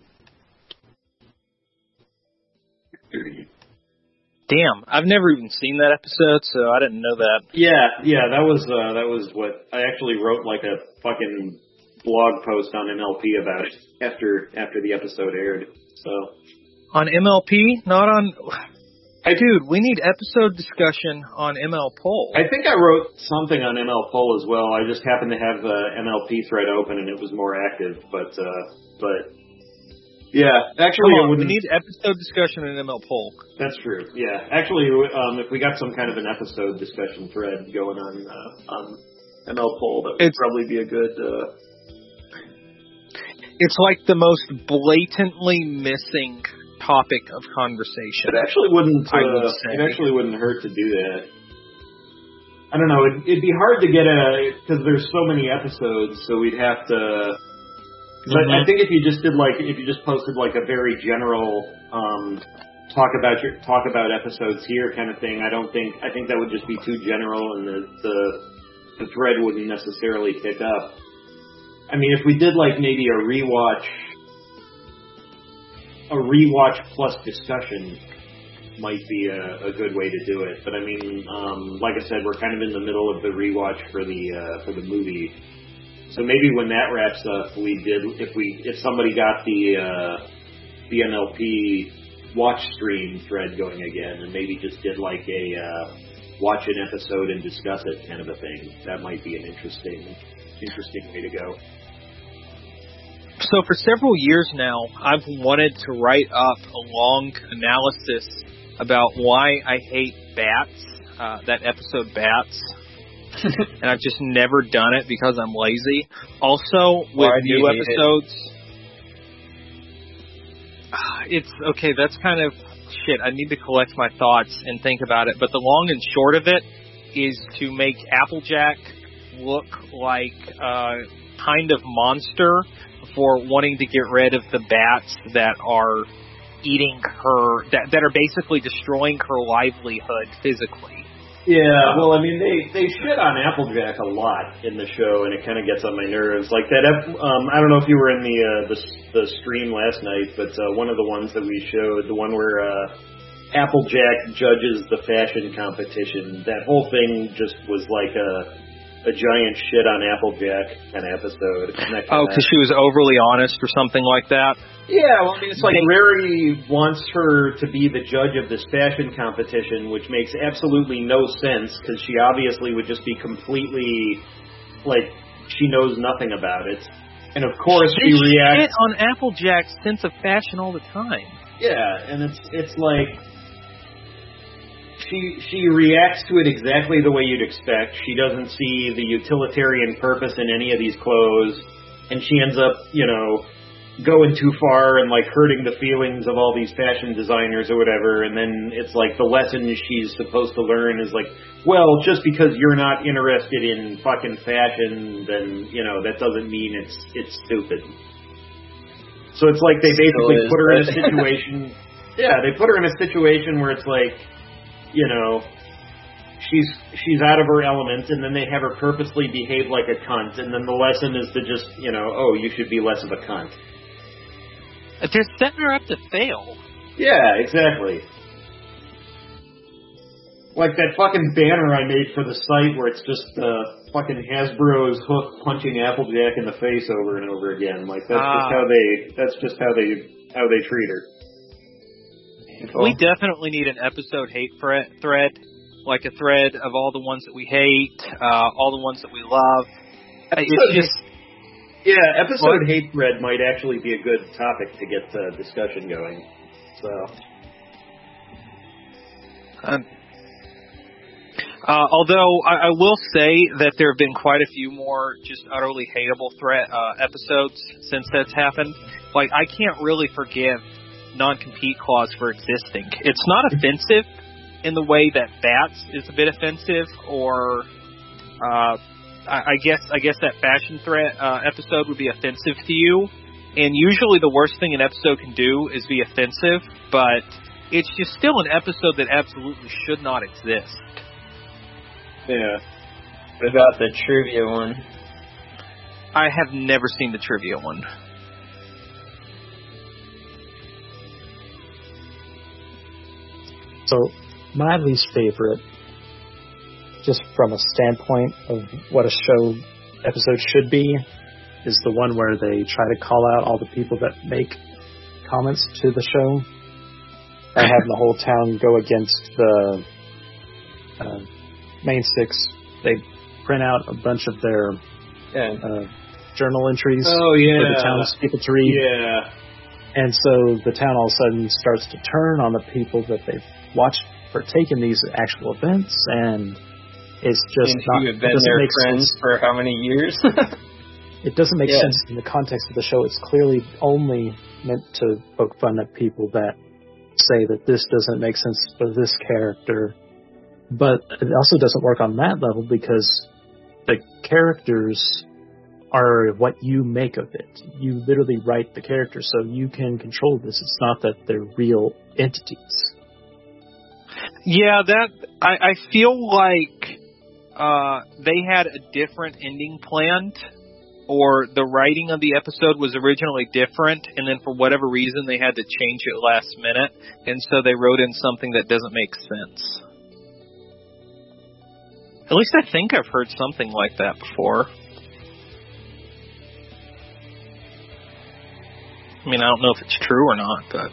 Damn, I've never even seen that episode, so I didn't know that. Yeah, yeah, that was uh, that was what I actually wrote like a fucking blog post on M L P about it after after the episode aired. So on M L P, not on. I, Dude, we need episode discussion on M L Poll. I think I wrote something on M L Poll as well. I just happened to have the M L P thread open and it was more active, but uh, but. Yeah, actually, on, it wouldn't. We need episode discussion in M L Poll. That's true. Yeah, actually, um, if we got some kind of an episode discussion thread going on uh, on M L Poll, that would it's, probably be a good. Uh... It's like the most blatantly missing topic of conversation. It actually wouldn't. Uh, I would say. It actually wouldn't hurt to do that. I don't know. It'd, it'd be hard to get a because there's so many episodes, so we'd have to. But mm-hmm. I think if you just did like if you just posted like a very general um, talk about your talk about episodes here kind of thing, I don't think I think that would just be too general and the the, the thread wouldn't necessarily pick up. I mean, if we did like maybe a rewatch, a rewatch plus discussion might be a, a good way to do it. But I mean, um, like I said, we're kind of in the middle of the rewatch for the uh, for the movie. So maybe when that wraps up, we did if we if somebody got the uh, the M L P watch stream thread going again, and maybe just did like a uh, watch an episode and discuss it kind of a thing. That might be an interesting interesting way to go. So for several years now, I've wanted to write up a long analysis about why I hate Bats. Uh, that episode Bats. And I've just never done it because I'm lazy. Also, with Why new episodes, it? it's okay. That's kind of shit. I need to collect my thoughts and think about it. But the long and short of it is to make Applejack look like a kind of monster for wanting to get rid of the bats that are eating her, that that are basically destroying her livelihood physically. Yeah, well, I mean, they, they shit on Applejack a lot in the show, and it kind of gets on my nerves. Like that, um, I don't know if you were in the uh, the, the stream last night, but uh, one of the ones that we showed, the one where uh, Applejack judges the fashion competition, that whole thing just was like a a giant shit on Applejack kind of episode. Oh, because she was overly honest or something like that? Yeah, well, I mean, it's like Rary wants her to be the judge of this fashion competition, which makes absolutely no sense, because she obviously would just be completely, like, she knows nothing about it. And of course she, she reacts... shit on Applejack's sense of fashion all the time. Yeah, and it's it's like... She she reacts to it exactly the way you'd expect. She doesn't see the utilitarian purpose in any of these clothes, and she ends up, you know, going too far and like hurting the feelings of all these fashion designers or whatever. And then it's like the lesson she's supposed to learn is like, well, just because you're not interested in fucking fashion, then you know that doesn't mean it's it's stupid. So it's like they basically put her in a situation. Yeah, they put her in a situation where it's like, you know, she's she's out of her element, and then they have her purposely behave like a cunt, and then the lesson is to just, you know, oh, you should be less of a cunt. They're setting her up to fail. Yeah, exactly. Like that fucking banner I made for the site where it's just uh, fucking Hasbro's Hook punching Applejack in the face over and over again. Like that's Ah. just how they that's just how they how they treat her. We definitely need an episode hate thread, thread, like a thread of all the ones that we hate, uh, all the ones that we love. It's just yeah, episode hate thread might actually be a good topic to get uh, discussion going. So. Um, Uh, although I, I will say that there have been quite a few more just utterly hateable threat uh, episodes since that's happened. Like, I can't really forgive non-compete clause for existing. It's not offensive in the way that Bats is a bit offensive, or uh, I, I guess I guess that fashion threat uh, episode would be offensive to you. And usually the worst thing an episode can do is be offensive, but it's just still an episode that absolutely should not exist. Yeah. What about the trivia one? I have never seen the trivia one. So, my least favorite, just from a standpoint of what a show episode should be, is the one where they try to call out all the people that make comments to the show. By having the whole town go against the uh, main six. They print out a bunch of their Yeah. uh, journal entries Oh yeah. for the townspeople to read. Yeah. And so the town all of a sudden starts to turn on the people that they've watched partake in these actual events, and it's just and not. who have It been doesn't their make friends sense. for how many years? It doesn't make Yeah. sense in the context of the show. It's clearly only meant to poke fun at people that say that this doesn't make sense for this character. But it also doesn't work on that level because the characters are what you make of it. You literally write the characters, so you can control this. It's not that they're real entities. Yeah, that I, I feel like uh, they had a different ending planned, or the writing of the episode was originally different, and then for whatever reason they had to change it last minute, and so they wrote in something that doesn't make sense. At least I think I've heard something like that before. I mean, I don't know if it's true or not, but...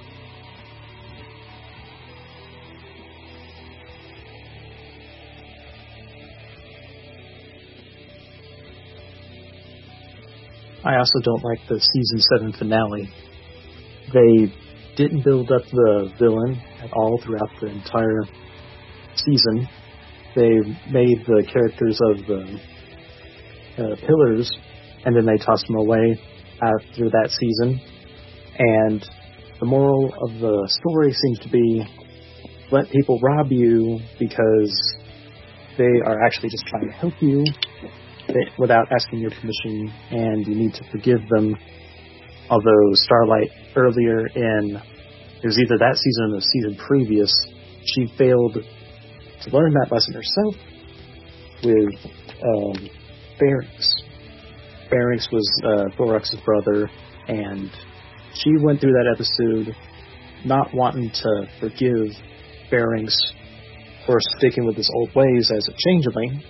I also don't like the season seven finale. They didn't build up the villain at all throughout the entire season. They made the characters of the uh, pillars, and then they tossed them away after that season. And the moral of the story seems to be, let people rob you because they are actually just trying to help you without asking your permission, and you need to forgive them. Although Starlight earlier in, it was either that season or the season previous, she failed to learn that lesson herself with um, Pharynx. Pharynx was uh, Thorax's brother, and she went through that episode not wanting to forgive Pharynx for sticking with his old ways as a changeling.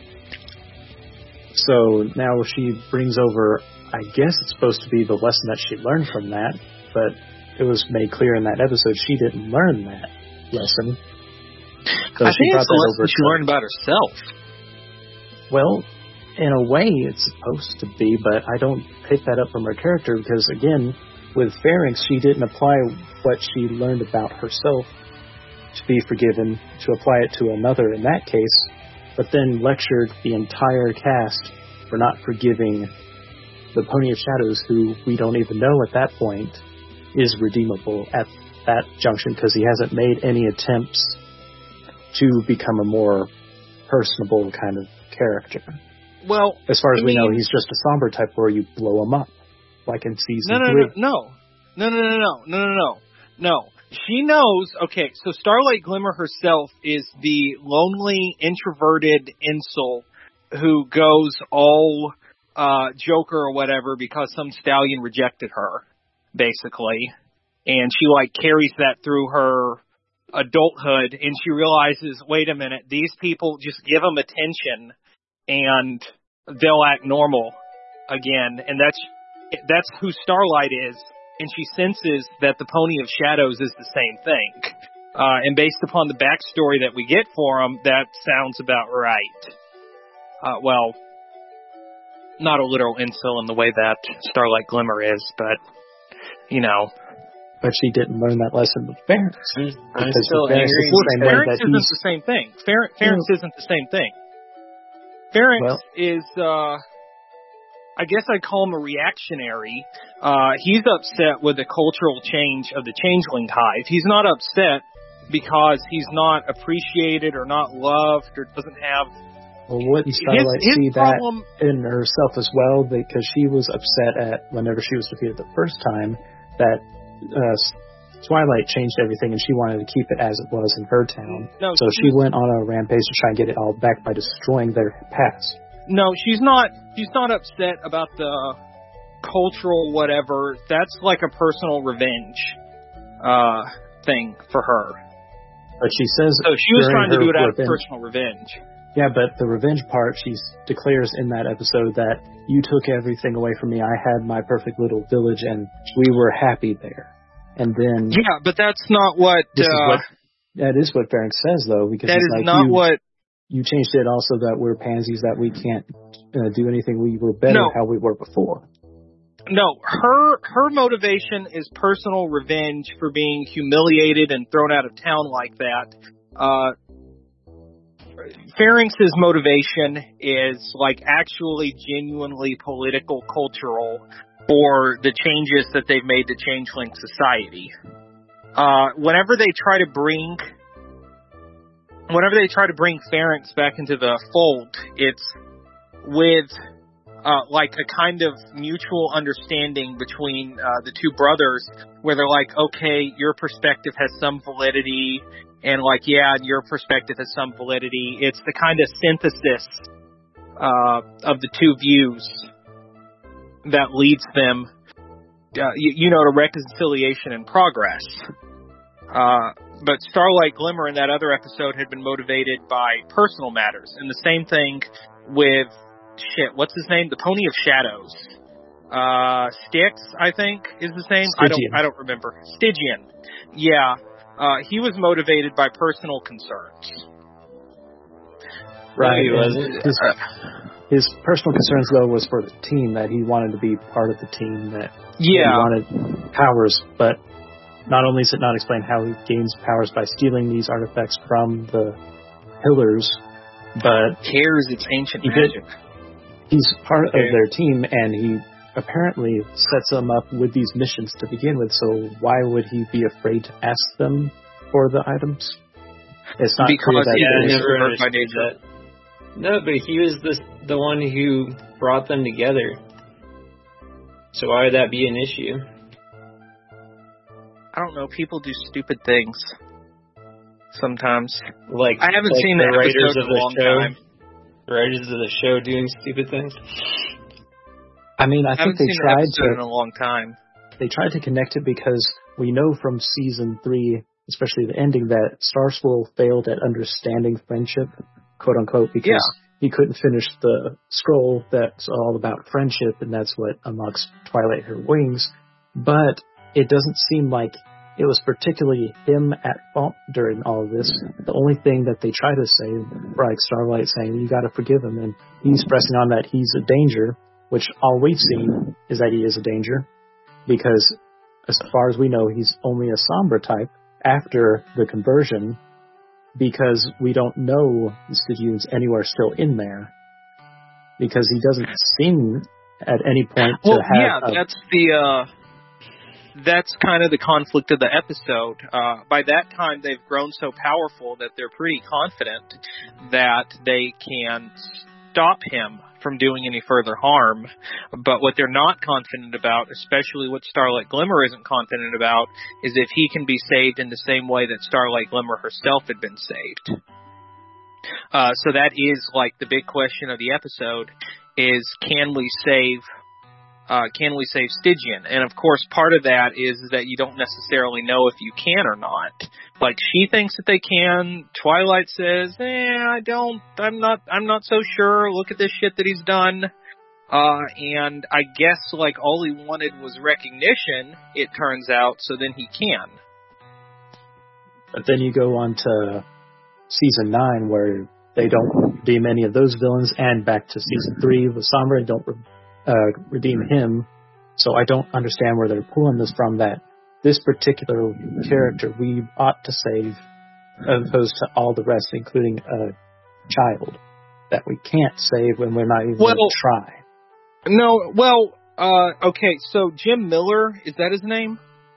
So now she brings over, I guess it's supposed to be the lesson that she learned from that, but it was made clear in that episode she didn't learn that lesson. So I she think brought it's the that lesson over she to- learned about herself. Well, in a way it's supposed to be, but I don't pick that up from her character because, again, with Pharynx, she didn't apply what she learned about herself to be forgiven, to apply it to another in that case, but then lectured the entire cast for not forgiving the Pony of Shadows, who we don't even know at that point is redeemable at that junction because he hasn't made any attempts to become a more personable kind of character. Well, As far as I we know, mean- he's just a somber type where you blow him up, like in season No, no, three. no, no, no, no, no, no, no, no, no, no. she knows, okay, so Starlight Glimmer herself is the lonely, introverted incel who goes all uh, Joker or whatever because some stallion rejected her, basically. And she, like, carries that through her adulthood, and she realizes, wait a minute, these people, just give them attention, and they'll act normal again. And that's that's who Starlight is. And she senses that the Pony of Shadows is the same thing. Uh, and based upon the backstory that we get for him, that sounds about right. Uh, well, not a literal incel in the way that Starlight Glimmer is, but, you know. But she didn't learn that lesson with Pharynx. I'm still angry. Pharynx isn't the same thing. Pharynx, Pharynx Yeah. isn't the same thing. Pharynx Well. is, uh, I guess I'd call him a reactionary. Uh, he's upset with the cultural change of the Changeling Hive. He's not upset because he's not appreciated or not loved or doesn't have... Well, wouldn't Starlight his, his see problem, that in herself as well? Because she was upset at, whenever she was defeated the first time, that uh, Twilight changed everything and she wanted to keep it as it was in her town. No, so she went on a rampage to try and get it all back by destroying their past. No, she's not. She's not upset about the cultural whatever. That's like a personal revenge uh, thing for her. But she says, so she was trying to do it out revenge, of personal revenge. Yeah, but the revenge part, she declares in that episode that you took everything away from me. I had my perfect little village, and we were happy there. And then yeah, but that's not what. This uh, is what that is what Pharynx says, though, because that he's is like, not you, what. You changed it also that we're pansies, that we can't uh, do anything. We were better no. how we were before. No, her her motivation is personal revenge for being humiliated and thrown out of town like that. Uh, Pharynx's motivation is like actually genuinely political, cultural, for the changes that they've made to Changeling society. Uh, whenever they try to bring, whenever they try to bring Pharynx back into the fold, it's with uh, like a kind of mutual understanding between uh, the two brothers, where they're like, okay, your perspective has some validity, and like, yeah, your perspective has some validity. It's the kind of synthesis uh, of the two views that leads them, uh, you, you know, to reconciliation and progress. Uh, but Starlight Glimmer in that other episode had been motivated by personal matters. And the same thing with, shit, what's his name? The Pony of Shadows. Uh, Styx, I think, is the same. Stygian. I don't, I don't remember. Stygian. Yeah. Uh, he was motivated by personal concerns. Right. No, he wasn't. His, his personal concerns, though, was for the team, that he wanted to be part of the team, that yeah. he wanted powers. But not only is it not explained how he gains powers by stealing these artifacts from the pillars, but cares it's ancient he magic. Did, he's part of their team, and he apparently sets them up with these missions to begin with, so why would he be afraid to ask them for the items? It's not because clear that yeah, I he never understood that. No, but he was the the one who brought them together. So why would that be an issue? I don't know. People do stupid things sometimes. Like I haven't like seen the the writers episode of in a the long show. time. The writers of the show doing stupid things. I mean, I, I think haven't they seen tried an episode to. in a long time. They tried to connect it because we know from season three, especially the ending, that Star Swirl failed at understanding friendship, quote unquote, because Yeah. he couldn't finish the scroll that's all about friendship, and that's what unlocks Twilight her wings. But it doesn't seem like it was particularly him at fault during all of this. The only thing that they try to say, like Starlight saying, you got to forgive him, and he's pressing on that he's a danger, which all we've seen is that he is a danger, because as far as we know, he's only a Sombra type after the conversion, because we don't know the Stygian's anywhere still in there, because he doesn't seem at any point to well, have... yeah, a, that's the... Uh... That's kind of the conflict of the episode. Uh, by that time, they've grown so powerful that they're pretty confident that they can stop him from doing any further harm. But what they're not confident about, especially what Starlight Glimmer isn't confident about, is if he can be saved in the same way that Starlight Glimmer herself had been saved. Uh, so that is like the big question of the episode is, can we save Uh, can we save Stygian? And of course, part of that is that you don't necessarily know if you can or not. Like, she thinks that they can. Twilight says, eh, I don't, I'm not, I'm not so sure. Look at this shit that he's done. Uh, and I guess, like, all he wanted was recognition, it turns out, so then he can. But then you go on to season nine, where they don't redeem any of those villains, and back to season three with Sombra, don't re- uh, redeem him. So I don't understand where they're pulling this from, that this particular character we ought to save, as opposed to all the rest, including a child that we can't save when we're not even well, going to try. No, well, uh, okay, so Jim Miller, is that his name?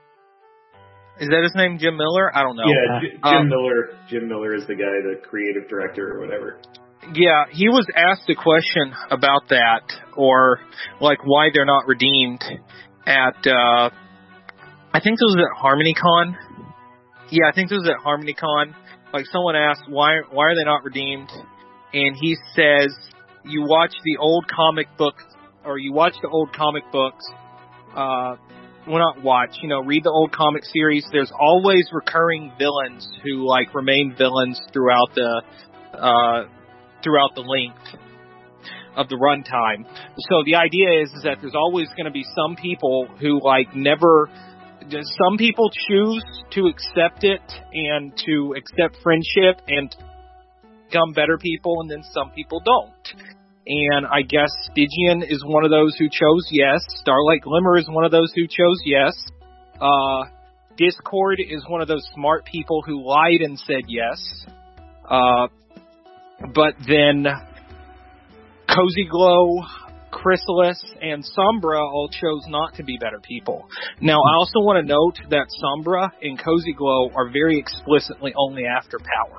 Is that his name, Jim Miller? I don't know. Yeah, J- Jim um, Miller. Jim Miller is the guy, the creative director or whatever. Yeah, he was asked a question about that, or like why they're not redeemed at, uh, I think it was at HarmonyCon. Yeah, I think it was at HarmonyCon. Like, someone asked, why, why are they not redeemed? And he says, you watch the old comic books, or you watch the old comic books, uh, well, not watch, you know, read the old comic series. There's always recurring villains who, like, remain villains throughout the, uh, throughout the length of the runtime. So the idea is, is that there's always going to be some people who, like, never, some people choose to accept it and to accept friendship and become better people, and then some people don't. And I guess Stygian is one of those who chose yes. Starlight Glimmer is one of those who chose yes. Uh, Discord is one of those smart people who lied and said yes. Uh, but then Cozy Glow, Chrysalis, and Sombra all chose not to be better people. Now, I also want to note that Sombra and Cozy Glow are very explicitly only after power.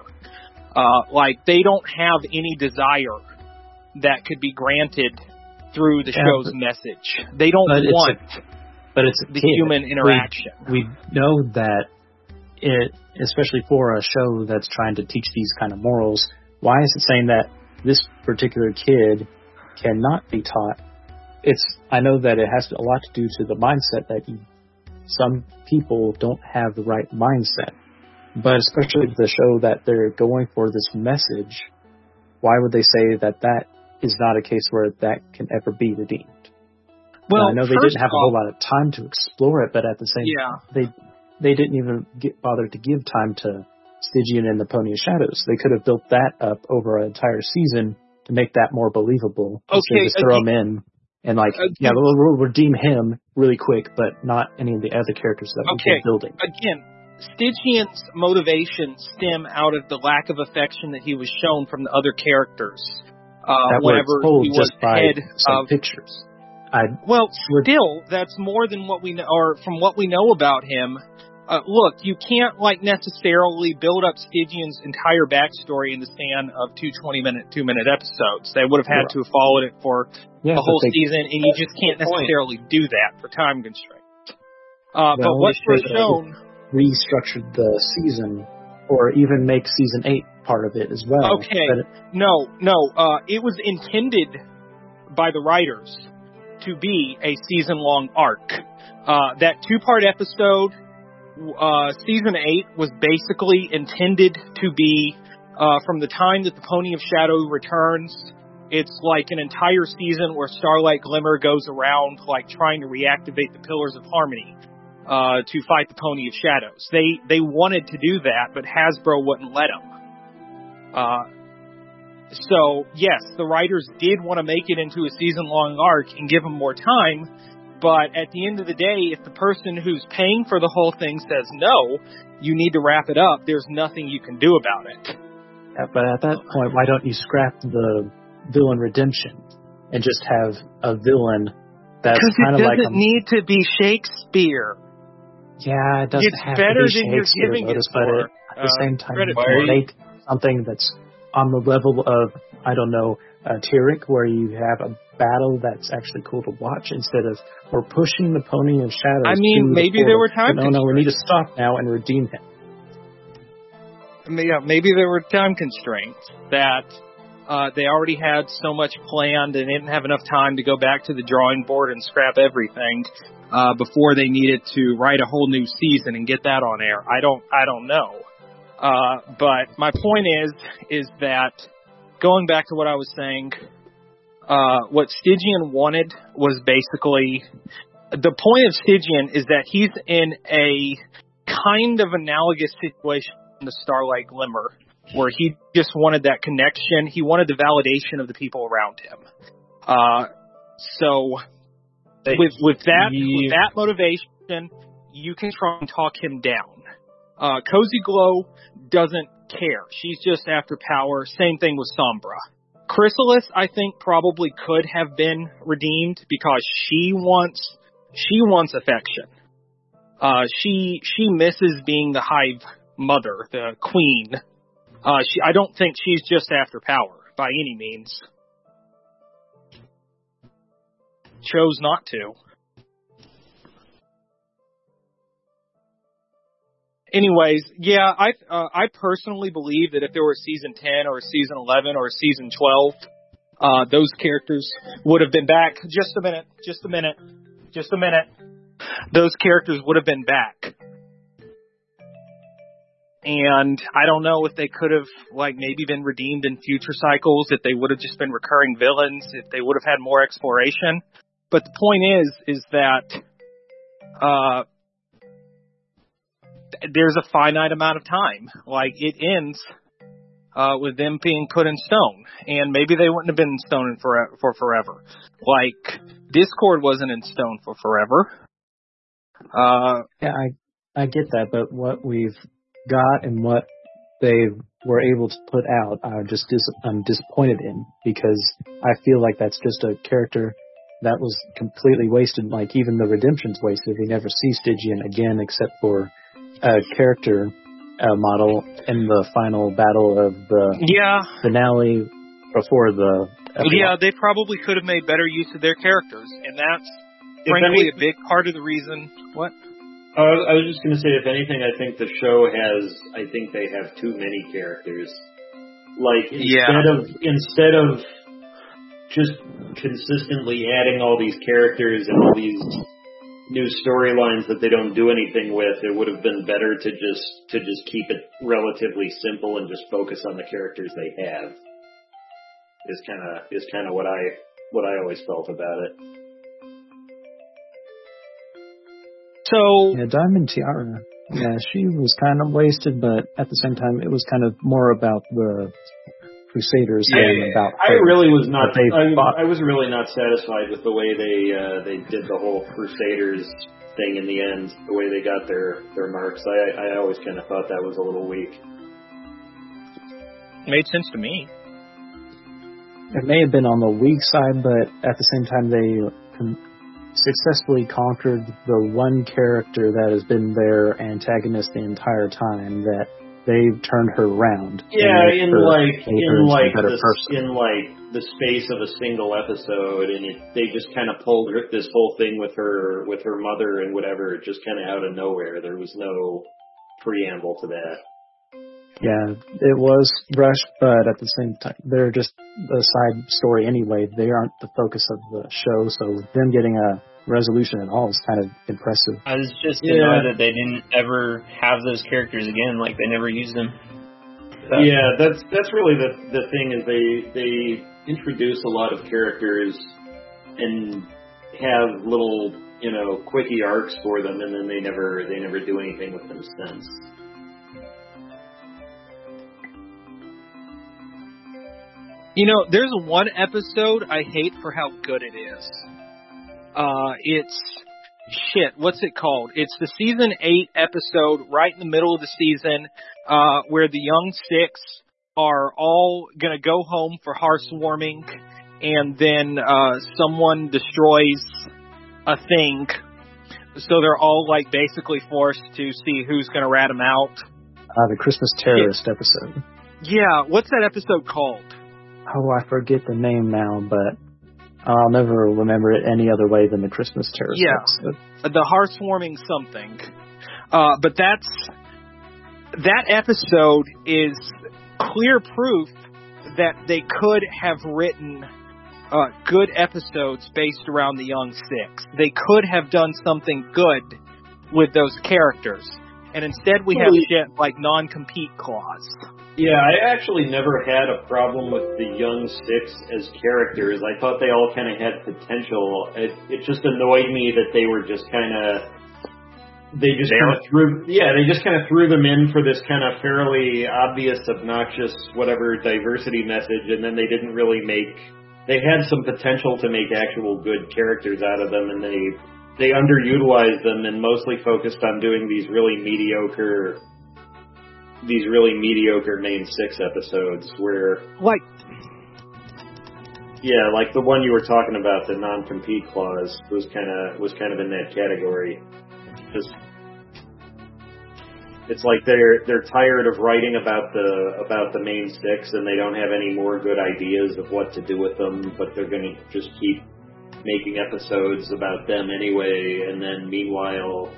Uh, like, they don't have any desire that could be granted through the yeah, show's but, message. They don't want a, but it's the kid. human interaction. We, we know that it, especially for a show that's trying to teach these kind of morals, why is it saying that this particular kid cannot be taught? It's, I know that it has a lot to do to the mindset that you, some people don't have the right mindset. But especially the show that they're going for this message, why would they say that that is not a case where that can ever be redeemed? Well, now, I know they didn't have a whole lot of time to explore it, but at the same yeah. time, they they didn't even get bother to give time to Stygian and the Pony of Shadows. They could have built that up over an entire season to make that more believable. Okay, just throw him in and like, again, yeah, we'll, we'll redeem him really quick, but not any of the other characters that okay, we've been building. Again, Stygian's motivations stem out of the lack of affection that he was shown from the other characters. Uh, that whenever told he was just by head some of pictures. I, well, still, that's more than what we know, or from what we know about him. Uh, look, you can't like necessarily build up Stygian's entire backstory in the span of two twenty-minute, two-minute episodes. They would have had yeah. to have followed it for yeah, the whole they, season, and you just can't necessarily do that for time constraints. Uh, well, but what we're shown, restructured the season, or even make season eight part of it as well. Okay, but, no, no, uh, it was intended by the writers to be a season-long arc. Uh, that two-part episode. Uh, season eight was basically intended to be, uh, from the time that the Pony of Shadow returns, it's like an entire season where Starlight Glimmer goes around, like, trying to reactivate the Pillars of Harmony, uh, to fight the Pony of Shadows. They, they wanted to do that, but Hasbro wouldn't let them. Uh, so, yes, the writers did want to make it into a season-long arc and give them more time. But at the end of the day, if the person who's paying for the whole thing says no, you need to wrap it up. There's nothing you can do about it. Yeah, but at that point, why don't you scrap the villain redemption and just have a villain that's kind of like... Because it doesn't need to be Shakespeare. Yeah, it doesn't it's have better to be than you're Shakespeare, giving Lotus, it but for. it, at the uh, same time, credit you can make something that's on the level of, I don't know, uh, Tyrek, where you have a battle that's actually cool to watch instead of we're pushing the pony of shadows. I mean, to maybe the there were time No, no, we need to stop now and redeem him. Yeah, maybe there were time constraints that uh, they already had so much planned and didn't have enough time to go back to the drawing board and scrap everything uh, before they needed to write a whole new season and get that on air. I don't, I don't know. Uh, but my point is, is that going back to what I was saying, uh, what Stygian wanted was basically, the point of Stygian is that he's in a kind of analogous situation to Starlight Glimmer, where he just wanted that connection. He wanted the validation of the people around him. Uh, so with, with that, with that motivation, you can try and talk him down. Uh, Cozy Glow doesn't care. She's just after power. Same thing with Sombra. Chrysalis, I think, probably could have been redeemed because she wants, she wants affection. Uh, she, she misses being the Hive Mother, the Queen. Uh, she, I don't think she's just after power by any means. Chose not to. Anyways, yeah, I uh, I personally believe that if there were a season ten or a season eleven or a season twelve, uh, those characters would have been back. Just a minute, just a minute, just a minute. Those characters would have been back. And I don't know if they could have, like, maybe been redeemed in future cycles, if they would have just been recurring villains, if they would have had more exploration. But the point is, is that, uh, there's a finite amount of time. Like, it ends, uh, with them being put in stone. And maybe they wouldn't have been in stone for, for forever. Like, Discord wasn't in stone for forever. Uh, yeah, I, I get that, but what we've got and what they were able to put out, I'm just dis- I'm disappointed in, because I feel like that's just a character that was completely wasted. Like, even the redemption's wasted. We never see Stygian again except for a character uh, model in the final battle of the yeah. finale before the epilogue. Yeah, they probably could have made better use of their characters, and that's if frankly any- a big part of the reason. What? Uh, I was just going to say, if anything, I think the show has, I think they have too many characters. Like, instead yeah. of, instead of just consistently adding all these characters and all these new storylines that they don't do anything with, it would have been better to just, to just keep it relatively simple and just focus on the characters they have. Is kind of, is kind of what I, what I always felt about it. So yeah, Diamond Tiara, yeah, she was kind of wasted, but at the same time, it was kind of more about the Crusaders yeah, than about. I really was not. I, fought. I was really not satisfied with the way they uh, they did the whole Crusaders thing in the end. The way they got their their marks, I I always kind of thought that was a little weak. Made sense to me. It may have been on the weak side, but at the same time, they successfully conquered the one character that has been their antagonist the entire time, that they've turned her around. Yeah, in like in like the, person. in like the space of a single episode, and it, they just kind of pulled her, this whole thing with her with her mother and whatever, just kind of out of nowhere. There was no preamble to that. Yeah, it was rushed, but at the same time, they're just a side story anyway. They aren't the focus of the show, so them getting a resolution at all is kind of impressive. I was just yeah. annoyed that they didn't ever have those characters again, like they never used them. So. Yeah, that's that's really the the thing, is they they introduce a lot of characters and have little, you know, quickie arcs for them, and then they never they never do anything with them since. You know, there's one episode I hate for how good it is. Uh, it's, shit, what's it called? It's the season eight episode right in the middle of the season, uh, where the young six are all gonna go home for housewarming, and then, uh, someone destroys a thing. So they're all, like, basically forced to see who's gonna rat them out. Uh, the Christmas Terrorist it, episode. Yeah, what's that episode called? oh, I forget the name now, but I'll never remember it any other way than the Christmas Terrace Yeah. episode. The heartwarming something. Uh, but that's, that episode is clear proof that they could have written uh, good episodes based around the Young Six. They could have done something good with those characters. And instead we have shit like non-compete clause. Yeah, I actually never had a problem with the Young Six as characters. I thought they all kind of had potential. It, it just annoyed me that they were just kind of... They just kind of threw, yeah, they just kind of threw them in for this kind of fairly obvious, obnoxious, whatever diversity message, and then they didn't really make. They had some potential to make actual good characters out of them, and they they underutilized them and mostly focused on doing these really mediocre, these really mediocre main six episodes where, like, yeah, like the one you were talking about, the non-compete clause was kind of was kind of in that category. Just, it's like they're they're tired of writing about the about the main six, and they don't have any more good ideas of what to do with them. But they're going to just keep making episodes about them anyway. And then meanwhile,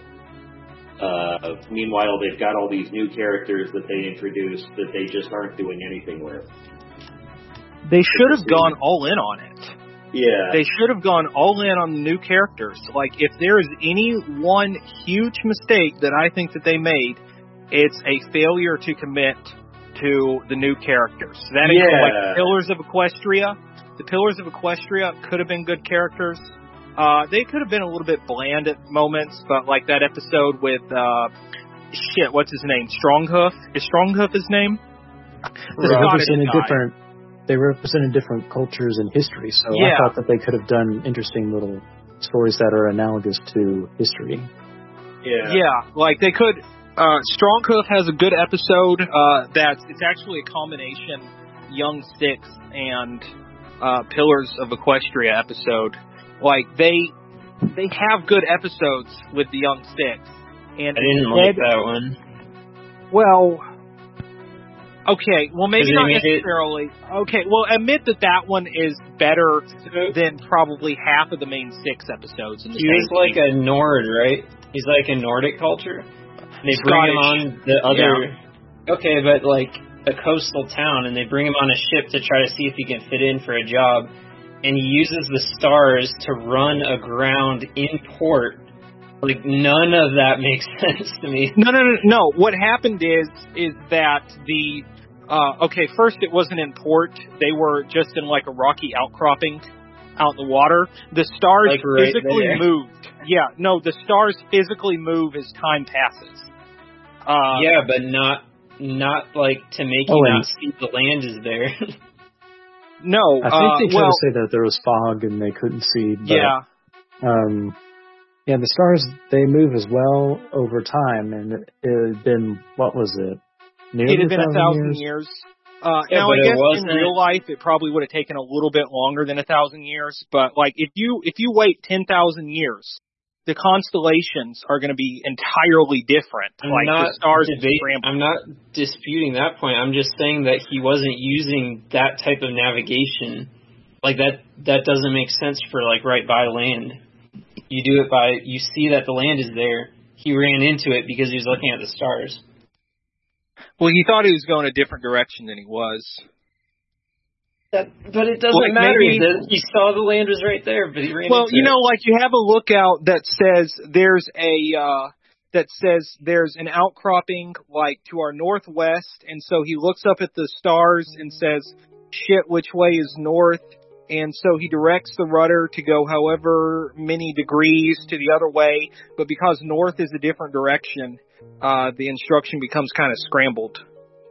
uh, meanwhile they've got all these new characters that they introduced that they just aren't doing anything with. They should have gone all in on it. Yeah. They should have gone all in on the new characters. Like, if there is any one huge mistake that I think that they made, it's a failure to commit to the new characters. That is Yeah. like the Pillars of Equestria. The Pillars of Equestria could have been good characters. Uh, they could have been a little bit bland at moments, but like that episode with, uh, shit, what's his name? Stronghoof? Is Stronghoof his name? They Scottish represented guy. different. They represented different cultures and history, so Yeah. I thought that they could have done interesting little stories that are analogous to history. Yeah. Yeah, like they could. Uh, Stronghoof has a good episode. Uh, that's it's actually a combination Young Six and uh, Pillars of Equestria episode. Like they they have good episodes with the Young Six, and I didn't like that one. Well, okay, well maybe Does it not make it- necessarily. Okay, well admit that that one is better than probably half of the main six episodes. In the He was same like season. a Nord, right? He's like a Nordic culture. They bring him Scottish. on the other. Okay, but like a coastal town, and they bring him on a ship to try to see if he can fit in for a job. And he uses the stars to run aground in port. Like, none of that makes sense to me. No, no, no, no. What happened is, is that the, uh, okay, first it wasn't in port. They were just in like a rocky outcropping out in the water. The stars Like right physically there. moved. Yeah, no, the stars physically move as time passes. Uh, Yeah, but not, not like to make Oh, you and- not see the land is there. No, I think uh, they tried well, to say that there was fog and they couldn't see. But, yeah. Um, yeah, the stars, they move as well over time, and it, it had been, what was it? Nearly It had been a thousand years? years. Uh, Yeah, now, but I it guess in wasn't- real life, it probably would have taken a little bit longer than a thousand years. But like, if you if you wait ten thousand years, the constellations are going to be entirely different. I'm like not the stars debate- scramble. I'm not disputing that point. I'm just saying that he wasn't using that type of navigation. Like that, that doesn't make sense for like right by land. You do it by, you see that the land is there. He ran into it because he was looking at the stars. Well, he thought he was going a different direction than he was. That, but it doesn't Like, matter. maybe- He, he saw the land was right there, but he ran Well, into you it. know, like you have a lookout that says there's a uh that says there's an outcropping like to our northwest, and so he looks up at the stars and says, "Shit, which way is north?" And so he directs the rudder to go however many degrees to the other way, but because north is a different direction, uh the instruction becomes kind of scrambled.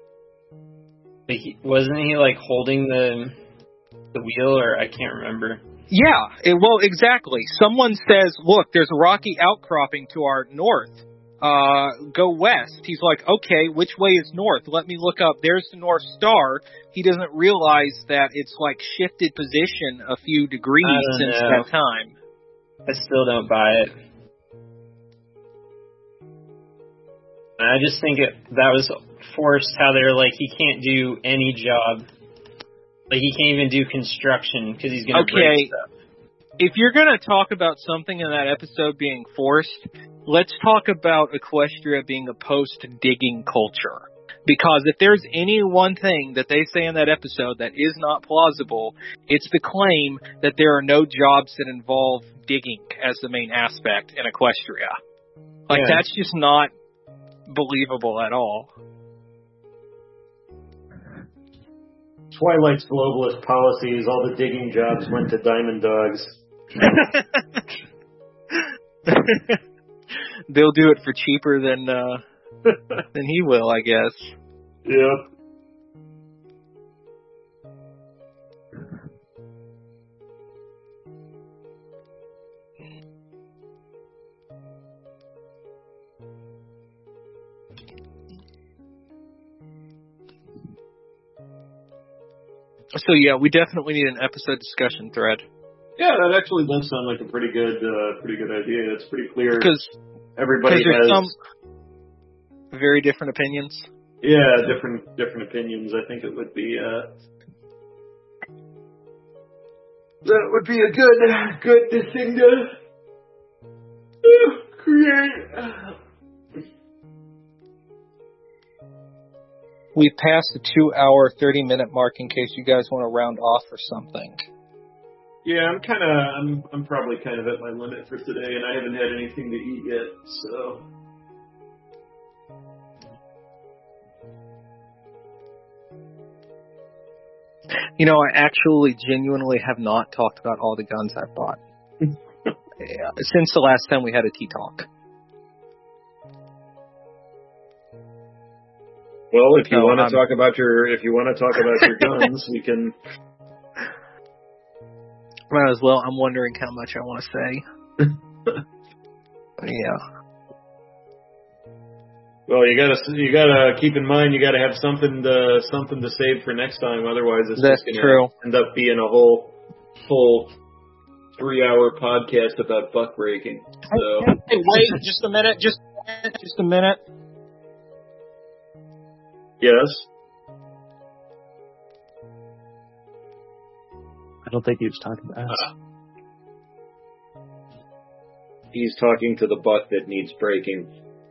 But he, wasn't he like holding the the wheel, or I can't remember. Yeah, it, well, exactly. Someone says, look, there's a rocky outcropping to our north. Uh, go west. He's like, okay, which way is north? Let me look up. There's the North Star. He doesn't realize that it's like shifted position a few degrees I don't since know. that time. I still don't buy it. I just think it, that was forced how they're like, he can't do any job. Like he can't even do construction because he's gonna Okay. break stuff. If you're going to talk about something in that episode being forced, let's talk about Equestria being a post-digging culture. Because if there's any one thing that they say in that episode that is not plausible, it's the claim that there are no jobs that involve digging as the main aspect in Equestria. Like, Yeah. that's just not believable at all. Twilight's globalist policies, all the digging jobs went to Diamond Dogs. They'll do it for cheaper than uh, than he will, I guess. Yep. So yeah, we definitely need an episode discussion thread. Yeah, that actually does sound like a pretty good, uh, pretty good idea. It's pretty clear. Because everybody there's has some very different opinions. Yeah, different different opinions. I think it would be uh, that would be a good good thing to uh, create. We passed the two-hour, thirty-minute mark. In case you guys want to round off or something. Yeah, I'm kind of I'm I'm probably kind of at my limit for today, and I haven't had anything to eat yet, so. You know, I actually genuinely have not talked about all the guns I've bought. Yeah, since the last time we had a tea talk. Well, if you No, want to I'm- talk about your if you want to talk about your guns, we can. Might as well. I'm wondering how much I want to say. Yeah. Well, you gotta you gotta keep in mind you gotta have something to something to save for next time. Otherwise, it's That's just gonna true. end up being a whole full three hour podcast about buck breaking. So Hey, wait, just a minute. Just, just a minute. yes, I don't think he was talking about us. he's talking to the buck that needs breaking.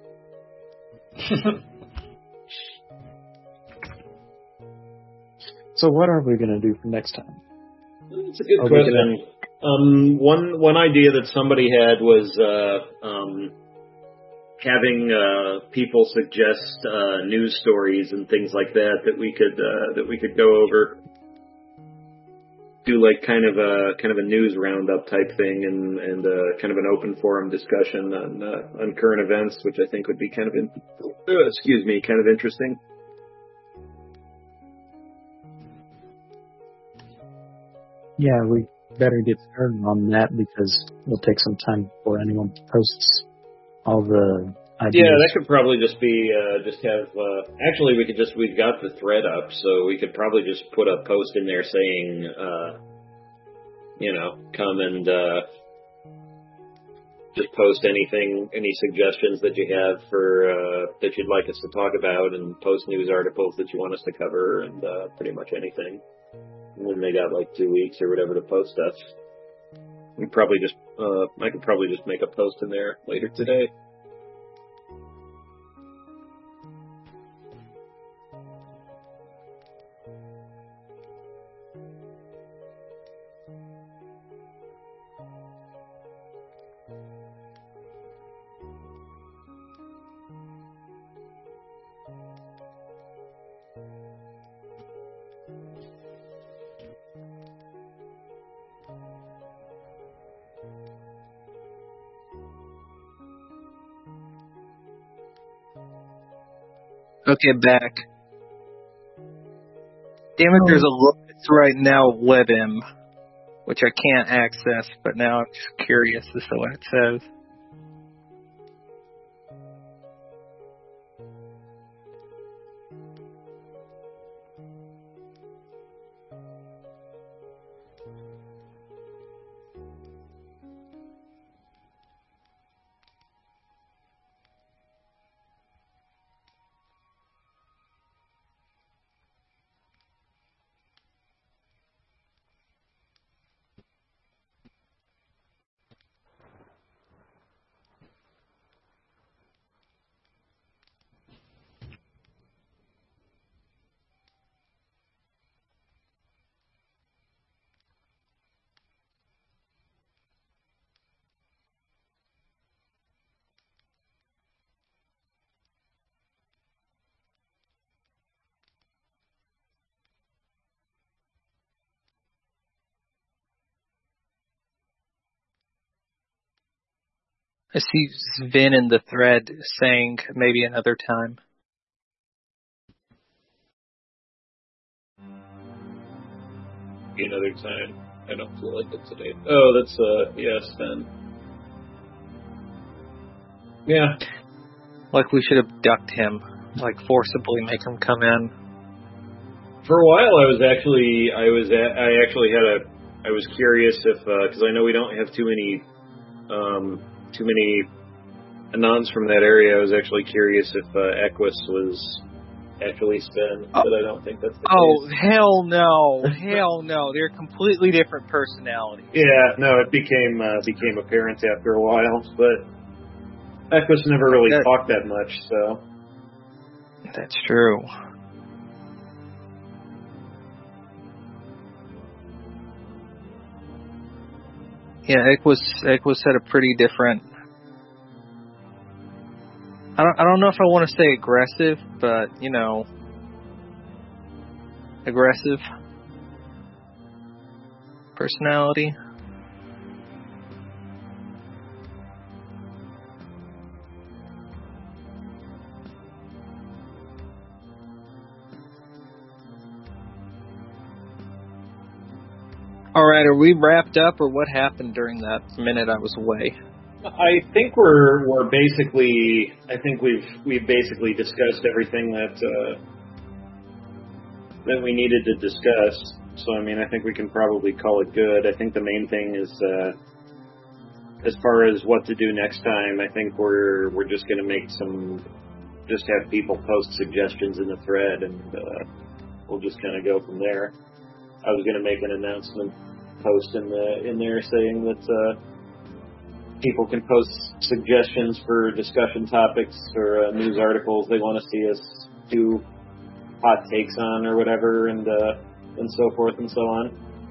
So what are we going to do for next time? It's a good Are we question. Um, one one idea that somebody had was uh, um, having uh, people suggest uh, news stories and things like that that we could uh, that we could go over. Do like kind of a kind of a news roundup type thing, and and uh, kind of an open forum discussion on uh, on current events, which I think would be kind of in, uh, excuse me, kind of interesting. Yeah, we better get started on that because it'll take some time before anyone posts all the ideas. Yeah, that could probably just be uh, just have. Uh, actually, we could just we've got the thread up, so we could probably just put a post in there saying, uh, you know, come and uh, just post anything, any suggestions that you have for uh, that you'd like us to talk about, and post news articles that you want us to cover, and uh, pretty much anything. And then they got like two weeks or whatever to post stuff. We probably just, uh, I could probably just make a post in there later today. Okay, back. Damn it, there's a list right now, WebM, which I can't access, but now I'm just curious as to what it says. I see Vin in the thread saying maybe another time. Another time. I don't feel like it's today. Oh, that's, uh, yeah, Sven. Yeah. Like we should abduct him, like forcibly make him come in. For a while, I was actually, I was, at, I actually had a, I was curious if, because uh, I know we don't have too many, um, too many Anons from that area. I was actually curious if uh, Equus was actually Sven, oh. but I don't think that's the oh, case. Oh, hell no. Hell no. They're completely different personalities. Yeah, no, it became uh, became apparent after a while, but Equus never really that, talked that much, so. That's true. Yeah, Equus, Equus had a pretty different... I don't, I don't know if I want to say aggressive, but, you know, aggressive personality. All right, are we wrapped up, or what happened during that minute I was away? I think we're we're basically. I think we've we've basically discussed everything that uh, that we needed to discuss. So I mean, I think we can probably call it good. I think the main thing is, uh, as far as what to do next time, I think we're we're just going to make some, just have people post suggestions in the thread, and uh, we'll just kind of go from there. I was going to make an announcement post in the in there saying that uh, people can post suggestions for discussion topics or uh, news articles they want to see us do hot takes on or whatever, and uh, and so forth and so on.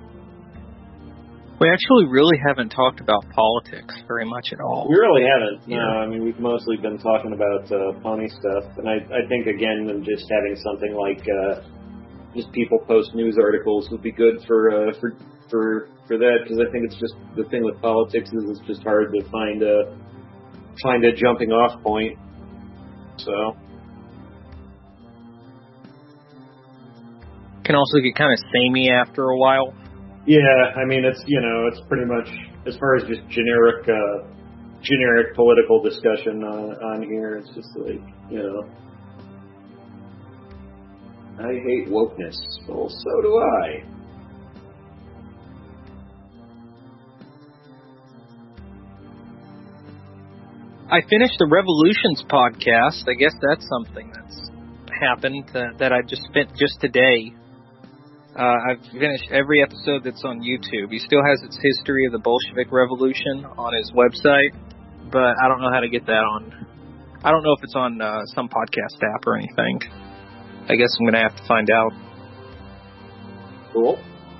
We actually really haven't talked about politics very much at all. We really haven't. Yeah. No, I mean, we've mostly been talking about uh, pony stuff, and I, I think again, just having something like uh, just people post news articles would be good for uh, for for for that, because I think it's just the thing with politics is it's just hard to find a find a jumping off point. So can also get kind of samey after a while. Yeah, I mean it's you know it's pretty much as far as just generic uh, generic political discussion on on here. It's just like you know. I hate wokeness. Well, so do I. I finished the Revolutions podcast. I guess that's something that's happened uh, that I just spent just today. Uh, I've finished every episode that's on YouTube. He still has its history of the Bolshevik Revolution on his website, but I don't know how to get that on. I don't know if it's on uh, some podcast app or anything. I guess I'm going to have to find out. Cool.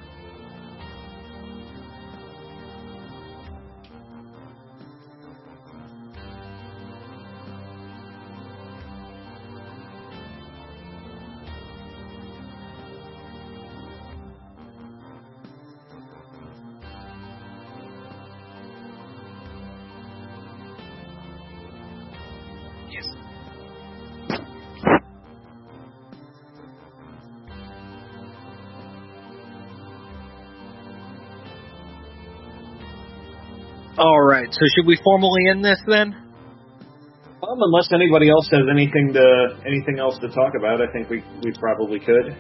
All right, so should we formally end this then? Um, unless anybody else has anything to anything else to talk about, I think we we probably could.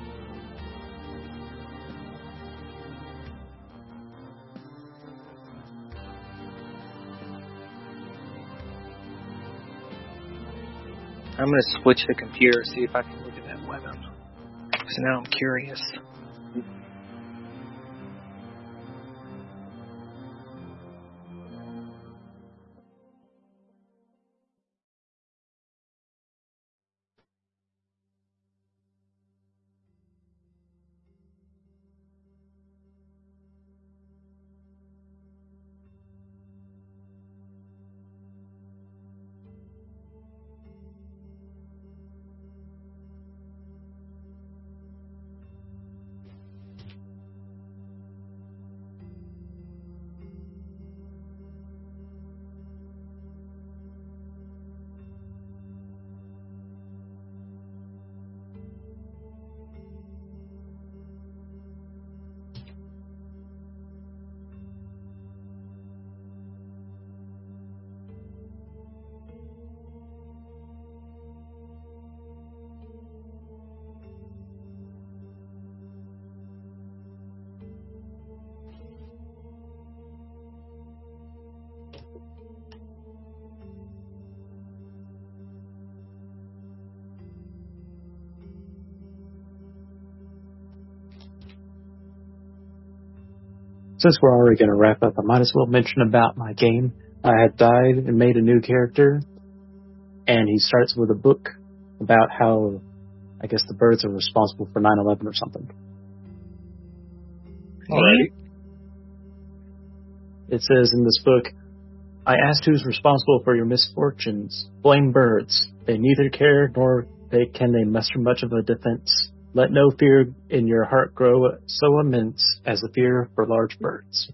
I'm going to switch the computer, see if I can look at that weapon. So now I'm curious. Since we're already going to wrap up, I might as well mention about my game. I had died and made a new character, and he starts with a book about how, I guess, the birds are responsible for nine eleven or something. Alrighty. It says in this book, I asked who's responsible for your misfortunes. Blame birds. They neither care nor they can they muster much of a defense. Let no fear in your heart grow so immense as the fear for large birds.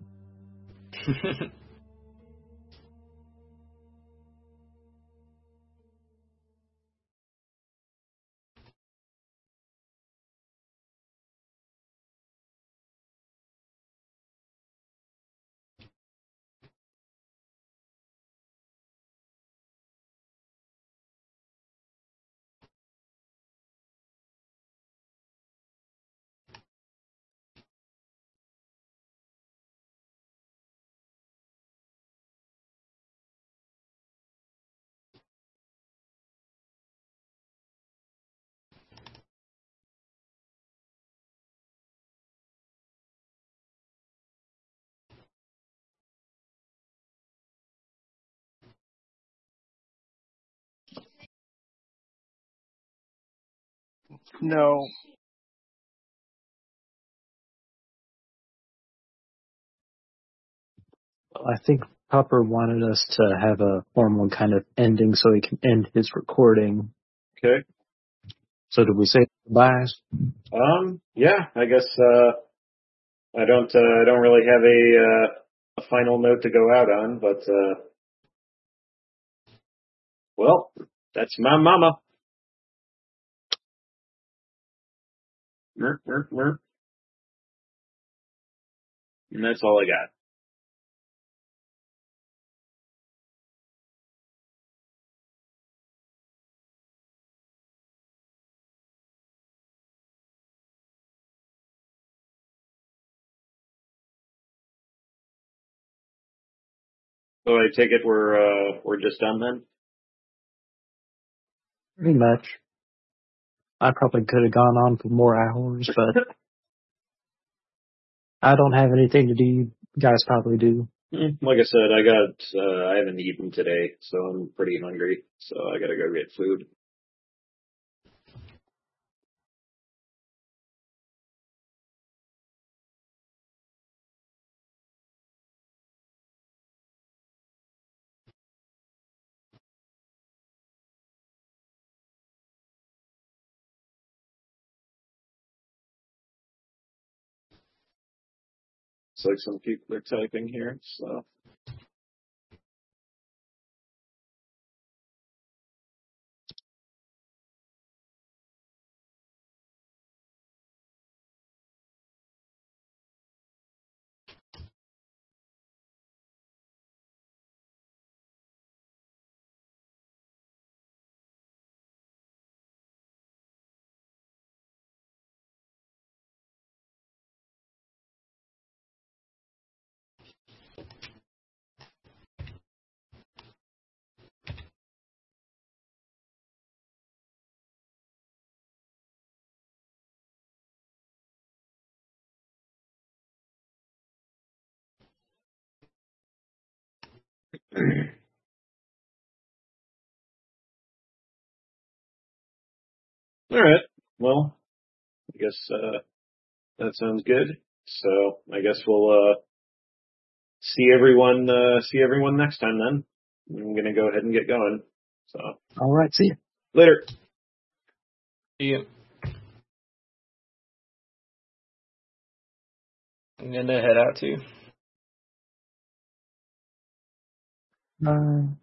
No. I think Popper wanted us to have a formal kind of ending so he can end his recording. Okay. So did we say goodbyes? Um, yeah, I guess, uh, I don't, uh, I don't really have a, uh, a final note to go out on, but, uh, well, that's my mama. Mer, mer, mer. And that's all I got. So I take it we're, uh, we're just done then? Pretty much. I probably could have gone on for more hours, but I don't have anything to do. You guys probably do. Like I said, I got, uh, I haven't eaten today, so I'm pretty hungry, so I gotta go get food. It's like some people are typing here, so. Alright, well, I guess, uh, that sounds good. So, I guess we'll, uh, see everyone, uh, see everyone next time then. I'm gonna go ahead and get going. So. Alright, see you. Later. Yeah. I'm gonna head out too. Bye.